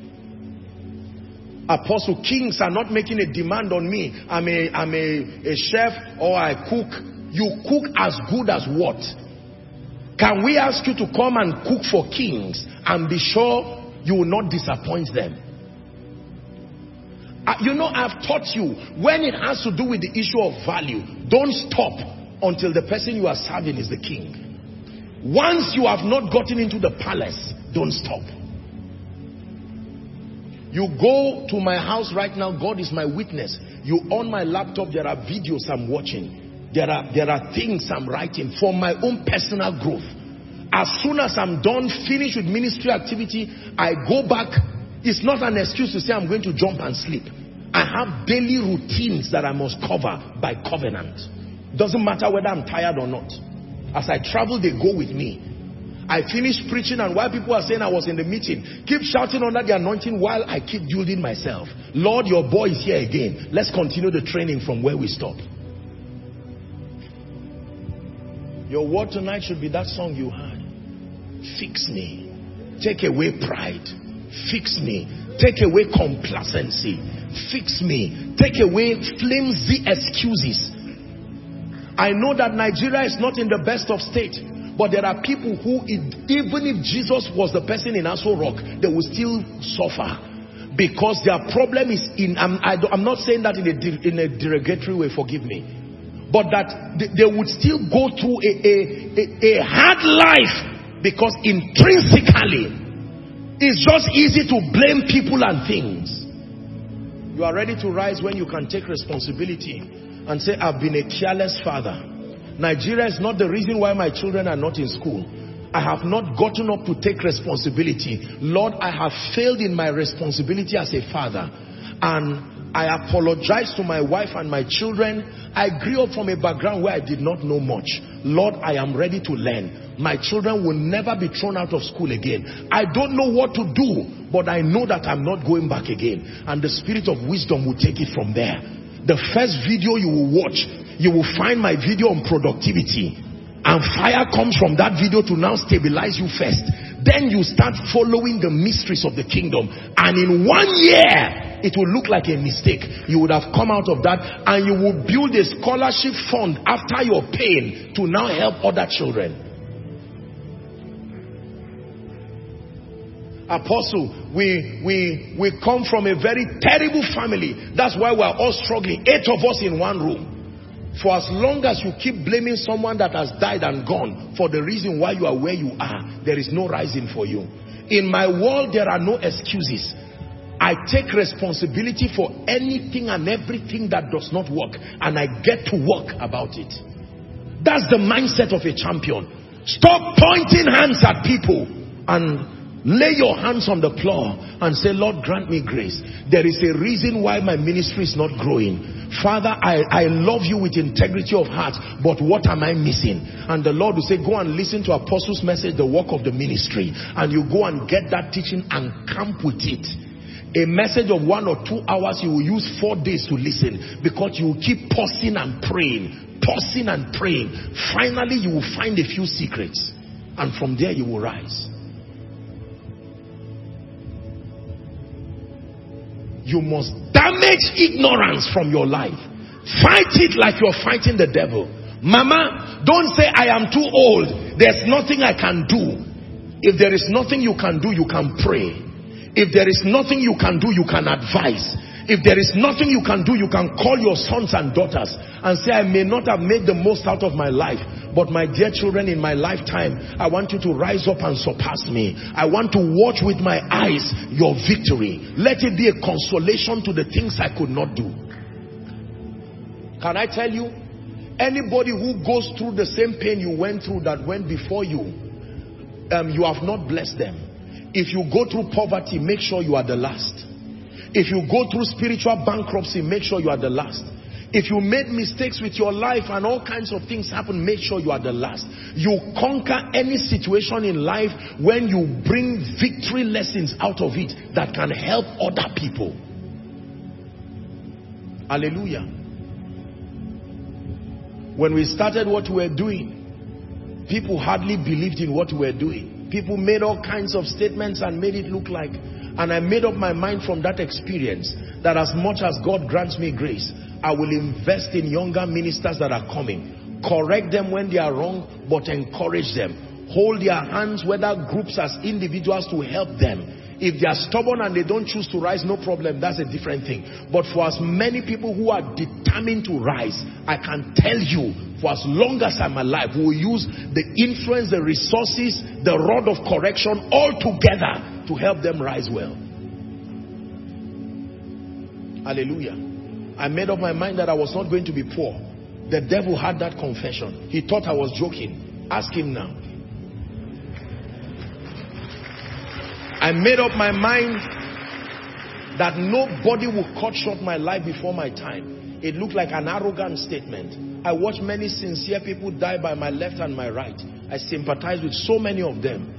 Apostle, kings are not making a demand on me. I'm a chef or I cook. You cook as good as what? Can we ask you to come and cook for kings and be sure you will not disappoint them? You know, I've taught you, when it has to do with the issue of value, don't stop until the person you are serving is the king. Once you have not gotten into the palace, don't stop. You go to my house right now, God is my witness. You on my laptop, there are videos I'm watching. There are things I'm writing for my own personal growth. As soon as I'm done, finished with ministry activity, I go back. It's not an excuse to say I'm going to jump and sleep. I have daily routines that I must cover by covenant. Doesn't matter whether I'm tired or not. As I travel, they go with me. I finish preaching, and while people are saying I was in the meeting, keep shouting under the anointing while I keep building myself. Lord, your boy is here again. Let's continue the training from where we stopped. Your word tonight should be that song you heard. Fix me. Take away pride. Fix me. Take away complacency. Fix me. Take away flimsy excuses. I know that Nigeria is not in the best of state, but there are people who, even if Jesus was the person in Aso Rock, they will still suffer because their problem is in. I'm not saying that in a derogatory way. Forgive me, but that they would still go through a hard life because intrinsically it's just easy to blame people and things. You are ready to rise when you can take responsibility and say, I've been a careless father. Nigeria is not the reason why my children are not in school. I have not gotten up to take responsibility. Lord, I have failed in my responsibility as a father. And I apologize to my wife and my children. I grew up from a background where I did not know much. Lord, I am ready to learn. My children will never be thrown out of school again. I don't know what to do, but I know that I'm not going back again. And the spirit of wisdom will take it from there. The first video you will watch, you will find my video on productivity. And fire comes from that video to now stabilize you first. Then you start following the mysteries of the kingdom. And in 1 year, it will look like a mistake. You would have come out of that and you will build a scholarship fund after your pain to now help other children. Apostle, we come from a very terrible family. That's why we are all struggling. 8 of us in one room. For as long as you keep blaming someone that has died and gone for the reason why you are where you are, there is no rising for you. In my world, there are no excuses. I take responsibility for anything and everything that does not work, and I get to work about it. That's the mindset of a champion. Stop pointing hands at people and Lay your hands on the plow and say, Lord, grant me grace. There is a reason why my ministry is not growing. Father, I love you with integrity of heart, but what am I missing? And the Lord will say, go and listen to Apostle's message, the work of the ministry. And you go and get that teaching and camp with it. A message of 1 or 2 hours, you will use 4 days to listen, because you will keep pausing and praying, pausing and praying. Finally, you will find a few secrets, and from there you will rise. You must damage ignorance from your life. Fight it like you're fighting the devil. Mama, don't say I am too old, there's nothing I can do. If there is nothing you can do, you can pray. If there is nothing you can do, you can advise. If there is nothing you can do, you can call your sons and daughters and say, I may not have made the most out of my life, but my dear children, in my lifetime, I want you to rise up and surpass me. I want to watch with my eyes your victory. Let it be a consolation to the things I could not do. Can I tell you, anybody who goes through the same pain you went through that went before you, you have not blessed them. If you go through poverty, make sure you are the last. If you go through spiritual bankruptcy, make sure you are the last. If you made mistakes with your life and all kinds of things happen, make sure you are the last. You conquer any situation in life when you bring victory lessons out of it that can help other people. Hallelujah. When we started what we were doing, people hardly believed in what we were doing. People made all kinds of statements and made it look like, and I made up my mind from that experience that as much as God grants me grace, I will invest in younger ministers that are coming. Correct them when they are wrong, but encourage them. Hold their hands, whether groups as individuals, to help them. If they are stubborn and they don't choose to rise, no problem, that's a different thing. But for as many people who are determined to rise, I can tell you, for as long as I'm alive, we will use the influence, the resources, the rod of correction all together to help them rise well. Hallelujah. I made up my mind that I was not going to be poor. The devil had that confession. He thought I was joking. Ask him now. I made up my mind that nobody will cut short my life before my time. It looked like an arrogant statement. I watched many sincere people die by my left and my right. I sympathize with so many of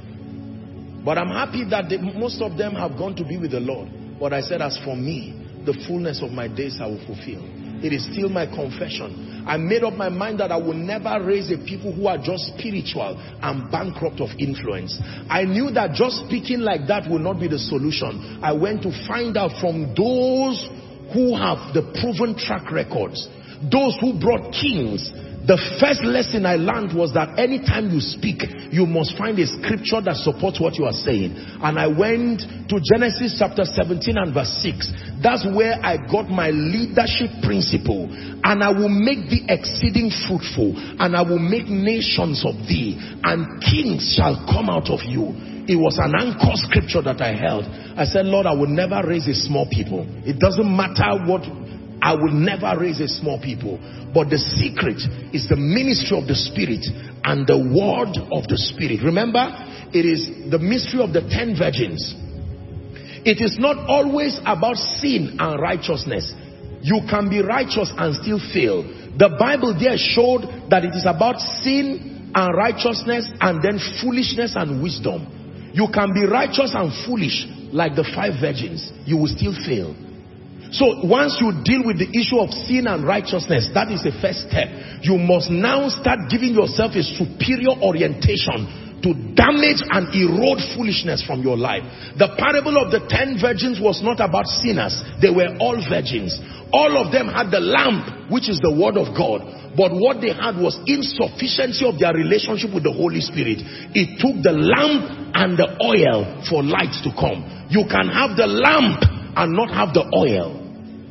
them. But I'm happy that most of them have gone to be with the Lord. But I said, as for me, the fullness of my days I will fulfill. It is still my confession. I made up my mind that I will never raise a people who are just spiritual and bankrupt of influence. I knew that just speaking like that will not be the solution. I went to find out from those who have the proven track records, those who brought kings. The first lesson I learned was that anytime you speak, you must find a scripture that supports what you are saying. And I went to Genesis chapter 17 and verse 6. That's where I got my leadership principle. And I will make thee exceeding fruitful, and I will make nations of thee, and kings shall come out of you. It was an anchor scripture that I held. I said, Lord, I will never raise a small people. It doesn't matter what, I will never raise a small people. But the secret is the ministry of the Spirit and the word of the Spirit. Remember, it is the mystery of the 10 virgins. It is not always about sin and righteousness. You can be righteous and still fail. The Bible there showed that it is about sin and righteousness and then foolishness and wisdom. You can be righteous and foolish like the 5 virgins. You will still fail. So once you deal with the issue of sin and righteousness, that is the first step. You must now start giving yourself a superior orientation to damage and erode foolishness from your life. The parable of the 10 virgins was not about sinners. They were all virgins. All of them had the lamp, which is the word of God. But what they had was insufficiency of their relationship with the Holy Spirit. It took the lamp and the oil for light to come. You can have the lamp and not have the oil.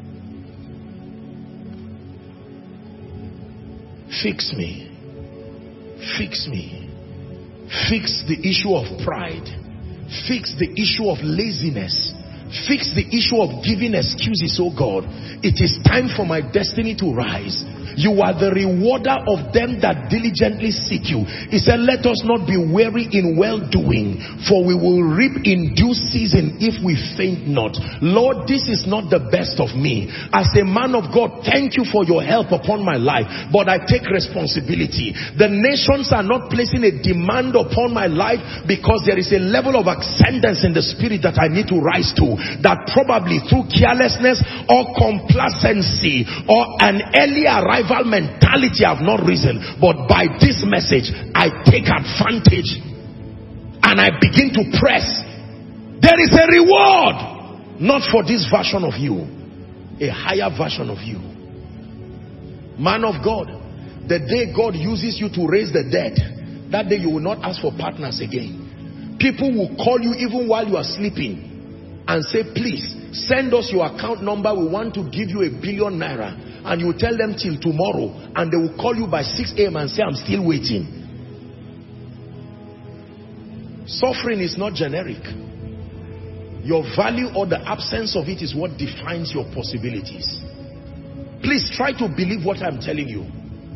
Fix me. Fix me. Fix the issue of pride. Fix the issue of laziness. Fix the issue of giving excuses, oh God. It is time for my destiny to rise. You are the rewarder of them that diligently seek you. He said, let us not be weary in well-doing, for we will reap in due season if we faint not. Lord, this is not the best of me. As a man of God, thank you for your help upon my life, but I take responsibility. The nations are not placing a demand upon my life because there is a level of ascendance in the spirit that I need to rise to, that probably through carelessness or complacency or an early arrival mentality I have not risen. But by this message, I take advantage and I begin to press. There is a reward, not for this version of you, a higher version of you. Man of God, the day God uses you to raise the dead, that day you will not ask for partners again. People will call you even while you are sleeping and say, please send us your account number, we want to give you ₦1 billion. And you tell them till tomorrow, and they will call you by 6 a.m. and say, I'm still waiting. Suffering is not generic. Your value or the absence of it is what defines your possibilities. Please try to believe what I'm telling you.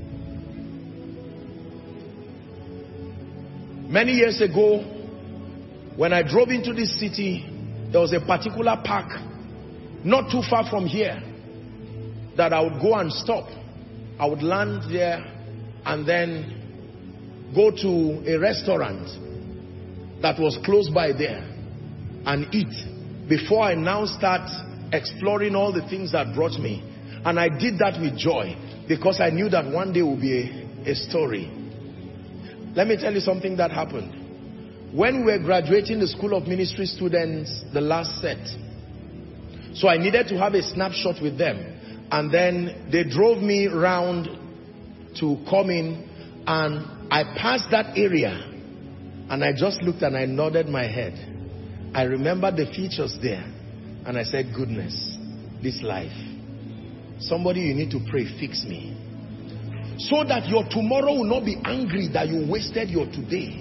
Many years ago, when I drove into this city, there was a particular park not too far from here that I would go and stop. I would land there and then go to a restaurant that was close by there and eat before I now start exploring all the things that brought me. And I did that with joy because I knew that one day would be a story. Let me tell you something that happened. When we were graduating the School of Ministry students, the last set, so I needed to have a snapshot with them. And then they drove me round to come in, and I passed that area and I just looked and I nodded my head. I remember the features there and I said, goodness, this life. Somebody, you need to pray, fix me. So that your tomorrow will not be angry that you wasted your today.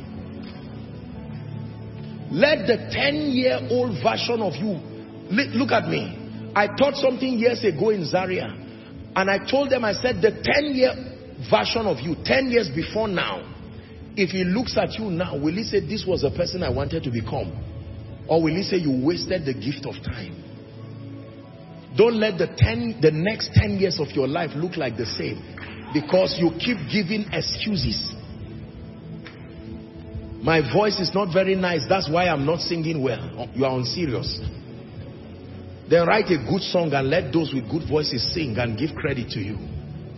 Let the 10-year-old version of you, look at me. I taught something years ago in Zaria, and I told them, I said, the 10-year version of you, 10 years before now, if he looks at you now, will he say, this was the person I wanted to become? Or will he say, you wasted the gift of time? Don't let the next 10 years of your life look like the same, because you keep giving excuses. My voice is not very nice, that's why I'm not singing well. You are unserious. Then write a good song and let those with good voices sing and give credit to you.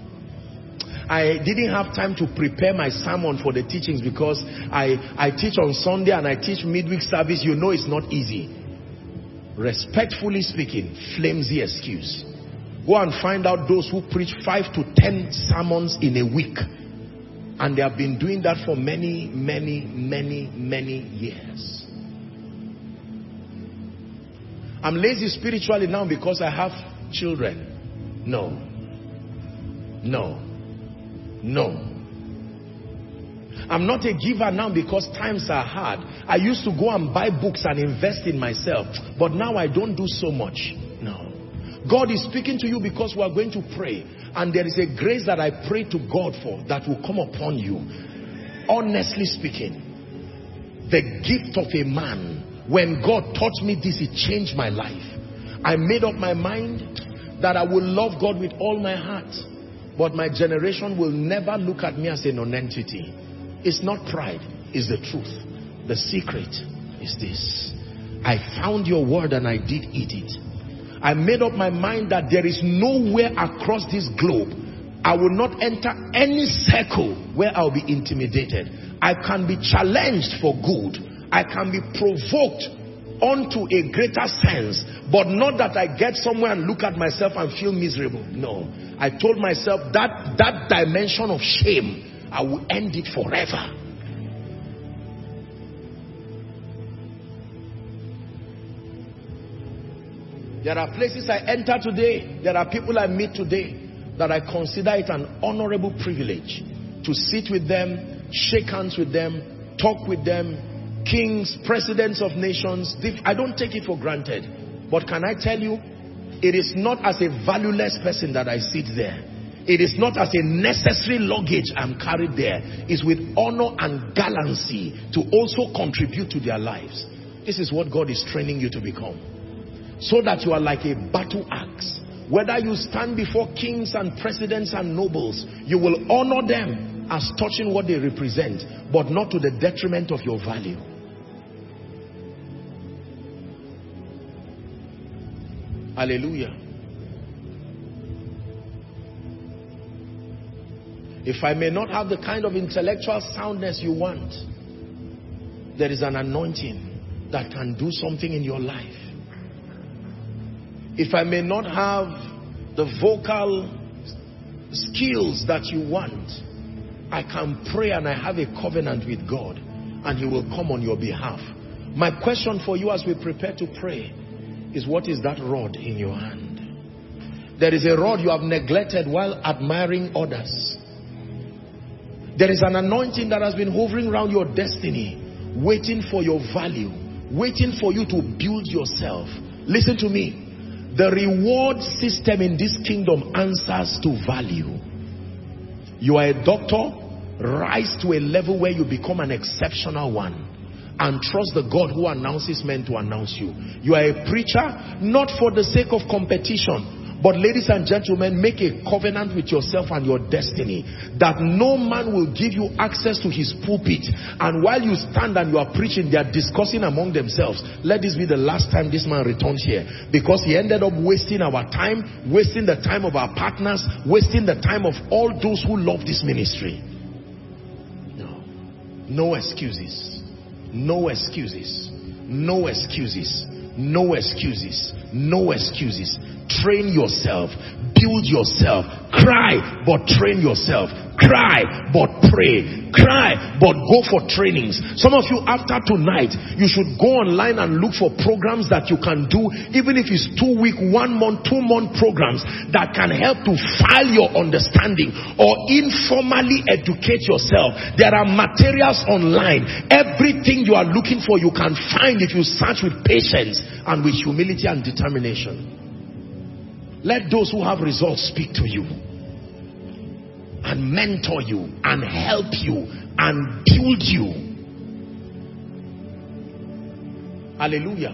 I didn't have time to prepare my sermon for the teachings because I teach on Sunday and I teach midweek service. You know it's not easy. Respectfully speaking, flimsy excuse. Go and find out those who preach 5 to 10 sermons in a week. And they have been doing that for many, many, many, many years. I'm lazy spiritually now because I have children. No. No. No. I'm not a giver now because times are hard. I used to go and buy books and invest in myself. But now I don't do so much. No. God is speaking to you because we are going to pray. And there is a grace that I pray to God for that will come upon you. Honestly speaking, the gift of a man, when God taught me this, it changed my life. I made up my mind that I will love God with all my heart. But my generation will never look at me as a non-entity. It's not pride, it's the truth. The secret is this. I found your word and I did eat it. I made up my mind that there is nowhere across this globe I will not enter any circle where I'll be intimidated. I can be challenged for good. I can be provoked onto a greater sense, but not that I get somewhere and look at myself and feel miserable. No. I told myself that dimension of shame, I will end it forever. There are places I enter today, there are people I meet today that I consider it an honorable privilege to sit with them, shake hands with them, talk with them, kings, presidents of nations. I don't take it for granted. But can I tell you, it is not as a valueless person that I sit there. It is not as a necessary luggage I'm carried there. It's with honor and gallantry to also contribute to their lives. This is what God is training you to become. So that you are like a battle axe. Whether you stand before kings and presidents and nobles, you will honor them as touching what they represent, but not to the detriment of your value. Hallelujah. If I may not have the kind of intellectual soundness you want, there is an anointing that can do something in your life. If I may not have the vocal skills that you want, I can pray and I have a covenant with God and He will come on your behalf. My question for you as we prepare to pray is, what is that rod in your hand? There is a rod you have neglected while admiring others. There is an anointing that has been hovering around your destiny, waiting for your value, waiting for you to build yourself. Listen to me. The reward system in this kingdom answers to value. You are a doctor, rise to a level where you become an exceptional one. And trust the God who announces men to announce you. You are a preacher, not for the sake of competition, but ladies and gentlemen, make a covenant with yourself and your destiny that no man will give you access to his pulpit, and while you stand and you are preaching, they are discussing among themselves, let this be the last time this man returns here, because he ended up wasting our time, wasting the time of our partners, wasting the time of all those who love this ministry. No excuses. No excuses. No excuses. No excuses. No excuses. Train yourself. Build yourself. Cry, but train yourself. Cry, but pray. Cry, but go for trainings. Some of you, after tonight, you should go online and look for programs that you can do, even if it's 2 week, 1 month, 2 month programs that can help to file your understanding or informally educate yourself. There are materials online. Everything you are looking for, you can find if you search with patience and with humility and determination. Let those who have results speak to you and mentor you and help you and build you. Hallelujah.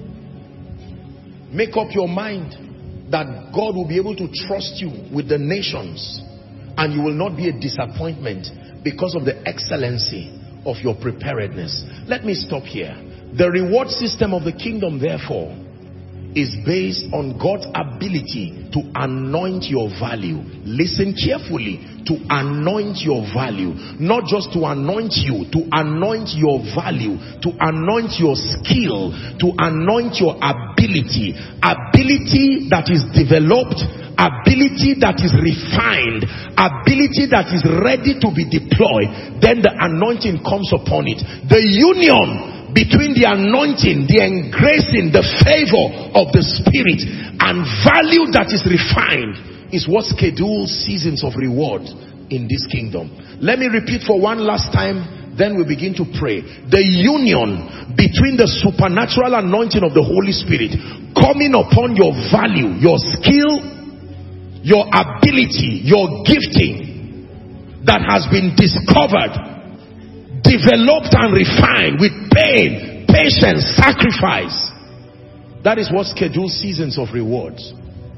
Make up your mind that God will be able to trust you with the nations, and you will not be a disappointment because of the excellency of your preparedness. Let me stop here. The reward system of the kingdom, therefore, is based on God's ability to anoint your value. Listen carefully. To anoint your value. Not just to anoint you, to anoint your value, to anoint your skill, to anoint your ability. Ability that is developed, ability that is refined, ability that is ready to be deployed. Then the anointing comes upon it. The union between the anointing, the engracing, the favor of the Spirit and value that is refined is what schedules seasons of reward in this kingdom. Let me repeat for one last time, then we begin to pray. The union between the supernatural anointing of the Holy Spirit coming upon your value, your skill, your ability, your gifting that has been discovered, developed and refined with pain, patience, sacrifice. That is what schedules seasons of rewards.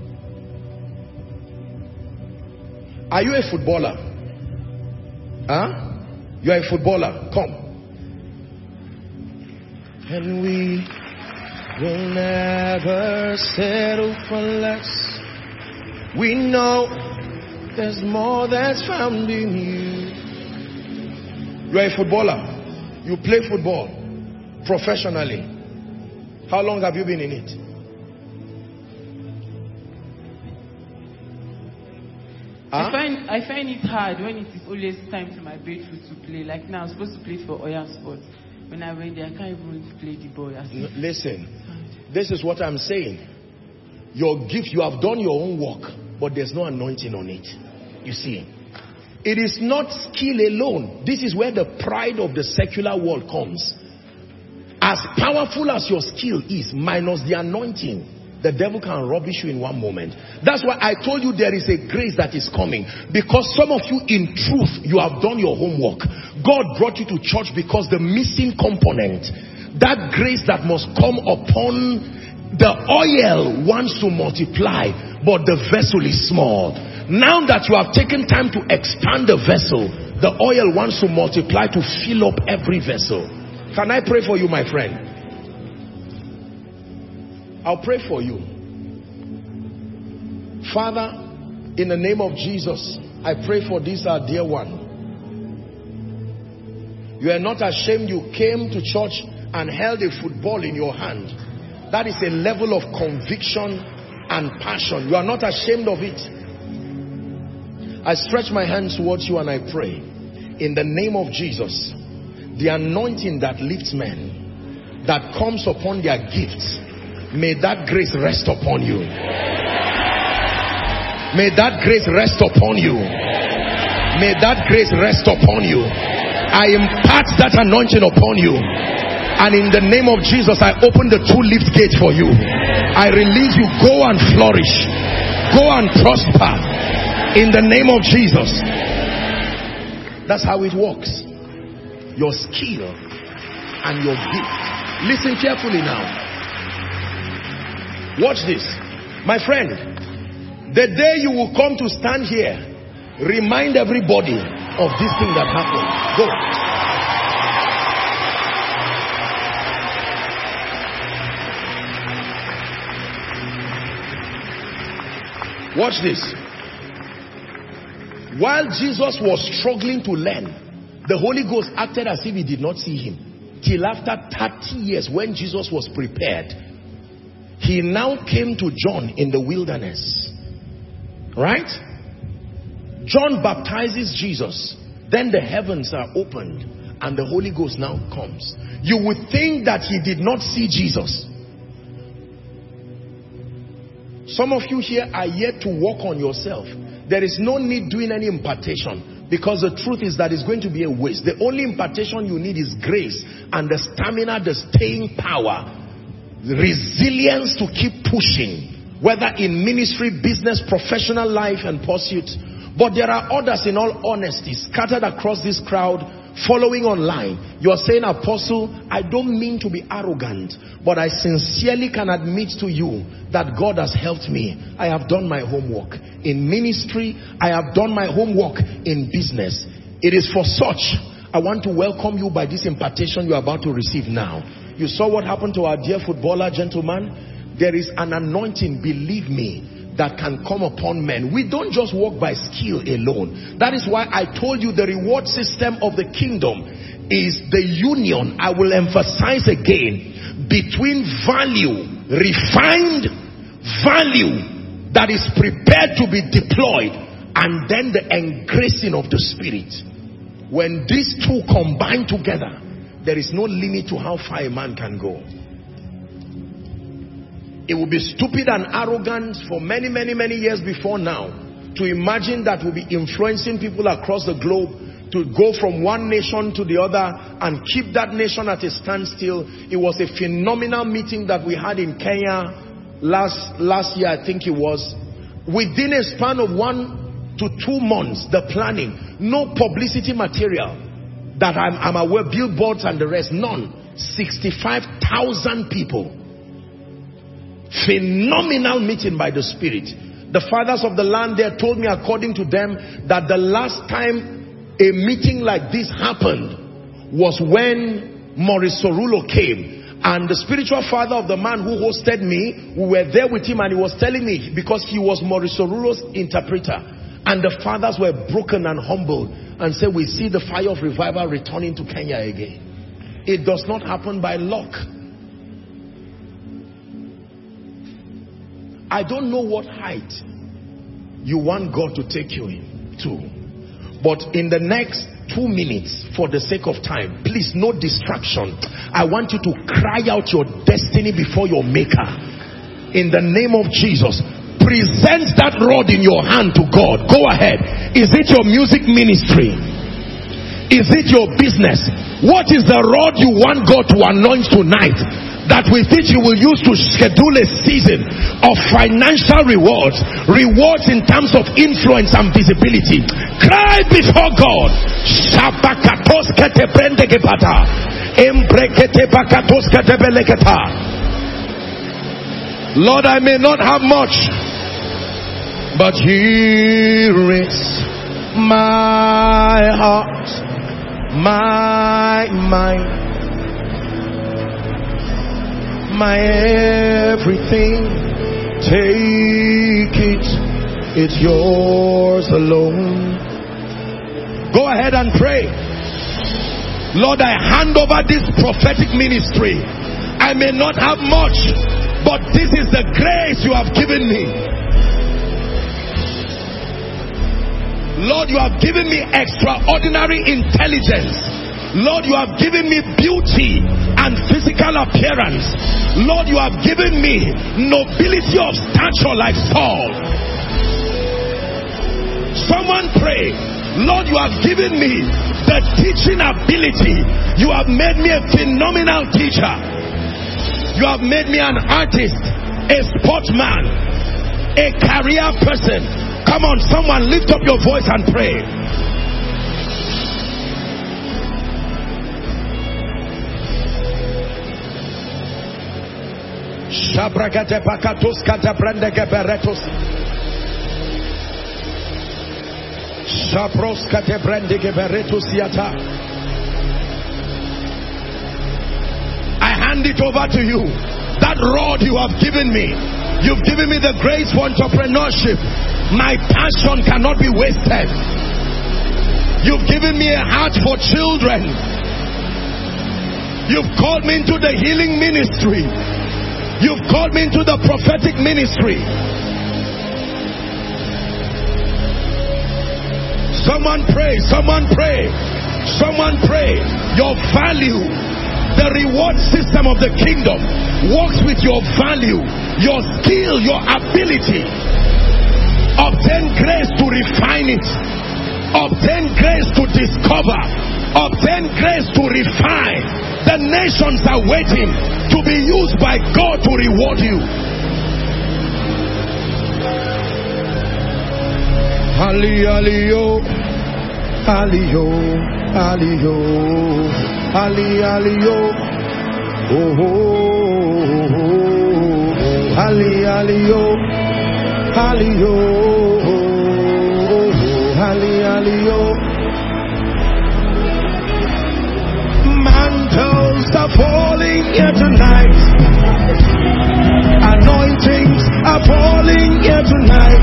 Are you a footballer? Huh? You are a footballer. Come. And we will never settle for less. We know there's more that's found in you. You are a footballer. You play football professionally. How long have you been in it? Huh? I find it hard when it is always time to my breakthrough to play. Like now, I'm supposed to play for Oya Sports. When I went there, I can't even play the ball. Listen, this is what I'm saying. Your gift, you have done your own work, but there's no anointing on it. You see, it is not skill alone. This is where the pride of the secular world comes. As powerful as your skill is, minus the anointing, the devil can rubbish you in one moment. That's why I told you there is a grace that is coming. Because some of you, in truth, you have done your homework. God brought you to church because the missing component, that grace that must come upon the oil, wants to multiply, but the vessel is small. Now that you have taken time to expand the vessel, the oil wants to multiply to fill up every vessel. Can I pray for you, my friend? I'll pray for you. Father, in the name of Jesus, I pray for this our dear one. You are not ashamed. You came to church and held a football in your hand. That is a level of conviction and passion. You are not ashamed of it. I stretch my hands towards you and I pray, in the name of Jesus, the anointing that lifts men, that comes upon their gifts, may that grace rest upon you. May that grace rest upon you. May that grace rest upon you. I impart that anointing upon you. And in the name of Jesus, I open the 2 lift gates for you. I release you. Go and flourish. Go and prosper. In the name of Jesus. That's how it works. Your skill and your gift. Listen carefully now. Watch this. My friend, the day you will come to stand here, remind everybody of this thing that happened. Go. Watch this. While Jesus was struggling to learn, the Holy Ghost acted as if he did not see him. Till after 30 years, when Jesus was prepared, he now came to John in the wilderness. Right? John baptizes Jesus. Then the heavens are opened and the Holy Ghost now comes. You would think that he did not see Jesus. Some of you here are yet to work on yourself. There is no need doing any impartation, because the truth is that it's going to be a waste. The only impartation you need is grace and the stamina, the staying power, the resilience to keep pushing, whether in ministry, business, professional life and pursuits. But there are others, in all honesty, scattered across this crowd, following online. You are saying, Apostle, I don't mean to be arrogant, but I sincerely can admit to you that God has helped me. I have done my homework in ministry. I have done my homework in business. It is for such I want to welcome you by this impartation you are about to receive now. You saw what happened to our dear footballer gentleman. There is an anointing, believe me, that can come upon men. We don't just walk by skill alone. That is why I told you the reward system of the kingdom is the union, I will emphasize again, between value, refined value that is prepared to be deployed, and then the engracing of the Spirit. When these two combine together, there is no limit to how far a man can go. It would be stupid and arrogant for many years before now to imagine that we'll be influencing people across the globe to go from one nation to the other and keep that nation at a standstill. It was a phenomenal meeting that we had in Kenya last year, I think it was. Within a span of 1 to 2 months, the planning, no publicity material that I'm aware, billboards and the rest, none. 65,000 people. Phenomenal meeting by the Spirit. The fathers of the land there told me, according to them, that the last time a meeting like this happened was when Maurice Sorulo came. And the spiritual father of the man who hosted me, we were there with him, and he was telling me, because he was Maurice Sorulo's interpreter, and the fathers were broken and humbled and said, we see the fire of revival returning to Kenya again. It does not happen by luck. I don't know what height you want God to take you to, but in the next 2 minutes, for the sake of time, please, no distraction. I want you to cry out your destiny before your maker. In the name of Jesus, present that rod in your hand to God. Go ahead. Is it your music ministry? Is it your business? What is the rod you want God to anoint tonight? that with it you will use to schedule a season of financial rewards, rewards in terms of influence and visibility. Cry before God. Lord, I may not have much, but here is my heart, my mind, my everything. Take it, it's yours alone. Go ahead and pray. Lord, I hand over this prophetic ministry. I may not have much, but this is the grace you have given me. Lord, you have given me extraordinary intelligence. Lord, you have given me beauty and physical appearance. Lord, you have given me nobility of stature like Saul. Someone pray. Lord, you have given me the teaching ability. You have made me a phenomenal teacher. You have made me an artist, a sportsman, a career person. Come on, someone lift up your voice and pray. I hand it over to you. That rod you have given me. You've given me the grace for entrepreneurship. My passion cannot be wasted. You've given me a heart for children. You've called me into the healing ministry. You've called me into the prophetic ministry. Someone pray, someone pray, someone pray. Your value, the reward system of the kingdom works with your value, your skill, your ability. Obtain grace to refine it. Obtain grace to discover. Obtain grace to refine. The nations are waiting to be used by God to reward you. Ali, aliyo, aliyo, aliyo, ali, aliyo, oh, oh, oh, ali, aliyo, aliyo, oh, ali, aliyo. Mantles are falling here tonight. Anointings are falling here tonight.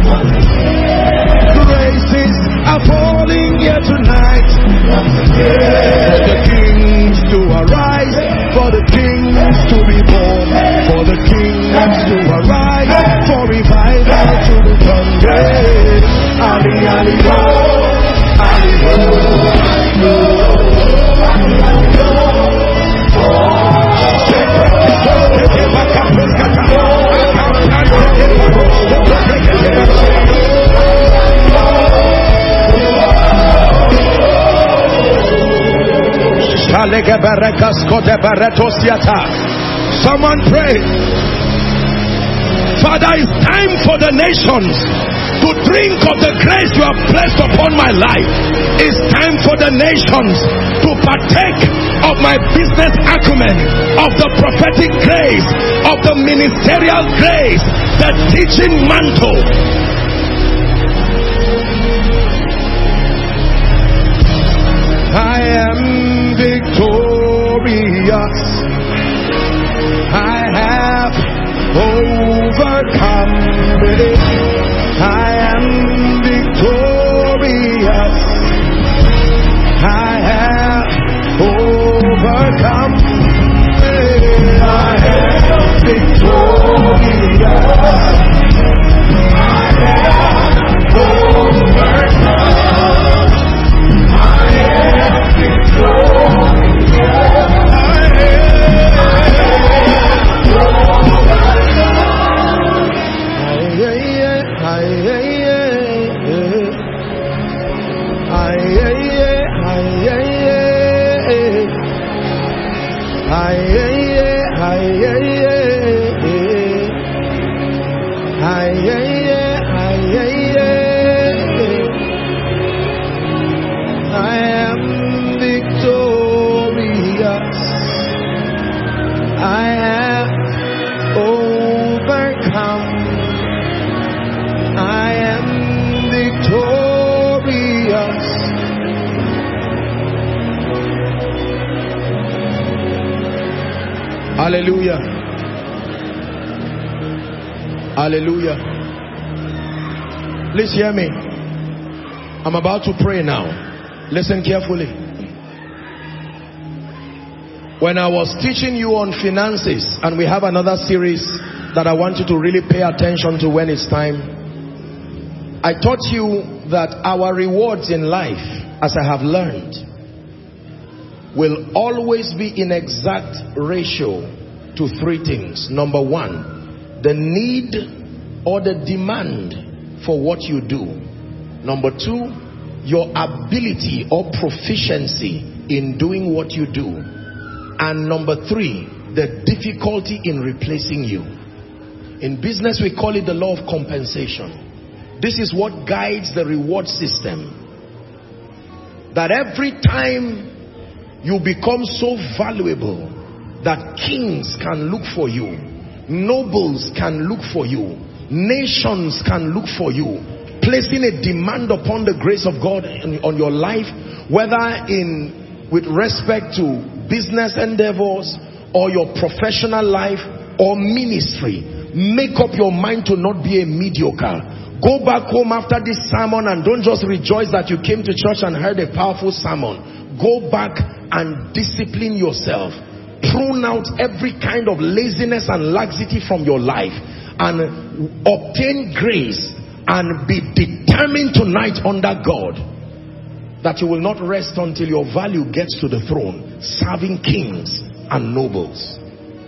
Graces are falling here tonight. For the kings to arise, for the kings to be born, for the kings to arise, for revival to become great. Ali, Ali, oh, Ali, oh, Ali, oh, Ali, someone pray. Father, it's time for the nations to drink of the grace you have placed upon my life. It's time for the nations to partake of my business acumen, of the prophetic grace, of the ministerial grace, the teaching mantle. I am victorious. I have overcome it. I am victorious. I have overcome it. I am victorious. I have overcome. Hallelujah. Hallelujah. Please hear me. I'm about to pray now. Listen carefully. When I was teaching you on finances, and we have another series that I want you to really pay attention to when it's time, I taught you that our rewards in life, as I have learned, will always be in exact ratio to three things. Number one, the need or the demand for what you do. Number two, your ability or proficiency in doing what you do. And number three, the difficulty in replacing you. In business, we call it the law of compensation. This is what guides the reward system. That every time you become so valuable that kings can look for you, nobles can look for you, nations can look for you, placing a demand upon the grace of God on your life, whether with respect to business endeavors or your professional life or ministry. Make up your mind to not be a mediocre. Go back home after this sermon and don't just rejoice that you came to church and heard a powerful sermon. Go back and discipline yourself. Prune out every kind of laziness and laxity from your life and obtain grace, and be determined tonight under God that you will not rest until your value gets to the throne, serving kings and nobles.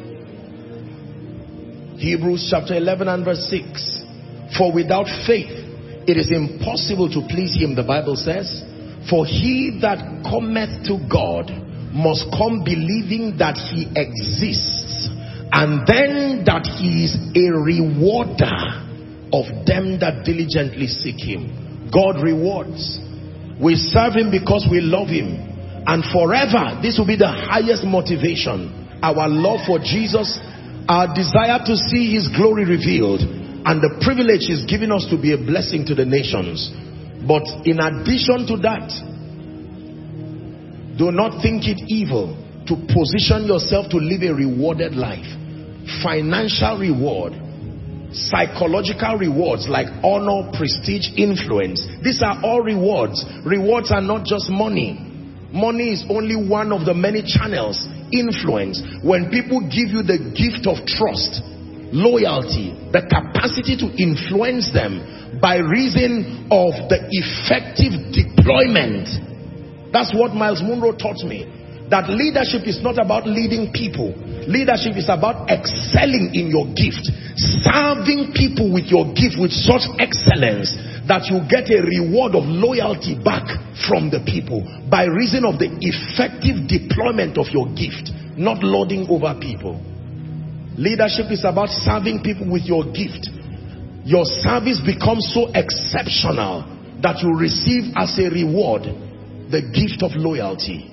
Hebrews chapter 11 and verse 6. For without faith it is impossible to please him, the Bible says. For he that cometh to God must come believing that he exists, and then that he is a rewarder of them that diligently seek him. God rewards. We serve him because we love him, and forever this will be the highest motivation. Our love for Jesus, our desire to see his glory revealed, and the privilege he's given us to be a blessing to the nations. But in addition to that, do not think it evil to position yourself to live a rewarded life. Financial reward, psychological rewards like honor, prestige, influence. These are all rewards. Rewards are not just money. Money is only one of the many channels. Influence, when people give you the gift of trust, loyalty, the capacity to influence them by reason of the effective deployment. That's what Miles Monroe taught me. That leadership is not about leading people. Leadership is about excelling in your gift, serving people with your gift with such excellence that you get a reward of loyalty back from the people by reason of the effective deployment of your gift, not lording over people. Leadership is about serving people with your gift. Your service becomes so exceptional that you receive as a reward the gift of loyalty.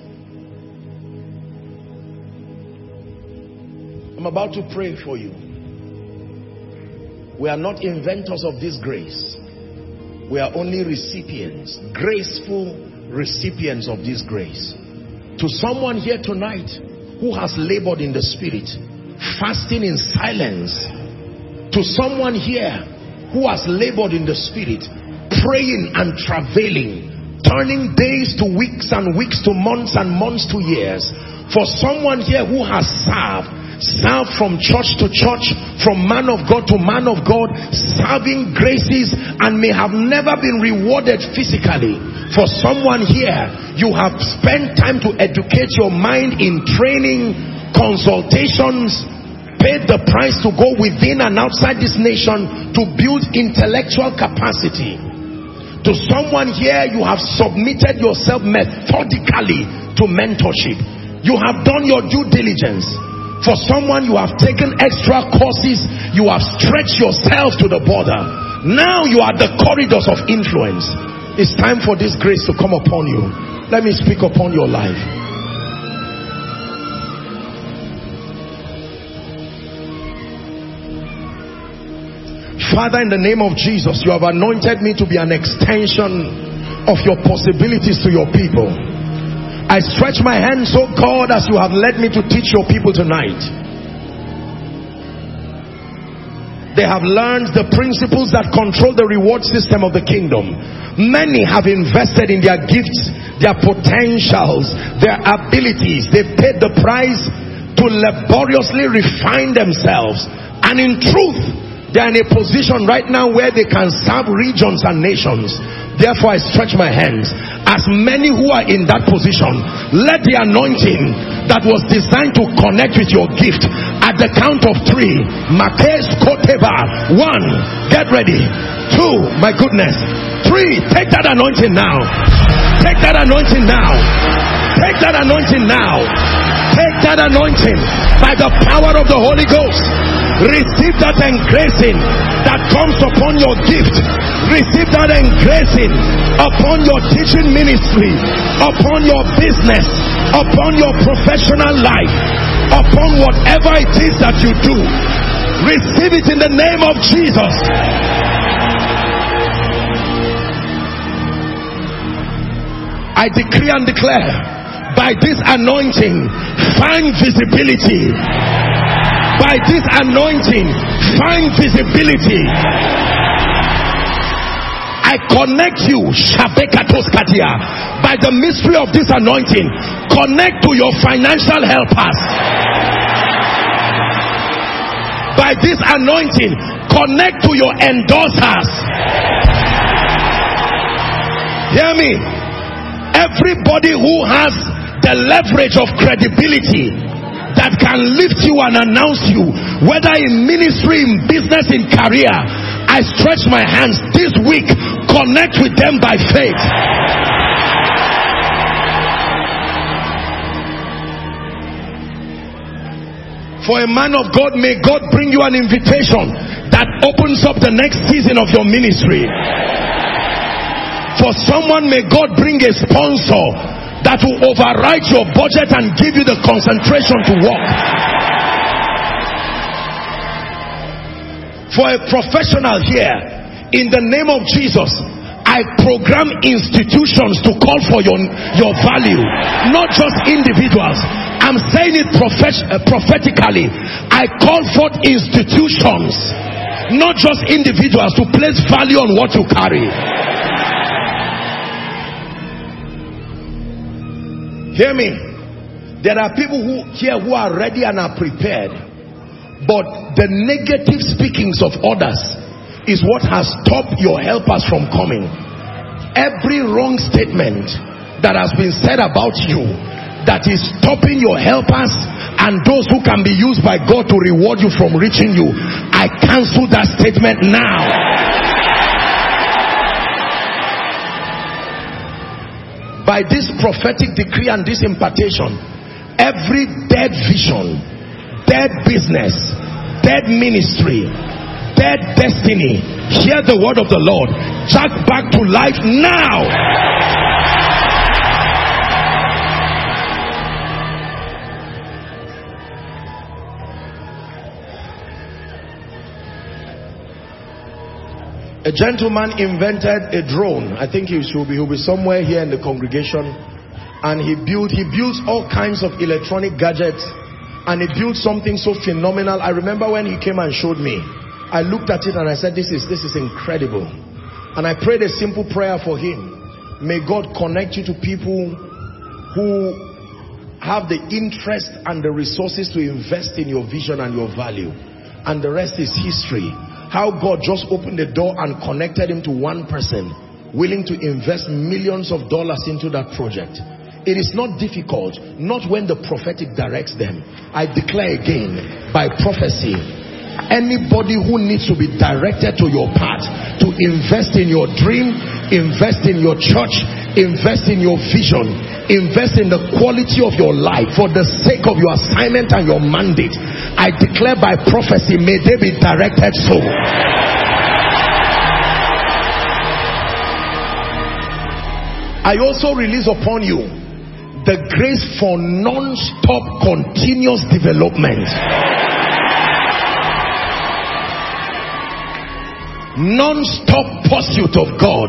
I'm about to pray for you. We are not inventors of this grace. We are only recipients, graceful recipients of this grace. To someone here tonight who has labored in the spirit, fasting in silence. To someone here who has labored in the spirit, praying and travailing, turning days to weeks and weeks to months and months to years. For someone here who has served from church to church, from man of God to man of God, serving graces and may have never been rewarded physically. For someone here, you have spent time to educate your mind in training, consultations, paid the price to go within and outside this nation to build intellectual capacity. To someone here, you have submitted yourself methodically to mentorship. You have done your due diligence. For someone, you have taken extra courses, you have stretched yourself to the border. Now you are the corridors of influence. It's time for this grace to come upon you. Let me speak upon your life. Father, in the name of Jesus, you have anointed me to be an extension of your possibilities to your people. I stretch my hands, oh God, as you have led me to teach your people tonight. They have learned the principles that control the reward system of the kingdom. Many have invested in their gifts, their potentials, their abilities. They paid the price to laboriously refine themselves. And in truth, they are in a position right now where they can serve regions and nations. Therefore, I stretch my hands. As many who are in that position, let the anointing that was designed to connect with your gift, at the count of 3, Makes Koteba, 1, get ready, 2, my goodness, 3, take that anointing now. Take that anointing now. Take that anointing now. Take that anointing by the power of the Holy Ghost. Receive that engracing that comes upon your gift. Receive that engracing upon your teaching ministry, upon your business, upon your professional life, upon whatever it is that you do. Receive it in the name of Jesus. I decree and declare, by this anointing, find visibility. By this anointing, find visibility. I connect you, by the mystery of this anointing. Connect to your financial helpers. By this anointing, connect to your endorsers. Hear me. Everybody who has the leverage of credibility that can lift you and announce you, whether in ministry, in business, in career, I stretch my hands this week. Connect with them by faith. For a man of God, may God bring you an invitation that opens up the next season of your ministry. For someone, may God bring a sponsor that will override your budget and give you the concentration to work. For a professional here, in the name of Jesus, I program institutions to call for your value, not just individuals. I'm saying it prophetically. I call forth institutions, not just individuals, to place value on what you carry. Hear me. There are people who are ready and are prepared, but the negative speakings of others is what has stopped your helpers from coming. Every wrong statement that has been said about you that is stopping your helpers and those who can be used by God to reward you from reaching you, I cancel that statement now. By this prophetic decree and this impartation, every dead vision, dead business, dead ministry, dead destiny, hear the word of the Lord, jack back to life now. A gentleman invented a drone. I think he'll be somewhere here in the congregation. And he builds all kinds of electronic gadgets. And he built something so phenomenal. I remember when he came and showed me, I looked at it and I said, this is incredible. And I prayed a simple prayer for him. May God connect you to people who have the interest and the resources to invest in your vision and your value. And the rest is history. How God just opened the door and connected him to one person willing to invest millions of dollars into that project. It is not difficult, not when the prophetic directs them. I declare again, by prophecy, Anybody who needs to be directed to your path, to invest in your dream, invest in your church, invest in your vision, invest in the quality of your life for the sake of your assignment and your mandate, I declare by prophecy, may they be directed so. I also release upon you the grace for non-stop continuous development. Non-stop pursuit of God.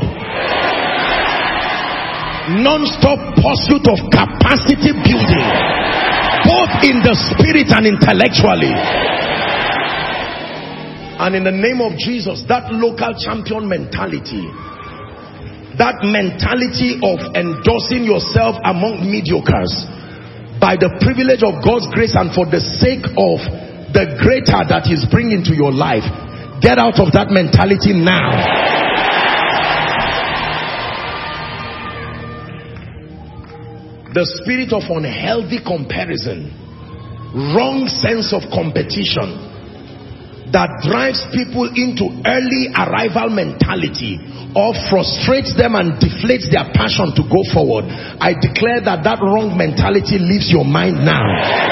Non-stop pursuit of capacity building, both in the spirit and intellectually. And in the name of Jesus, that local champion mentality, that mentality of endorsing yourself among mediocres, by the privilege of God's grace and for the sake of the greater that He's bringing to your life, get out of that mentality now. The spirit of unhealthy comparison, wrong sense of competition that drives people into early arrival mentality or frustrates them and deflates their passion to go forward. I declare that that wrong mentality leaves your mind now.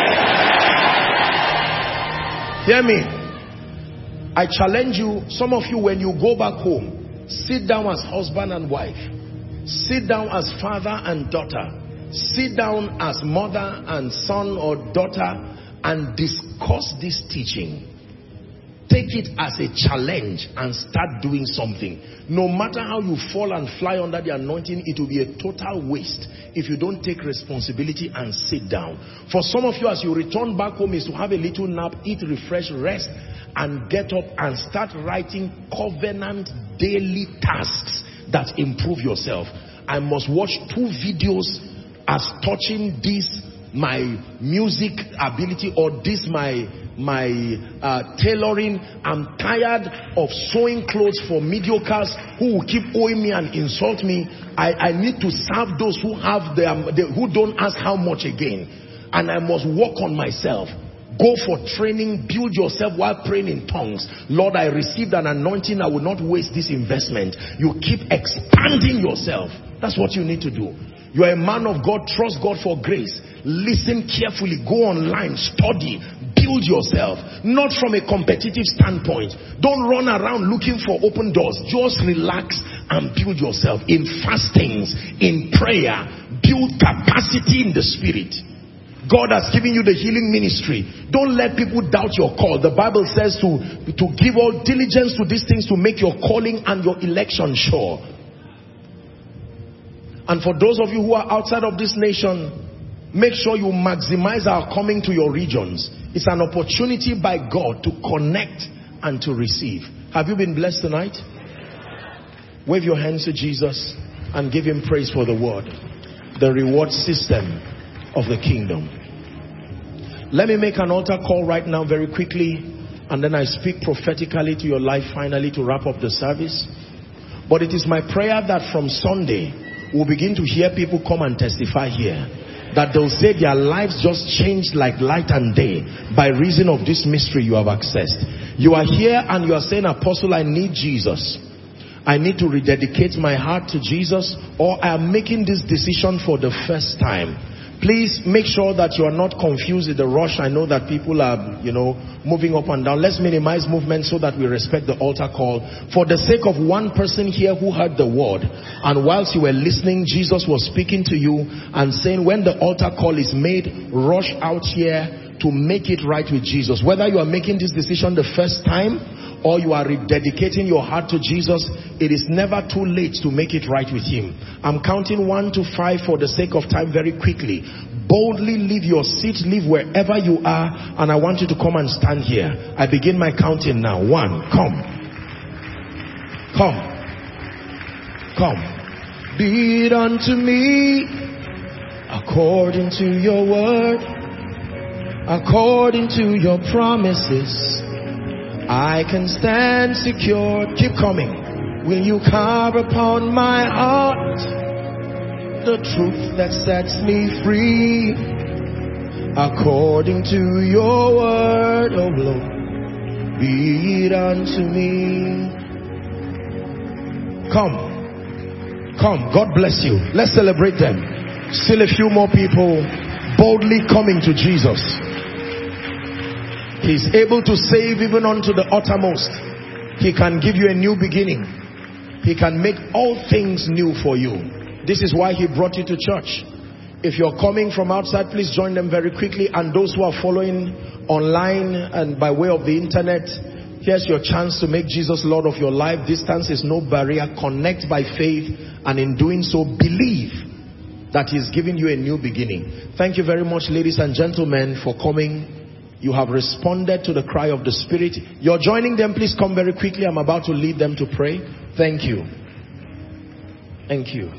Hear me. I challenge you, some of you, when you go back home, sit down as husband and wife, sit down as father and daughter, sit down as mother and son or daughter and discuss this teaching. Take it as a challenge and start doing something. No matter how you fall and fly under the anointing, it will be a total waste if you don't take responsibility and sit down. For some of you, as you return back home, is to have a little nap, eat, refresh, rest, and get up and start writing covenant daily tasks that improve yourself. I must watch 2 videos as touching this my music ability or this my tailoring. I'm tired of sewing clothes for mediocres who will keep owing me and insult me. I need to serve those who have who don't ask how much again. And I must work on myself. Go for training, build yourself while praying in tongues. Lord, I received an anointing, I will not waste this investment. You keep expanding yourself. That's what you need to do. You are a man of God, trust God for grace. Listen carefully, go online, study, build yourself. Not from a competitive standpoint. Don't run around looking for open doors. Just relax and build yourself in fastings, in prayer. Build capacity in the spirit. God has given you the healing ministry. Don't let people doubt your call. The Bible says to give all diligence to these things to make your calling and your election sure. And for those of you who are outside of this nation, make sure you maximize our coming to your regions. It's an opportunity by God to connect and to receive. Have you been blessed tonight? Wave your hands to Jesus and give Him praise for the word. The reward system of the kingdom. Let me make an altar call right now very quickly, and then I speak prophetically to your life finally to wrap up the service. But it is my prayer that from Sunday we'll begin to hear people come and testify here, that they'll say their lives just changed like light and day by reason of this mystery you have accessed. You are here and you are saying, Apostle, I need Jesus. I need to rededicate my heart to Jesus, or I am making this decision for the first time. Please make sure that you are not confused with the rush. I know that people are, moving up and down. Let's minimize movement so that we respect the altar call. For the sake of one person here who heard the word, and whilst you were listening, Jesus was speaking to you and saying, when the altar call is made, rush out here to make it right with Jesus. Whether you are making this decision the first time or you are rededicating your heart to Jesus, it is never too late to make it right with Him. I'm counting 1 to 5 for the sake of time very quickly. Boldly leave your seat, leave wherever you are, and I want you to come and stand here. I begin my counting now. 1, come. Come. Come. Be it unto me according to your word, according to your promises. I can stand secure. Keep coming. Will you carve upon my heart the truth that sets me free, according to your word, oh Lord. be it unto me. Come. God bless you. Let's celebrate them. Still a few more people boldly coming to Jesus. He's able to save even unto the uttermost. He can give you a new beginning. He can make all things new for you. This is why he brought you to church. If you're coming from outside, please join them very quickly. And those who are following online and by way of the internet, here's your chance to make Jesus Lord of your life. Distance is no barrier. Connect by faith, and in doing so, believe that he's giving you a new beginning. Thank you very much, ladies and gentlemen, for coming. You have responded to the cry of the Spirit. You're joining them. Please come very quickly. I'm about to lead them to pray. Thank you. Thank you.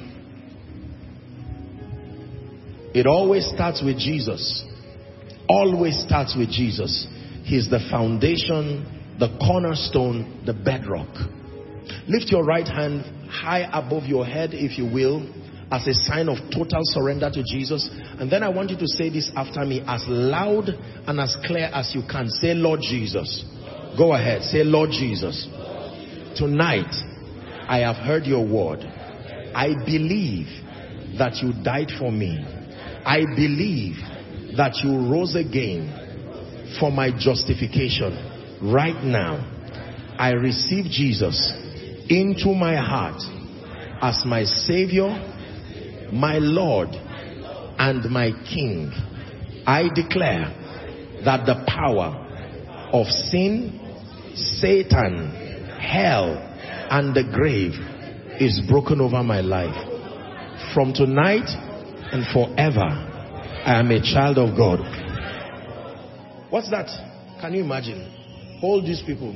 It always starts with Jesus. Always starts with Jesus. He's the foundation, the cornerstone, the bedrock. Lift your right hand high above your head, if you will, as a sign of total surrender to Jesus. And then I want you to say this after me as loud and as clear as you can. Say, Lord Jesus. Go ahead. Say, Lord Jesus. Tonight, I have heard your word. I believe that you died for me. I believe that you rose again for my justification. Right now, I receive Jesus into my heart as my Savior, my Lord, and my King. I declare that the power of sin, Satan, hell, and the grave is broken over my life. From tonight and forever, I am a child of God. What's that? Can you imagine? Hold these people.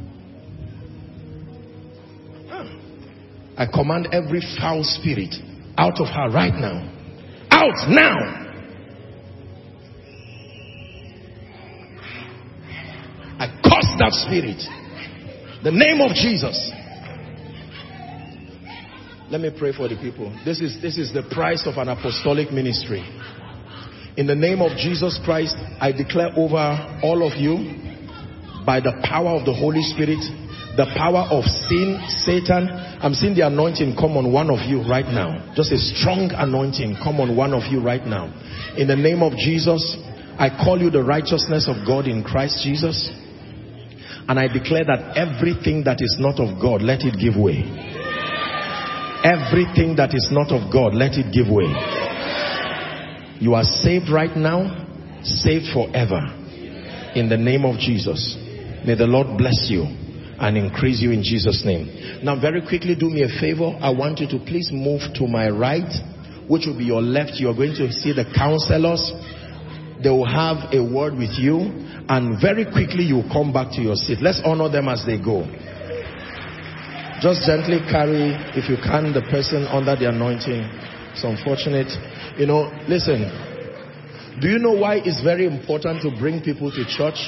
I command every foul spirit out of her right now. Out now! I curse that spirit. The name of Jesus. Let me pray for the people. This is the price of an apostolic ministry. In the name of Jesus Christ, I declare over all of you, by the power of the Holy Spirit, the power of sin, Satan. I'm seeing the anointing come on one of you right now. Just a strong anointing come on one of you right now. In the name of Jesus, I call you the righteousness of God in Christ Jesus. And I declare that everything that is not of God, let it give way. Everything that is not of God, let it give way. You are saved right now, saved forever. In the name of Jesus. May the Lord bless you and increase you in Jesus' name. Now very quickly, do me a favor. I want you to please move to my right, which will be your left. You are going to see the counselors. They will have a word with you, and very quickly you will come back to your seat. Let's honor them as they go. Just gently carry, if you can, the person under the anointing. It's unfortunate. You know, listen. Do you know why it's very important to bring people to church?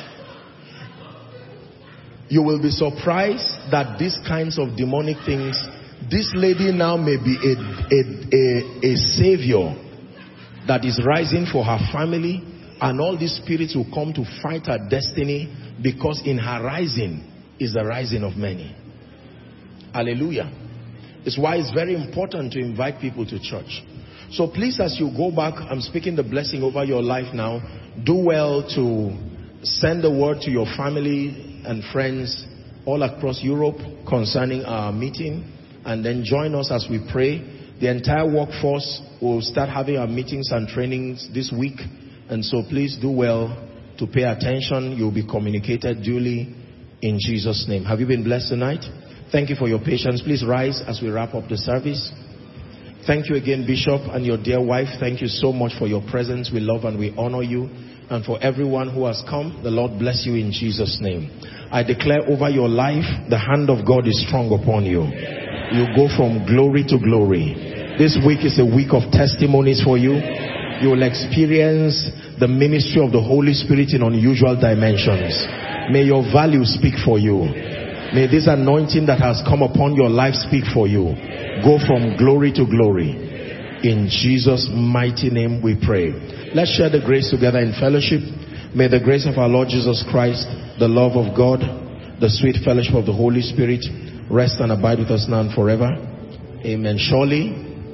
You will be surprised that these kinds of demonic things, this lady now may be a savior that is rising for her family, and all these spirits will come to fight her destiny, because in her rising is the rising of many. Hallelujah. It's why it's very important to invite people to church. So please, as you go back, I'm speaking the blessing over your life now. Do well to send the word to your family and friends all across Europe concerning our meeting, and then join us as we pray. The entire workforce will start having our meetings and trainings this week, and so please do well to pay attention. You'll be communicated duly in Jesus' name. Have you been blessed tonight? Thank you for your patience. Please rise as we wrap up the service. Thank you again, Bishop, and your dear wife. Thank you so much for your presence. We love and we honor you. And for everyone who has come, the Lord bless you in Jesus' name. I declare over your life, the hand of God is strong upon you. You go from glory to glory. This week is a week of testimonies for you. You will experience the ministry of the Holy Spirit in unusual dimensions. May your value speak for you. May this anointing that has come upon your life speak for you. Go from glory to glory. In Jesus' mighty name we pray. Let's share the grace together in fellowship. May the grace of our Lord Jesus Christ, the love of God, the sweet fellowship of the Holy Spirit rest and abide with us now and forever. Amen. Surely,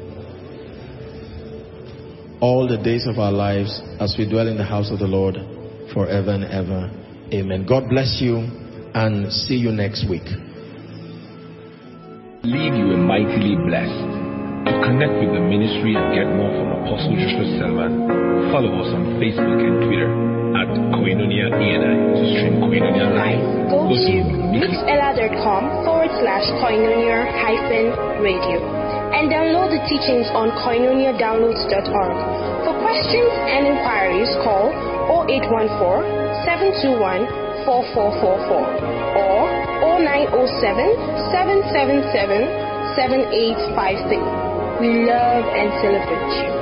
all the days of our lives as we dwell in the house of the Lord forever and ever. Amen. God bless you and see you next week. Leave you mightily blessed. To connect with the ministry and get more from Apostle Joshua Selman, follow us on Facebook and Twitter at Koinonia ENI to stream Koinonia Live. Go to mixella.com/Koinonia-radio and download the teachings on koinoniadownloads.org. For questions and inquiries, call 0814-721-4444 or 0907-777-7856. We love and celebrate you.